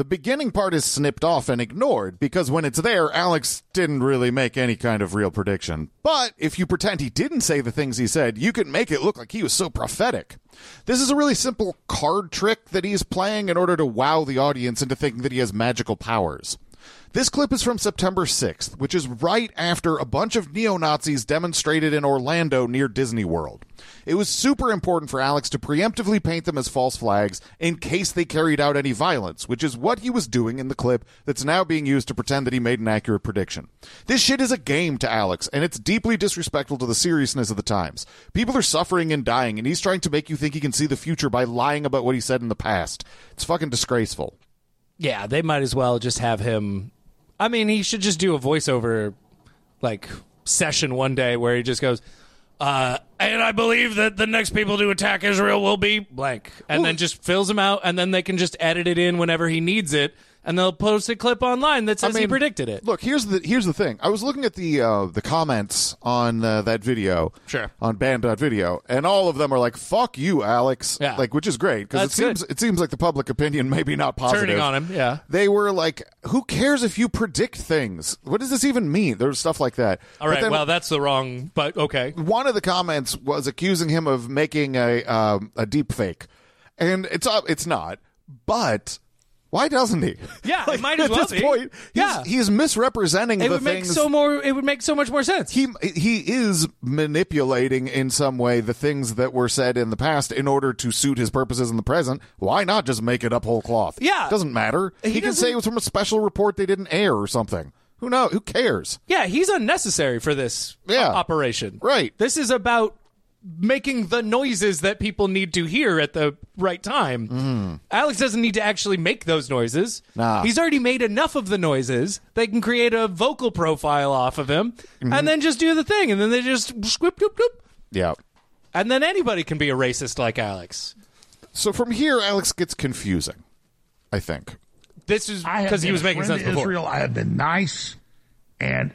The beginning part is snipped off and ignored because when it's there, Alex didn't really make any kind of real prediction. But if you pretend he didn't say the things he said, you can make it look like he was so prophetic. This is a really simple card trick that he's playing in order to wow the audience into thinking that he has magical powers. This clip is from September 6th, which is right after a bunch of neo-Nazis demonstrated in Orlando near Disney World. It was super important for Alex to preemptively paint them as false flags in case they carried out any violence, which is what he was doing in the clip that's now being used to pretend that he made an accurate prediction. This shit is a game to Alex, and it's deeply disrespectful to the seriousness of the times. People are suffering and dying, and he's trying to make you think he can see the future by lying about what he said in the past. It's fucking disgraceful. Yeah, they might as well just have him... I mean, he should just do a voiceover, like, session one day where he just goes, and I believe that the next people to attack Israel will be blank. And then just fills them out, and then they can just edit it in whenever he needs it, and they'll post a clip online that says he predicted it. Look, here's the thing. I was looking at the comments on that video, on band.video, and all of them are like, "Fuck you, Alex," like, which is great because it seems like the public opinion maybe not positive. Turning on him, yeah. They were like, "Who cares if you predict things? What does this even mean?" There's stuff like that. All right, well, that's the wrong, but okay. One of the comments was accusing him of making a deep fake, and it's not, but. Why doesn't he? Yeah, like, it might as well at this point, he's misrepresenting the things. It would make so much more sense. He is manipulating in some way the things that were said in the past in order to suit his purposes in the present. Why not just make it up whole cloth? Yeah. Doesn't matter. He can say it was from a special report they didn't air or something. Who knows? Who cares? Yeah, he's unnecessary for this operation. Right. This is about making the noises that people need to hear at the right time. Alex doesn't need to actually make those noises. Nah. He's already made enough of the noises. They can create a vocal profile off of him and then just do the thing. And then they just squip, doop, doop. Yeah. And then anybody can be a racist like Alex. So from here, Alex gets confusing, I think. This is because he was making sense before. Israel, I have been nice, and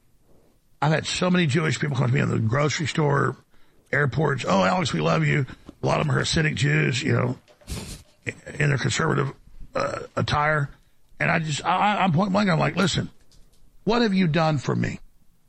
I've had so many Jewish people come to me in the grocery store, airports. "Oh, Alex, we love you." A lot of them are Hasidic Jews, in their conservative attire. And I'm point blank. I'm like, listen, what have you done for me?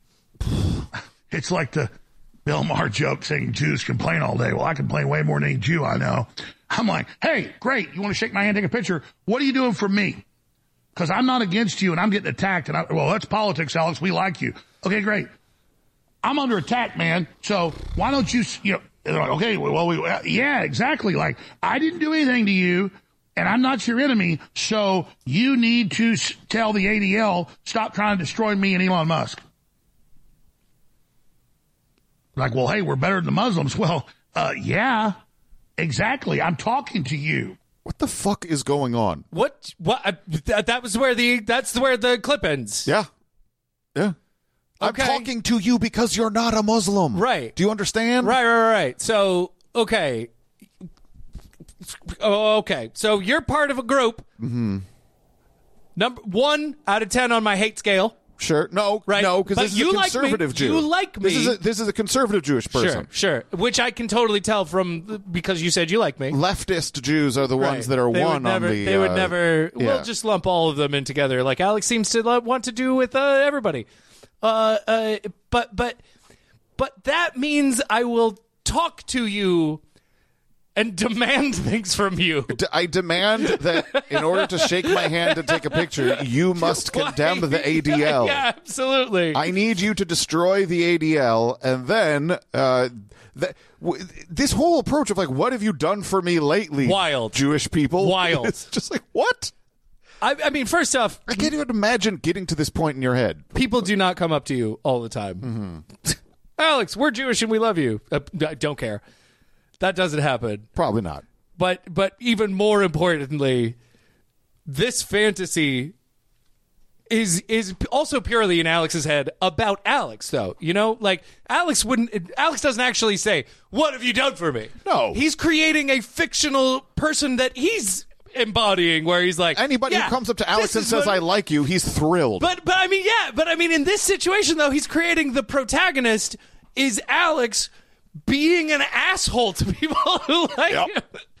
It's like the Bill Maher joke saying Jews complain all day. Well, I complain way more than any Jew I know. I'm like, hey, great. You want to shake my hand, take a picture? What are you doing for me? Because I'm not against you and I'm getting attacked. And well, that's politics, Alex. We like you. Okay, great. I'm under attack, man. So why don't you, they're like, okay, well, yeah, exactly. Like, I didn't do anything to you, and I'm not your enemy, so you need to tell the ADL, stop trying to destroy me and Elon Musk. Like, well, hey, we're better than the Muslims. Well, yeah, exactly. I'm talking to you. What the fuck is going on? What? That's where the clip ends. Yeah. Yeah. Okay. I'm talking to you because you're not a Muslim. Right. Do you understand? Right. So, okay. Okay. So you're part of a group. Mm-hmm. Number 1 out of 10 on my hate scale. Sure. No, right. No, because this is a conservative Jew. You like me. This is a conservative Jewish person. Sure. Which I can totally tell from because you said you like me. Leftist Jews are the ones that are They on the... They would never... We'll just lump all of them in together like Alex seems to want to do with everybody. But that means I will talk to you and demand things from you. I demand that in order to shake my hand and take a picture, you must condemn the ADL. Yeah, absolutely. I need you to destroy the ADL, and then this whole approach of like, what have you done for me lately? Wild. Jewish people. Wild. It's just like, what? I mean, first off, I can't even imagine getting to this point in your head. People do not come up to you all the time. Mm-hmm. Alex, we're Jewish and we love you. I don't care. That doesn't happen. Probably not. But even more importantly, this fantasy is also purely in Alex's head about Alex, though. Like Alex doesn't actually say, "What have you done for me?" No. He's creating a fictional person that he's embodying, where he's like, anybody who comes up to Alex and says, "I like you," he's thrilled. But I mean, in this situation though, he's creating the protagonist is Alex being an asshole to people who like him.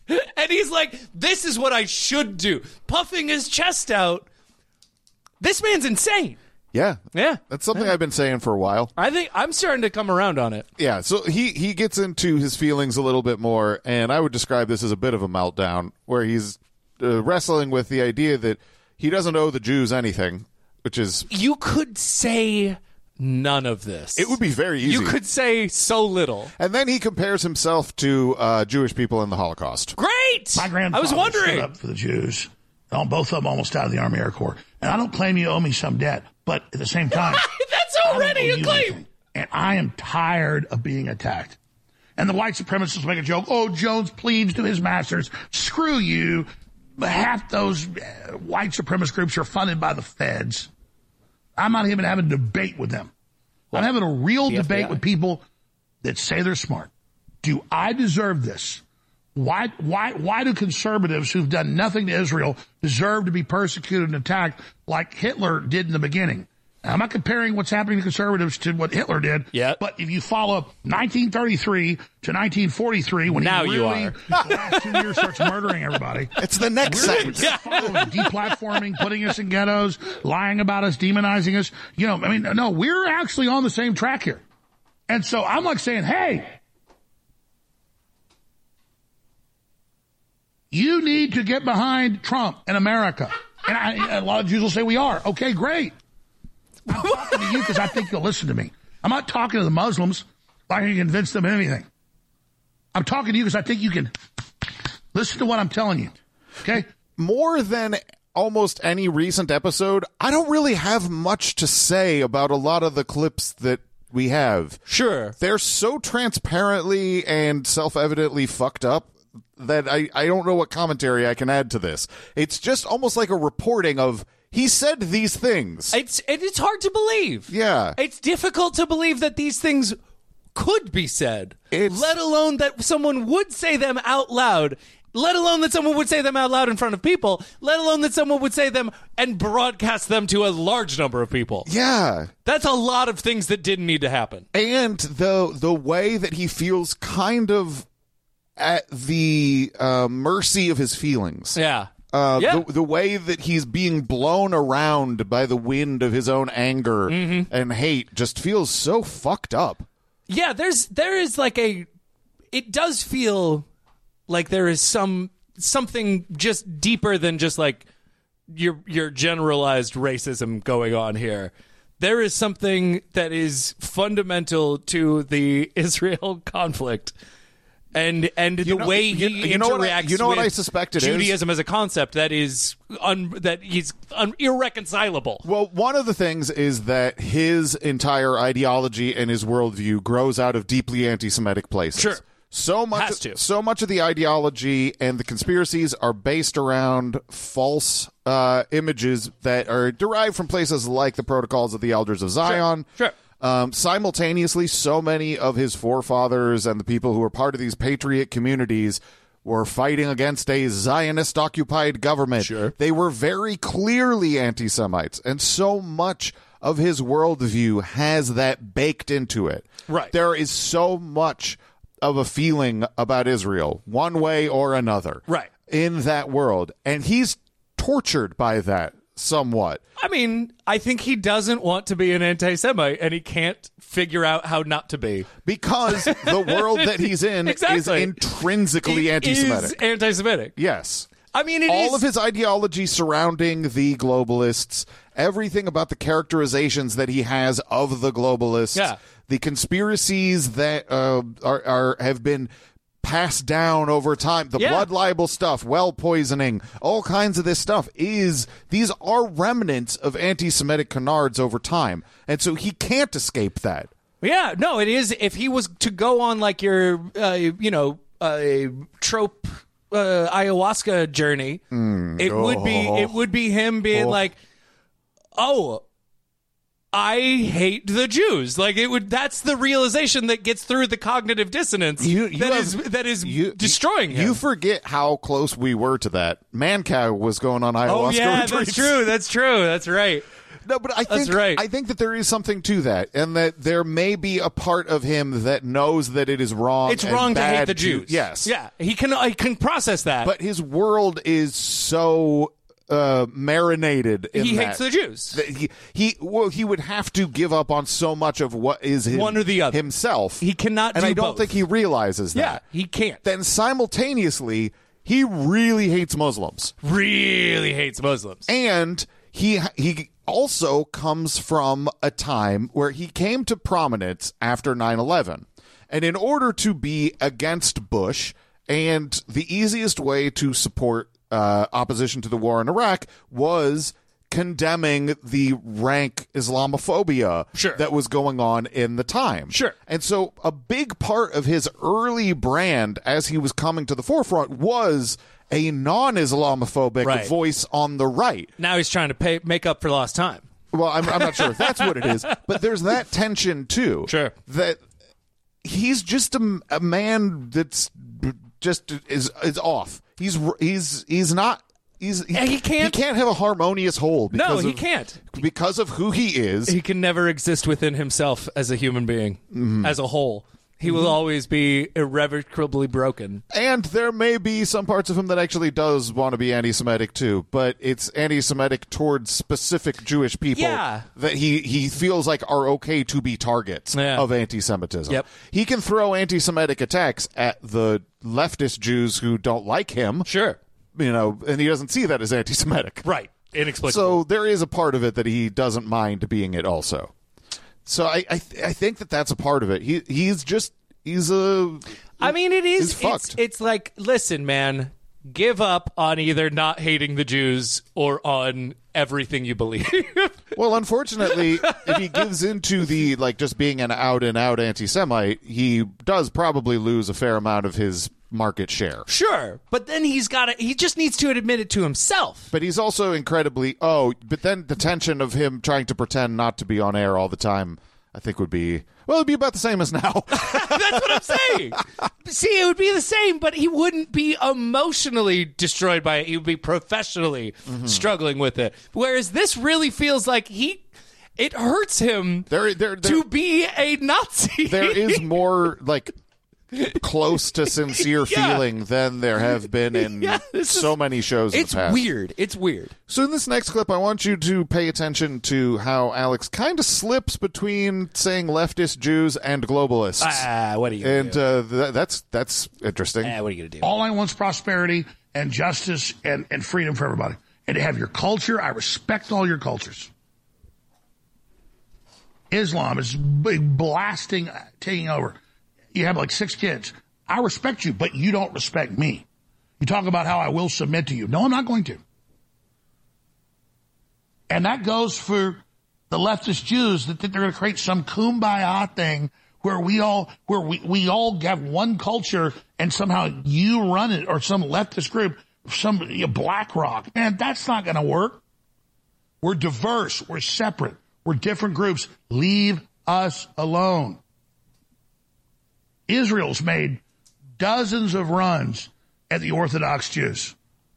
And he's like, this is what I should do. Puffing his chest out. This man's insane. Yeah. Yeah. That's something I've been saying for a while. I think I'm starting to come around on it. Yeah, so he gets into his feelings a little bit more, and I would describe this as a bit of a meltdown, where he's wrestling with the idea that he doesn't owe the Jews anything, which is... You could say none of this. It would be very easy. You could say so little. And then he compares himself to Jewish people in the Holocaust. Great! My grandfather I was wondering. stood up for the Jews. Both of them almost out of the Army Air Corps. And I don't claim you owe me some debt, but at the same time... That's already a claim! Anything. And I am tired of being attacked. And the white supremacists make a joke, oh, Jones pleads to his masters. Screw you. Half those white supremacist groups are funded by the feds. I'm not even having a debate with them. I'm having a real debate with people that say they're smart. Do I deserve this? Why do conservatives who've done nothing to Israel deserve to be persecuted and attacked like Hitler did in the beginning? Now, I'm not comparing what's happening to conservatives to what Hitler did. Yep. But if you follow 1933 to 1943, when now he really, the last 2 years, starts murdering everybody. It's the next sentence. Deplatforming, putting us in ghettos, lying about us, demonizing us. No, we're actually on the same track here. And so I'm like saying, hey, you need to get behind Trump and America. And a lot of Jews will say we are. Okay, great. I'm talking to you because I think you'll listen to me. I'm not talking to the Muslims like I can convince them of anything. I'm talking to you because I think you can listen to what I'm telling you. Okay? More than almost any recent episode, I don't really have much to say about a lot of the clips that we have. Sure. They're so transparently and self-evidently fucked up that I don't know what commentary I can add to this. It's just almost like a reporting of, he said these things. It's hard to believe. Yeah. It's difficult to believe that these things could be said, let alone that someone would say them out loud, let alone that someone would say them out loud in front of people, let alone that someone would say them and broadcast them to a large number of people. Yeah. That's a lot of things that didn't need to happen. And the way that he feels kind of at the mercy of his feelings. Yeah. The way that he's being blown around by the wind of his own anger and hate just feels so fucked up. Yeah, there is like it does feel like there is something just deeper than just like your generalized racism going on here. There is something that is fundamental to the Israel conflict. And the way he interacts what I suspect it is? Judaism as a concept that is irreconcilable. Well, one of the things is that his entire ideology and his worldview grows out of deeply anti-Semitic places. Sure. So much of the ideology and the conspiracies are based around false images that are derived from places like the Protocols of the Elders of Zion. Sure. Simultaneously, so many of his forefathers and the people who were part of these patriot communities were fighting against a Zionist-occupied government. Sure. They were very clearly anti-Semites, and so much of his worldview has that baked into it. Right. There is so much of a feeling about Israel, one way or another, right, in that world, and he's tortured by that. Somewhat. I mean, I think he doesn't want to be an anti-Semite, and he can't figure out how not to be. Because the world that he's in is intrinsically anti-Semitic. Is anti-Semitic. Yes. I mean, all of his ideology surrounding the globalists, everything about the characterizations that he has of the globalists, the conspiracies that have been passed down over time, the blood libel stuff, well poisoning, all kinds of this stuff these are remnants of anti-Semitic canards over time, and so he can't escape that. Yeah, no, it is. If he was to go on like your trope ayahuasca journey, it would be him being like, oh, I hate the Jews. Like that's the realization that gets through the cognitive dissonance that is destroying him. You forget how close we were to that. Mancow was going on ayahuasca retreats. That's true. That's right. No, but I think That's right. I think that there is something to that, and that there may be a part of him that knows that it is wrong. It's and wrong to hate bad the Jews. Yes. Yeah, he can process that. But his world is so marinated in he that. hates the Jews. That he would have to give up on so much of what is One or the other. himself. He cannot and do I don't both. think he realizes Yeah, that. he can't. Then simultaneously, he really hates Muslims. Really hates Muslims. And he also comes from a time where he came to prominence after 9/11. And in order to be against Bush, and the easiest way to support opposition to the war in Iraq was condemning the rank Islamophobia that was going on in the time. Sure. And so a big part of his early brand as he was coming to the forefront was a non-Islamophobic voice on the right. Now he's trying to make up for lost time. Well, I'm not sure if that's what it is, but there's that tension too. Sure. That he's just a man that's just is off. He can't have a harmonious whole. No, he can't. Because of who he is. He can never exist within himself as a human being, as a whole. He will always be irrevocably broken. And there may be some parts of him that actually does want to be anti-Semitic too, but it's anti-Semitic towards specific Jewish people that he feels like are okay to be targets of anti-Semitism. Yep. He can throw anti-Semitic attacks at the leftist Jews who don't like him. Sure. And he doesn't see that as anti-Semitic. Right. Inexplicable. So there is a part of it that he doesn't mind being it also. So I think that that's a part of it. He's I mean, it is. He's fucked. It's like, listen, man, give up on either not hating the Jews or on everything you believe. Well, unfortunately, if he gives into the just being an out and out anti-Semite, he does probably lose a fair amount of his market share. Sure, but then he just needs to admit it to himself. But he's also incredibly but then the tension of him trying to pretend not to be on air all the time, I think it'd be about the same as now. That's what I'm saying. See, it would be the same, but he wouldn't be emotionally destroyed by it. He would be professionally struggling with it. Whereas this really feels like it hurts him to be a Nazi. There is more close to sincere feeling than there have been in so many shows in the past. It's weird. So in this next clip, I want you to pay attention to how Alex kind of slips between saying leftist Jews and globalists. What are you going to do? And that's interesting. What are you going to do? All I want is prosperity and justice and freedom for everybody. And to have your culture. I respect all your cultures. Islam is blasting, taking over. You have 6 kids. I respect you, but you don't respect me. You talk about how I will submit to you. No, I'm not going to. And that goes for the leftist Jews that think they're going to create some kumbaya thing where we all have one culture and somehow you run it, or some leftist group, some BlackRock. Man, that's not going to work. We're diverse. We're separate. We're different groups. Leave us alone. Israel's made dozens of runs at the Orthodox Jews.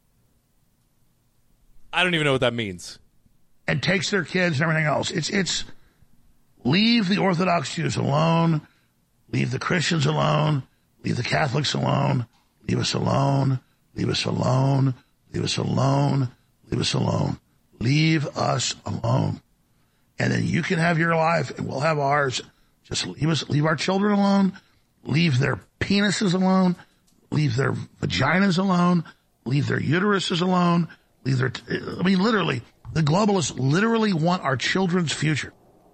I don't even know what that means. And takes their kids and everything else. It's leave the Orthodox Jews alone. Leave the Christians alone. Leave the Catholics alone. Leave us alone. Leave us alone. Leave us alone. Leave us alone. Leave us alone. And then you can have your life and we'll have ours. Just leave our children alone. Leave their penises alone. Leave their vaginas alone. Leave their uteruses alone. Literally, the globalists literally want our children's future.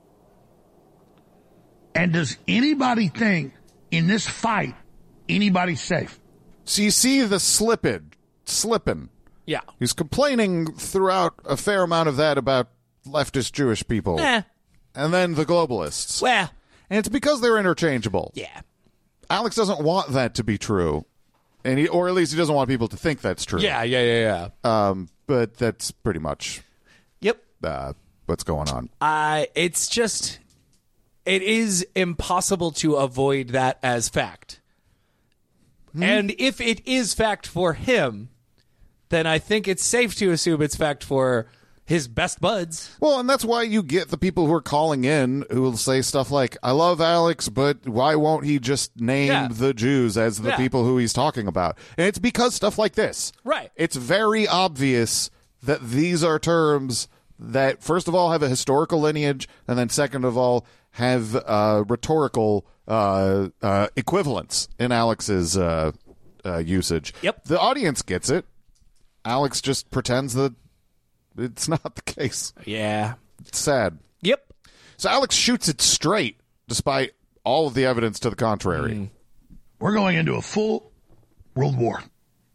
And does anybody think in this fight anybody's safe? So you see the slipping. Yeah. He's complaining throughout a fair amount of that about leftist Jewish people. And then the globalists. Well. And it's because they're interchangeable. Yeah. Alex doesn't want that to be true, or at least he doesn't want people to think that's true. Yeah. But that's pretty much what's going on. It is impossible to avoid that as fact. And if it is fact for him, then I think it's safe to assume it's fact for his best buds. Well, and that's why you get the people who are calling in who will say stuff like, I love Alex, but why won't he just name the Jews as the people who he's talking about? And it's because stuff like this. Right. It's very obvious that these are terms that, first of all, have a historical lineage, and then second of all, have rhetorical equivalence in Alex's usage. Yep. The audience gets it. Alex just pretends that it's not the case. Yeah. It's sad. Yep. So Alex shoots it straight, despite all of the evidence to the contrary. We're going into a full world war.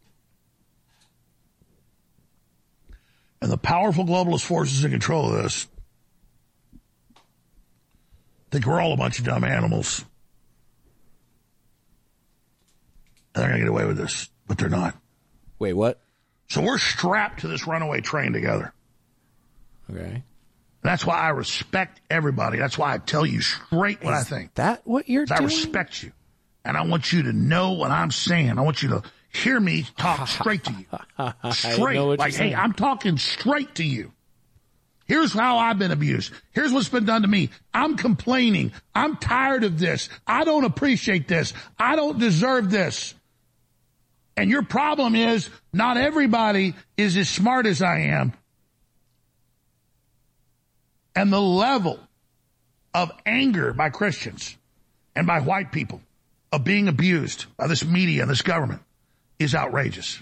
And the powerful globalist forces in control of this think we're all a bunch of dumb animals. And they're going to get away with this, but they're not. Wait, what? So we're strapped to this runaway train together. Okay. That's why I respect everybody. That's why I tell you straight what I think. That what you're doing? I respect you. And I want you to know what I'm saying. I want you to hear me talk straight to you. Straight. Like, hey, I'm talking straight to you. Here's how I've been abused. Here's what's been done to me. I'm complaining. I'm tired of this. I don't appreciate this. I don't deserve this. And your problem is not everybody is as smart as I am. And the level of anger by Christians and by white people of being abused by this media and this government is outrageous.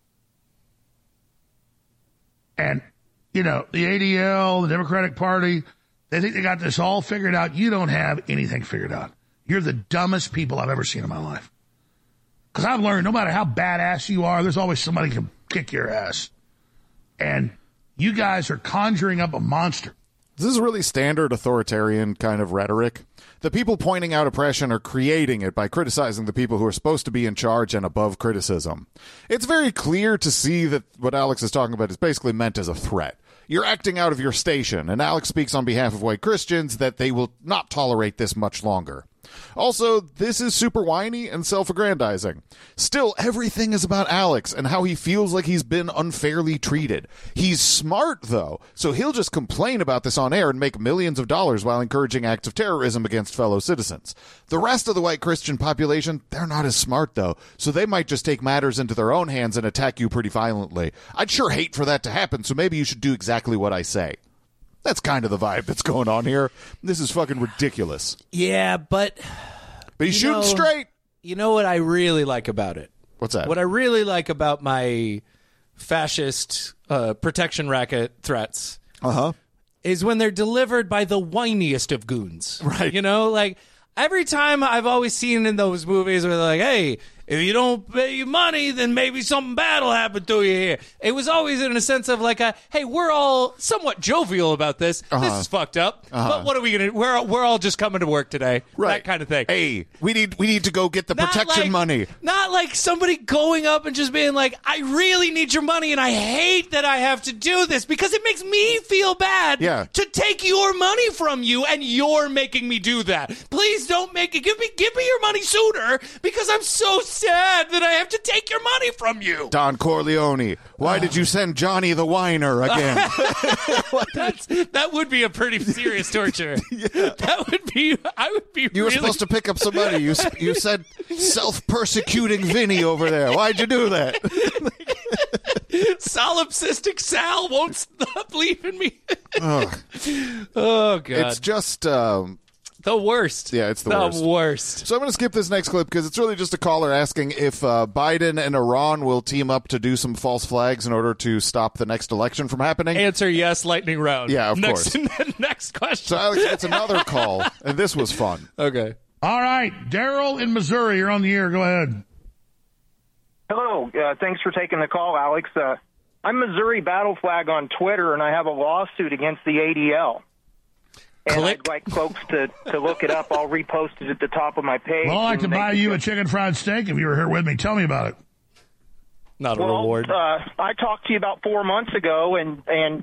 And, you know, the ADL, the Democratic Party, they think they got this all figured out. You don't have anything figured out. You're the dumbest people I've ever seen in my life. Because I've learned no matter how badass you are, there's always somebody who can kick your ass. And you guys are conjuring up a monster. This is really standard authoritarian kind of rhetoric. The people pointing out oppression are creating it by criticizing the people who are supposed to be in charge and above criticism. It's very clear to see that what Alex is talking about is basically meant as a threat. You're acting out of your station, and Alex speaks on behalf of white Christians that they will not tolerate this much longer. Also, this is super whiny and self-aggrandizing. Still, everything is about Alex and how he feels like he's been unfairly treated. He's smart, though, so he'll just complain about this on air and make millions of dollars while encouraging acts of terrorism against fellow citizens. The rest of the white Christian population, they're not as smart, though, so they might just take matters into their own hands and attack you pretty violently. I'd sure hate for that to happen, so maybe you should do exactly what I say. That's kind of the vibe that's going on here. This is fucking ridiculous. Yeah, but he's shooting straight. You know what I really like about it? What's that? What I really like about my fascist protection racket threats is when they're delivered by the whiniest of goons. Right. You know, like every time I've always seen in those movies where they're like, hey, if you don't pay your money, then maybe something bad will happen to you here. It was always in a sense of like, hey, we're all somewhat jovial about this. This is fucked up. But what are we going to, we're all just coming to work today. Right. That kind of thing. Hey, we need to go get the protection money. Not like somebody going up and just being like, I really need your money and I hate that I have to do this because it makes me feel bad to take your money from you and you're making me do that. Please don't make it. Give me your money sooner because I'm so sad that I have to take your money from you. Don Corleone, why did you send Johnny the whiner again? That would be a pretty serious torture. That would be, I would be You were supposed to pick up some money. You said self-persecuting Vinny over there. Why'd you do that? Solipsistic Sal won't stop leaving me. Oh, God. It's just... the worst. Yeah, it's the worst. So I'm going to skip this next clip because it's really just a caller asking if Biden and Iran will team up to do some false flags in order to stop the next election from happening. Answer yes, lightning round. Yeah, of course. Next question. So Alex, it's another call, and this was fun. Okay. All right, Daryl in Missouri, you're on the air. Go ahead. Hello. Thanks for taking the call, Alex. I'm Missouri Battle Flag on Twitter, and I have a lawsuit against the ADL. And I'd like folks to look it up. I'll repost it at the top of my page. Well, I'd like to buy you a chicken fried steak if you were here with me. Tell me about it. Not a reward. I talked to you about 4 months ago, and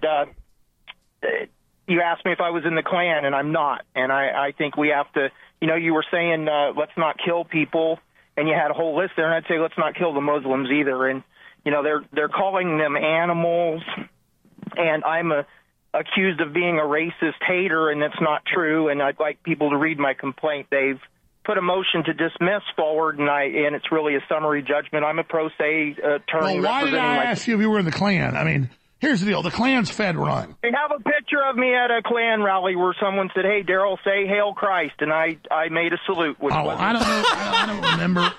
you asked me if I was in the Klan, and I'm not. And I think we have to, you were saying let's not kill people, and you had a whole list there, and I'd say let's not kill the Muslims either. And, they're calling them animals. and I'm accused of being a racist hater, and that's not true, and I'd like people to read my complaint. They've put a motion to dismiss forward, and it's really a summary judgment. I'm a pro se attorney. Well, why did I ask you if you were in the Klan? I mean, here's the deal. The Klan's Fed run. They have a picture of me at a Klan rally where someone said, "Hey, Daryl, say Hail Christ," and I made a salute. Which I don't know. I don't remember.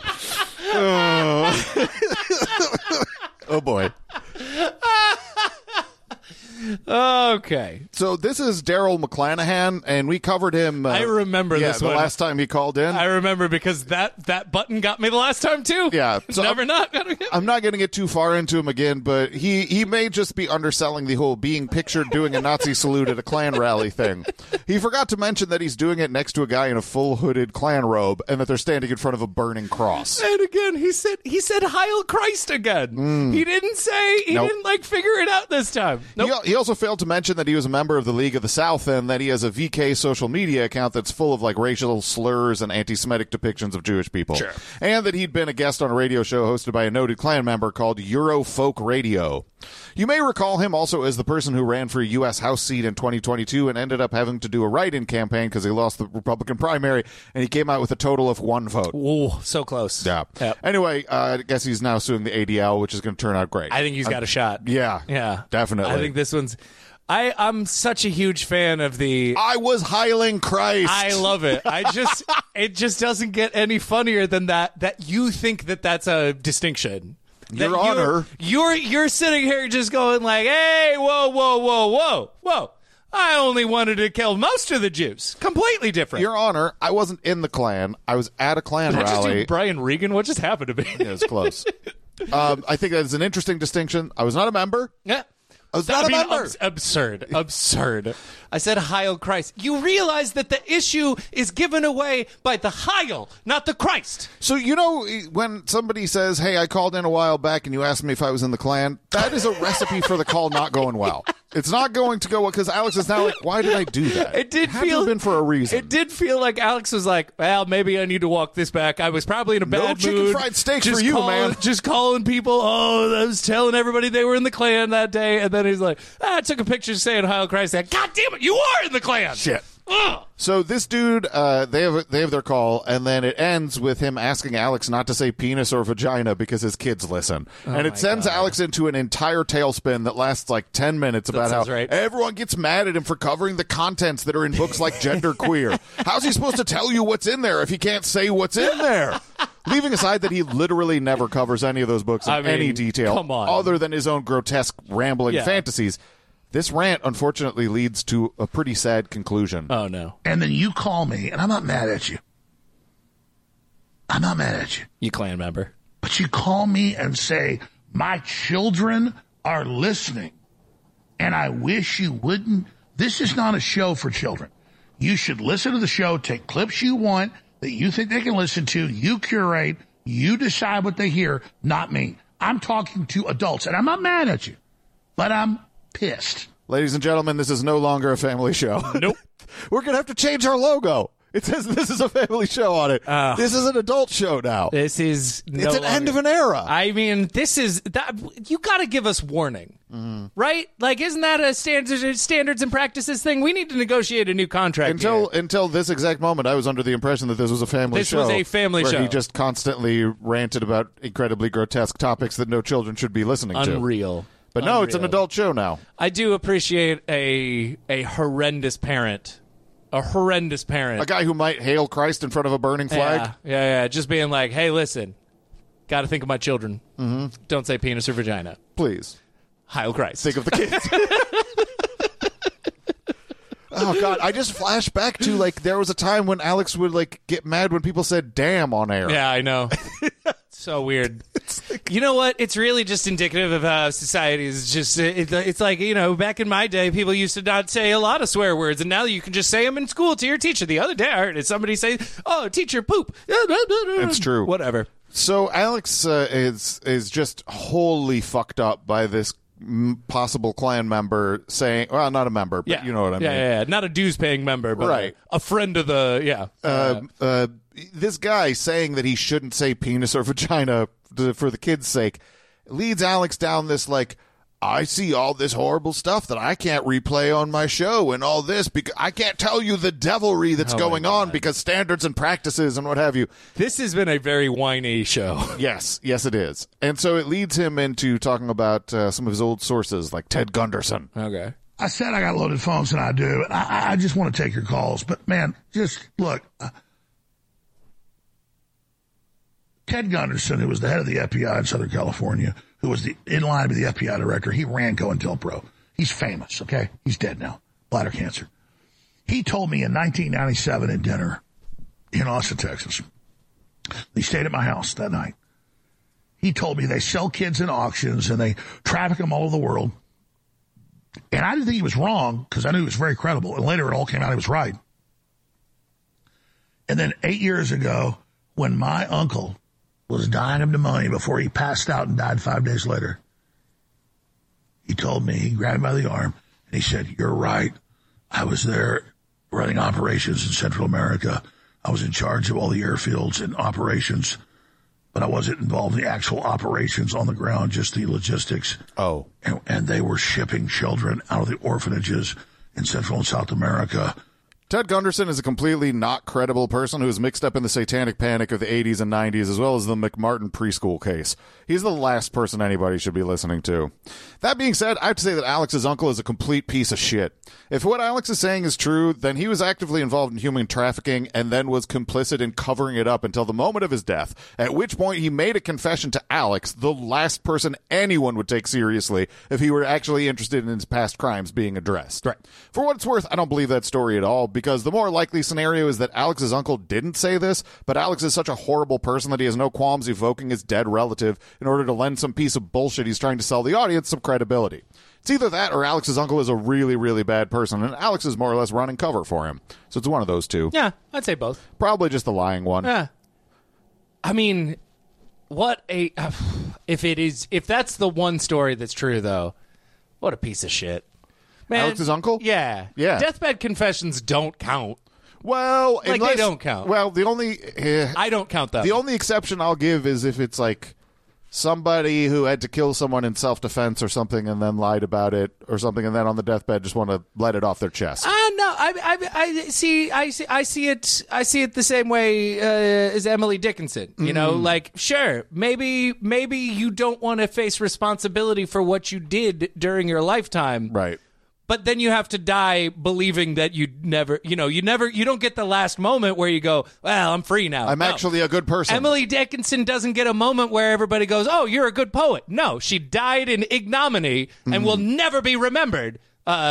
Oh, boy. Okay. So this is Daryl McClanahan, and we covered him. I remember this the one. last time he called in. I remember because that button got me the last time, too. Yeah. So I'm not going to get too far into him again, but he may just be underselling the whole being pictured doing a Nazi salute at a Klan rally thing. He forgot to mention that he's doing it next to a guy in a full hooded Klan robe and that they're standing in front of a burning cross. And again, he said Heil Christ again. He didn't say, didn't figure it out this time. Nope. He also failed to mention that he was a member of the League of the South and that he has a VK social media account that's full of racial slurs and anti-Semitic depictions of Jewish people. Sure. And that he'd been a guest on a radio show hosted by a noted Klan member called Eurofolk Radio. You may recall him also as the person who ran for a U.S. House seat in 2022 and ended up having to do a write-in campaign because he lost the Republican primary, and he came out with a total of 1 vote. Ooh, so close. Yeah. Yep. Anyway, I guess he's now suing the ADL, which is going to turn out great. I think he's got a shot. Yeah. Yeah. Definitely. I think this one's... I'm such a huge fan of the... I was Heiling Christ. I love it. It just doesn't get any funnier than that you think that's a distinction. Your Honor. You're sitting here just going hey, whoa. I only wanted to kill most of the Jews. Completely different. Your Honor, I wasn't in the Klan. I was at a Klan Did I just rally. do Brian Regan? What just happened to me? It was close. I think that's an interesting distinction. I was not a member. Yeah. I was not a member. Absurd. I said Heil Christ. You realize that the issue is given away by the Heil, not the Christ. So, when somebody says, hey, I called in a while back and you asked me if I was in the Klan, that is a recipe for the call not going well. It's not going to go well because Alex is now like, why did I do that? It did had feel to have been for a reason. It did feel like Alex was like, well, maybe I need to walk this back. I was probably in a bad mood. No chicken fried steak for you, man. Just calling people. I was telling everybody they were in the Klan that day, and then he's like, I took a picture saying Heil Christ. God damn it, you are in the Klan. Shit. Ugh. So this dude, they have their call, and then it ends with him asking Alex not to say penis or vagina because his kids listen. And it sends Alex into an entire tailspin that lasts 10 minutes about how everyone gets mad at him for covering the contents that are in books like Gender Queer. How's he supposed to tell you what's in there if he can't say what's in there? Leaving aside that he literally never covers any of those books in any detail other than his own grotesque rambling fantasies. This rant, unfortunately, leads to a pretty sad conclusion. Oh, no. And then you call me, and I'm not mad at you. I'm not mad at you. You Klan member. But you call me and say, my children are listening, and I wish you wouldn't. This is not a show for children. You should listen to the show, take clips you want that you think they can listen to, you curate, you decide what they hear, not me. I'm talking to adults, and I'm not mad at you, but I'm pissed. Ladies and gentlemen, this is no longer a family show. Nope. We're going to have to change our logo. It says this is a family show on it. This is an adult show now. This is it's an end of an era. I mean, this is that you got to give us warning, right? Isn't that a standards and practices thing? We need to negotiate a new contract. Until this exact moment, I was under the impression that this was a family show. This was a family show. Where he just constantly ranted about incredibly grotesque topics that no children should be listening to. Unreal. But no, it's an adult show now. I do appreciate a horrendous parent. A horrendous parent. A guy who might hail Christ in front of a burning flag. Yeah. Just being like, hey, listen, got to think of my children. Mm-hmm. Don't say penis or vagina. Please. Heil Christ. Think of the kids. Oh, God. I just flashed back to, there was a time when Alex would, get mad when people said damn on air. Yeah, I know. So weird. You know what? It's really just indicative of how society is just, it's like, back in my day, people used to not say a lot of swear words, and now you can just say them in school to your teacher. The other day, I heard somebody say, oh, teacher, poop. It's true. Whatever. So Alex is just wholly fucked up by this possible Klan member saying, well, not a member, but you know what I mean. Yeah. Not a dues-paying member, but right. a friend of the, this guy saying that he shouldn't say penis or vagina for the kids' sake leads Alex down this, I see all this horrible stuff that I can't replay on my show and all this because I can't tell you the devilry that's going on because standards and practices and what have you. This has been a very whiny show. Yes, it is. And so it leads him into talking about some of his old sources like Ted Gunderson. Okay. I said I got loaded phones, and I do. And I just want to take your calls. But, man, just look. Ted Gunderson, who was the head of the FBI in Southern California, who was in line to be the FBI director, he ran COINTELPRO. He's famous, okay? He's dead now, bladder cancer. He told me in 1997 at dinner in Austin, Texas. He stayed at my house that night. He told me they sell kids in auctions and they traffic them all over the world. And I didn't think he was wrong because I knew he was very credible. And later it all came out he was right. And then 8 years ago, when my uncle was dying of pneumonia before he passed out and died 5 days later, he told me, he grabbed me by the arm, and he said, "You're right. I was there running operations in Central America. I was in charge of all the airfields and operations, but I wasn't involved in the actual operations on the ground, just the logistics." Oh. And they were shipping children out of the orphanages in Central and South America. Ted Gunderson is a completely not credible person who is mixed up in the satanic panic of the 80s and 90s as well as the McMartin preschool case. He's the last person anybody should be listening to. That being said, I have to say that Alex's uncle is a complete piece of shit. If what Alex is saying is true, then he was actively involved in human trafficking and then was complicit in covering it up until the moment of his death, at which point he made a confession to Alex, the last person anyone would take seriously if he were actually interested in his past crimes being addressed. Right. For what it's worth, I don't believe that story at all, because the more likely scenario is that Alex's uncle didn't say this, but Alex is such a horrible person that he has no qualms evoking his dead relative in order to lend some piece of bullshit he's trying to sell the audience some credibility. It's either that or Alex's uncle is a really, really bad person, and Alex is more or less running cover for him. So it's one of those two. Yeah, I'd say both. Probably just the lying one. Yeah. I mean, if that's the one story that's true, though, what a piece of shit. Man, Alex's uncle? Yeah. Yeah. Deathbed confessions don't count. Well, Like, they don't count. Well, the only... I don't count them. The only exception I'll give is if it's like somebody who had to kill someone in self-defense or something and then lied about it or something and then on the deathbed just want to let it off their chest. No, I see it the same way as Emily Dickinson. You know, like, sure, maybe you don't want to face responsibility for what you did during your lifetime. Right. But then you have to die believing that you don't get the last moment where you go, well, I'm free now. I'm actually a good person. Emily Dickinson doesn't get a moment where everybody goes, oh, you're a good poet. No, she died in ignominy and will never be remembered.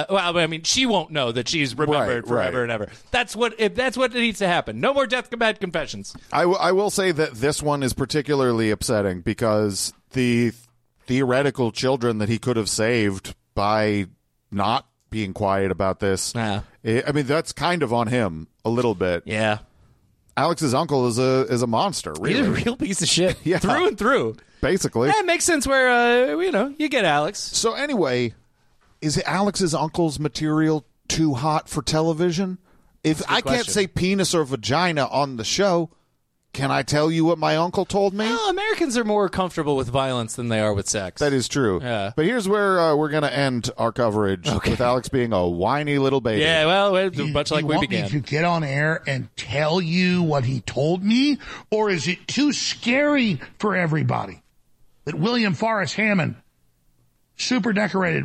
She won't know that she's remembered forever and ever. That's what needs to happen. No more deathbed confessions. I will say that this one is particularly upsetting because the theoretical children that he could have saved by not being quiet about this. Yeah. I mean, that's kind of on him a little bit. Yeah. Alex's uncle is a monster, really. He's a real piece of shit. Yeah. Through and through. Basically. Yeah, it makes sense where, you get Alex. So anyway, is Alex's uncle's material too hot for television? If I can't say penis or vagina on the show, can I tell you what my uncle told me? Well, Americans are more comfortable with violence than they are with sex. That is true. Yeah. But here's where we're going to end our coverage with Alex being a whiny little baby. Yeah, well, much like we began. Want me to get on air and tell you what he told me? Or is it too scary for everybody that William Forrest Hammond, super decorated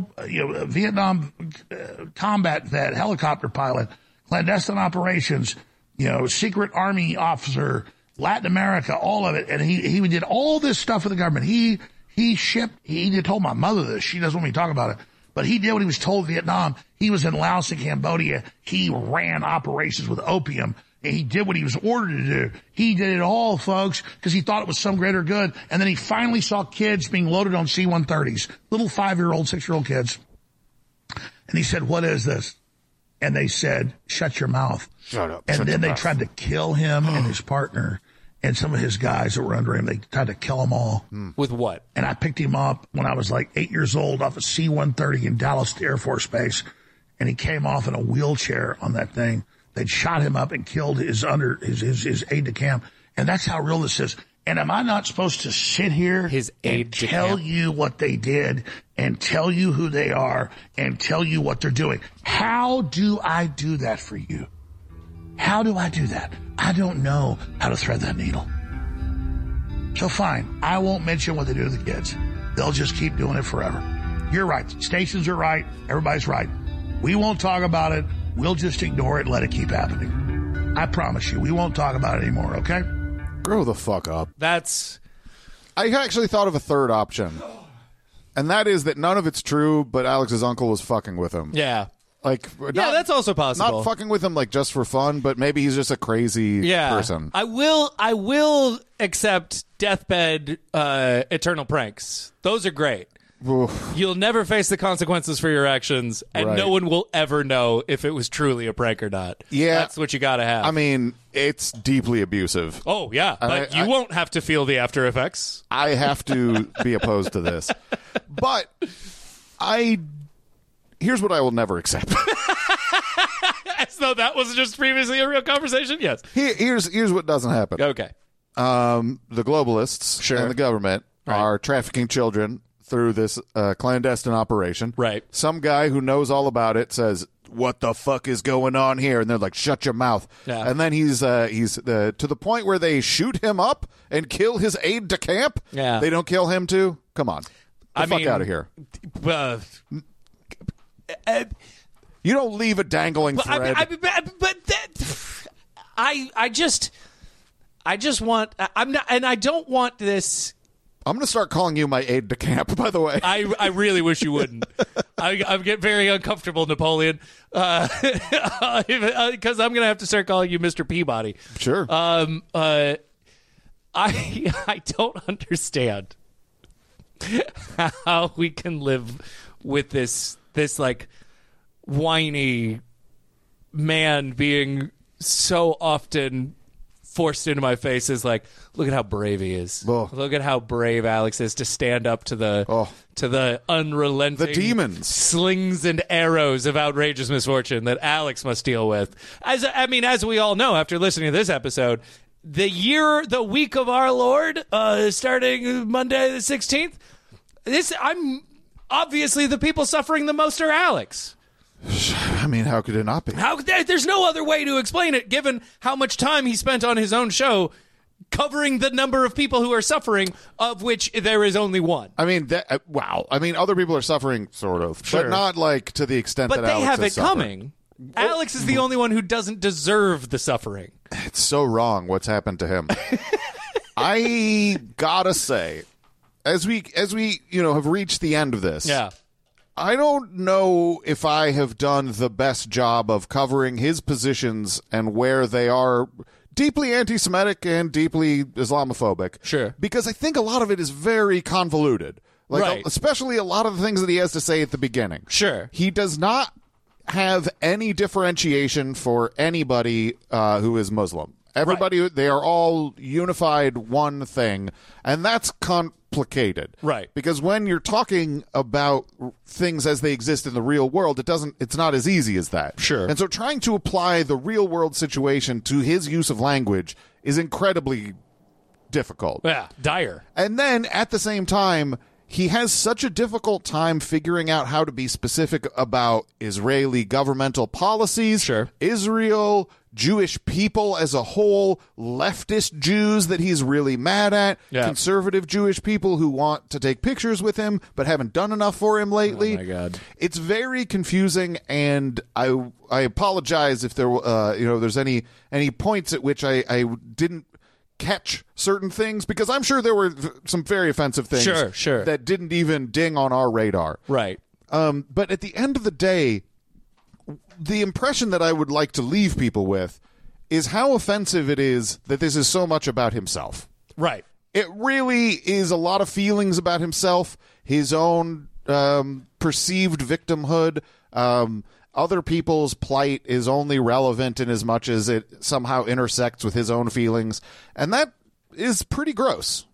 Vietnam combat vet, helicopter pilot, clandestine operations, secret army officer, Latin America, all of it. And he did all this stuff for the government. He told my mother this. She doesn't want me to talk about it. But he did what he was told in Vietnam. He was in Laos and Cambodia. He ran operations with opium. And he did what he was ordered to do. He did it all, folks, because he thought it was some greater good. And then he finally saw kids being loaded on C-130s, little 5-year-old, 6-year-old kids. And he said, "What is this?" And they said, "Shut your mouth." Shut up. And then they tried to kill him and his partner and some of his guys that were under him. They tried to kill them all. With what? And I picked him up when I was like 8 years old off a C-130 in Dallas Air Force Base. And he came off in a wheelchair on that thing. They'd shot him up and killed his aide de camp. And that's how real this is. And am I not supposed to sit here His and aide de tell camp. you what they did and tell you who they are and tell you what they're doing? How do I do that for you? How do I do that? I don't know how to thread that needle. So fine, I won't mention what they do to the kids. They'll just keep doing it forever. You're right. Stations are right. Everybody's right. We won't talk about it. We'll just ignore it and let it keep happening. I promise you, we won't talk about it anymore, okay? Grow the fuck up. That's I actually thought of a third option, and that is that none of it's true, but Alex's uncle was fucking with him. yeah. Like, That's also possible. Not fucking with him like just for fun, but maybe he's just a crazy person. I will accept deathbed eternal pranks. Those are great. Oof. You'll never face the consequences for your actions, and Right. no one will ever know if it was truly a prank or not. Yeah. That's what you got to have. I mean, it's deeply abusive. oh, yeah, but you won't have to feel the after effects. I have to be opposed to this. But here's what I will never accept. As though that was just previously a real conversation? Yes. Here's what doesn't happen. Okay. The globalists Sure. and the government are trafficking children through this clandestine operation. Right. Some guy who knows all about it says, "What the fuck is going on here?" And they're like, "Shut your mouth." Yeah. And then he's to the point where they shoot him up and kill his aide de camp. Yeah. They don't kill him too. Come on, I fuck mean, out of here. You don't leave a dangling thread. I just want. I'm not, and I don't want this. I'm going to start calling you my aide de camp, by the way. I really wish you wouldn't. I get very uncomfortable, Napoleon, because I'm going to have to start calling you Mr. Peabody. Sure. I don't understand how we can live with this like whiny man being so often forced into my face is like, look at how brave he is. Oh. Look at how brave Alex is to stand up to the unrelenting The demons. slings and arrows of outrageous misfortune that Alex must deal with. As we all know after listening to this episode, the week of our Lord, starting Monday the 16th, I'm obviously the people suffering the most are Alex. I mean, how could it not be? There's no other way to explain it, given how much time he spent on his own show covering the number of people who are suffering, of which there is only one. I mean, wow. I mean, other people are suffering, sort of, Sure. but not like to the extent But that they Alex have is it suffering. coming. Alex is the only one who doesn't deserve the suffering. It's so wrong what's happened to him. I gotta say, as we have reached the end of this, Yeah. I don't know if I have done the best job of covering his positions and where they are deeply anti-Semitic and deeply Islamophobic. Sure. Because I think a lot of it is very convoluted. Like, Right. especially a lot of the things that he has to say at the beginning. Sure. He does not have any differentiation for anybody who is Muslim. Everybody, they are all unified one thing, and that's complicated. Right. Because when you're talking about things as they exist in the real world, it's not as easy as that. Sure. And so trying to apply the real world situation to his use of language is incredibly difficult. Yeah. Dire. And then at the same time, he has such a difficult time figuring out how to be specific about Israeli governmental policies, Sure. Israel, Jewish people as a whole, leftist Jews that he's really mad at, Yeah. conservative Jewish people who want to take pictures with him but haven't done enough for him lately. Oh, my God. It's very confusing, and I apologize if there's any points at which I didn't catch certain things, because I'm sure there were some very offensive things Sure. that didn't even ding on our radar. Right. But at the end of the day, the impression that I would like to leave people with is how offensive it is that this is so much about himself. Right. It really is a lot of feelings about himself, his own perceived victimhood. Other people's plight is only relevant in as much as it somehow intersects with his own feelings. And that is pretty gross.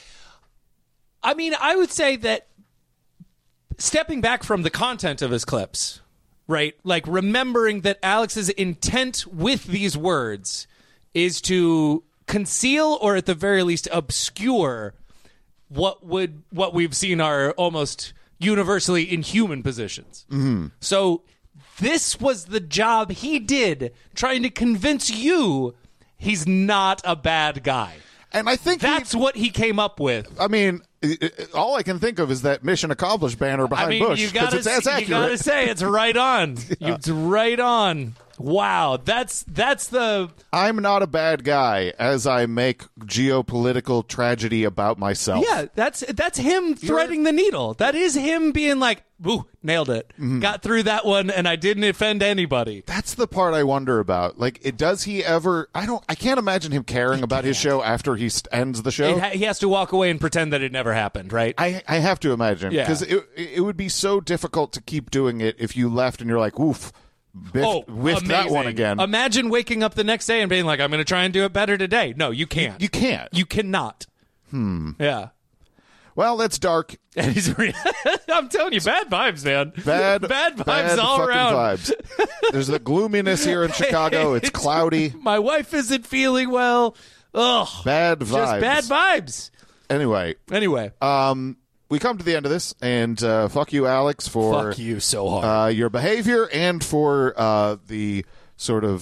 I mean, I would say that stepping back from the content of his clips, right? Like remembering that Alex's intent with these words is to conceal or at the very least obscure what we've seen are almost universally inhuman positions. Mm-hmm. So this was the job he did, trying to convince you he's not a bad guy. And I think that's what he came up with. I mean, all I can think of is that mission accomplished banner behind Bush. You gotta say it's right on. Yeah. It's right on. Wow, that's the. I'm not a bad guy as I make geopolitical tragedy about myself. Yeah, that's him threading the needle. That is him being like, ooh, nailed it. Mm-hmm. Got through that one, and I didn't offend anybody. That's the part I wonder about. Like, does he ever? I can't imagine him caring about his show after he ends the show. He has to walk away and pretend that it never happened, right? I have to imagine, because it would be so difficult to keep doing it if you left and you're like, oof. Whiffed that one again. Imagine waking up the next day and being like, I'm going to try and do it better today. No, you can't. You can't. You cannot. Yeah. Well, that's dark. I'm telling you, bad vibes, man. Bad vibes all around. Vibes. There's the gloominess here in Chicago. It's cloudy. My wife isn't feeling well. Ugh. Bad vibes. Just bad vibes. Anyway. We come to the end of this, and fuck you, Alex, for fuck you so hard. Your behavior and for the sort of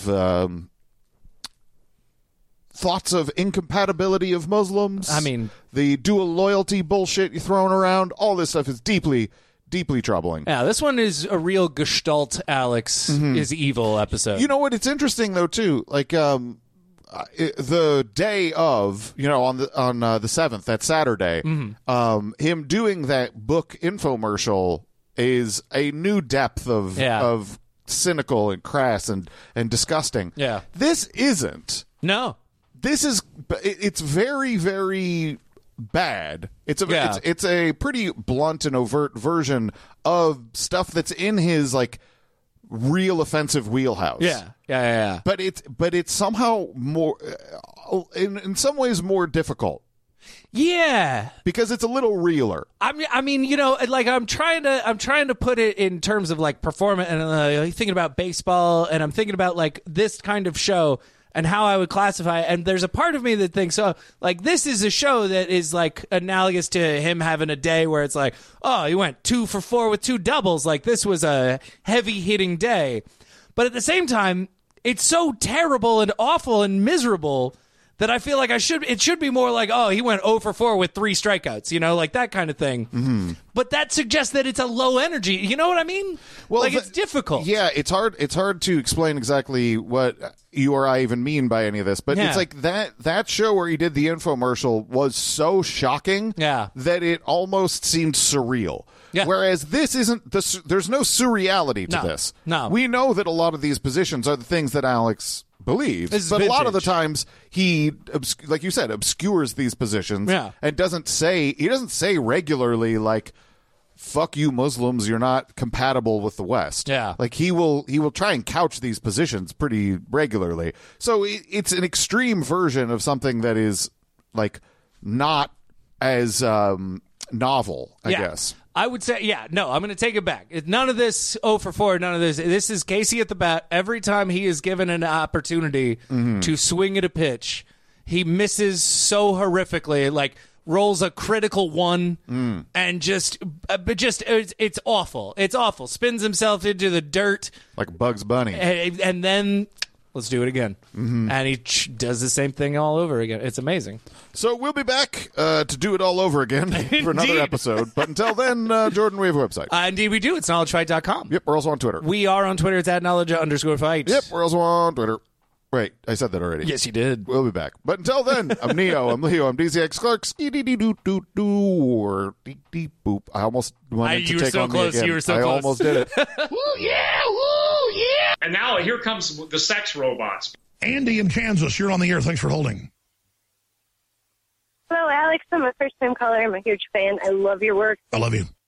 thoughts of incompatibility of Muslims. I mean, the dual loyalty bullshit you're throwing around. All this stuff is deeply, deeply troubling. Yeah, this one is a real Gestalt Alex is evil episode. You know what? It's interesting though too. Like the day of, on the 7th, that Saturday, him doing that book infomercial is a new depth of cynical and crass and disgusting. Yeah. This isn't. No. It's very, very bad. It's a pretty blunt and overt version of stuff that's in his like real offensive wheelhouse. Yeah. But it's somehow more, in some ways, more difficult. Yeah, because it's a little realer. I mean, like I'm trying to put it in terms of like performance, and thinking about baseball, and I'm thinking about like this kind of show and how I would classify it. And there's a part of me that thinks, like this is a show that is like analogous to him having a day where it's like, oh, he went 2 for 4 with 2 doubles. Like this was a heavy hitting day. But at the same time, it's so terrible and awful and miserable that I feel like it should be more like, oh, he went 0 for 4 with 3 strikeouts, like that kind of thing. Mm-hmm. But that suggests that it's a low energy. You know what I mean? Well, it's difficult. Yeah, it's hard to explain exactly what you or I even mean by any of this. But it's like that show where he did the infomercial was so shocking that it almost seemed surreal. Yeah. Whereas this isn't, there's no surreality to this. No. We know that a lot of these positions are the things that Alex believes, but a lot of the times he, like you said, obscures these positions and doesn't say regularly like, fuck you Muslims, you're not compatible with the West. Yeah. Like he will try and couch these positions pretty regularly. So it's an extreme version of something that is like not as novel, I guess. I would say, I'm going to take it back. None of this 0 for 4, none of this. This is Casey at the bat. Every time he is given an opportunity to swing at a pitch, he misses so horrifically, like rolls a critical 1 and it's awful. It's awful. Spins himself into the dirt. Like Bugs Bunny. And then... let's do it again. Mm-hmm. And he does the same thing all over again. It's amazing. So we'll be back to do it all over again for another episode. But until then, Jordan, we have a website. Indeed we do. It's knowledgefight.com. Yep, we're also on Twitter. We are on Twitter. It's at knowledge_fight. Yep, we're also on Twitter. Wait, I said that already. Yes, you did. We'll be back. But until then, I'm Neo, I'm Leo, I'm DZX Clark, ski-dee-dee-doo-doo-doo, or dee-dee-boop. I almost wanted to take on me again. You were so close. I almost did it. Woo, yeah, woo, yeah. And now here comes the sex robots. Andy in Kansas, you're on the air. Thanks for holding. Hello, Alex. I'm a first-time caller. I'm a huge fan. I love your work. I love you.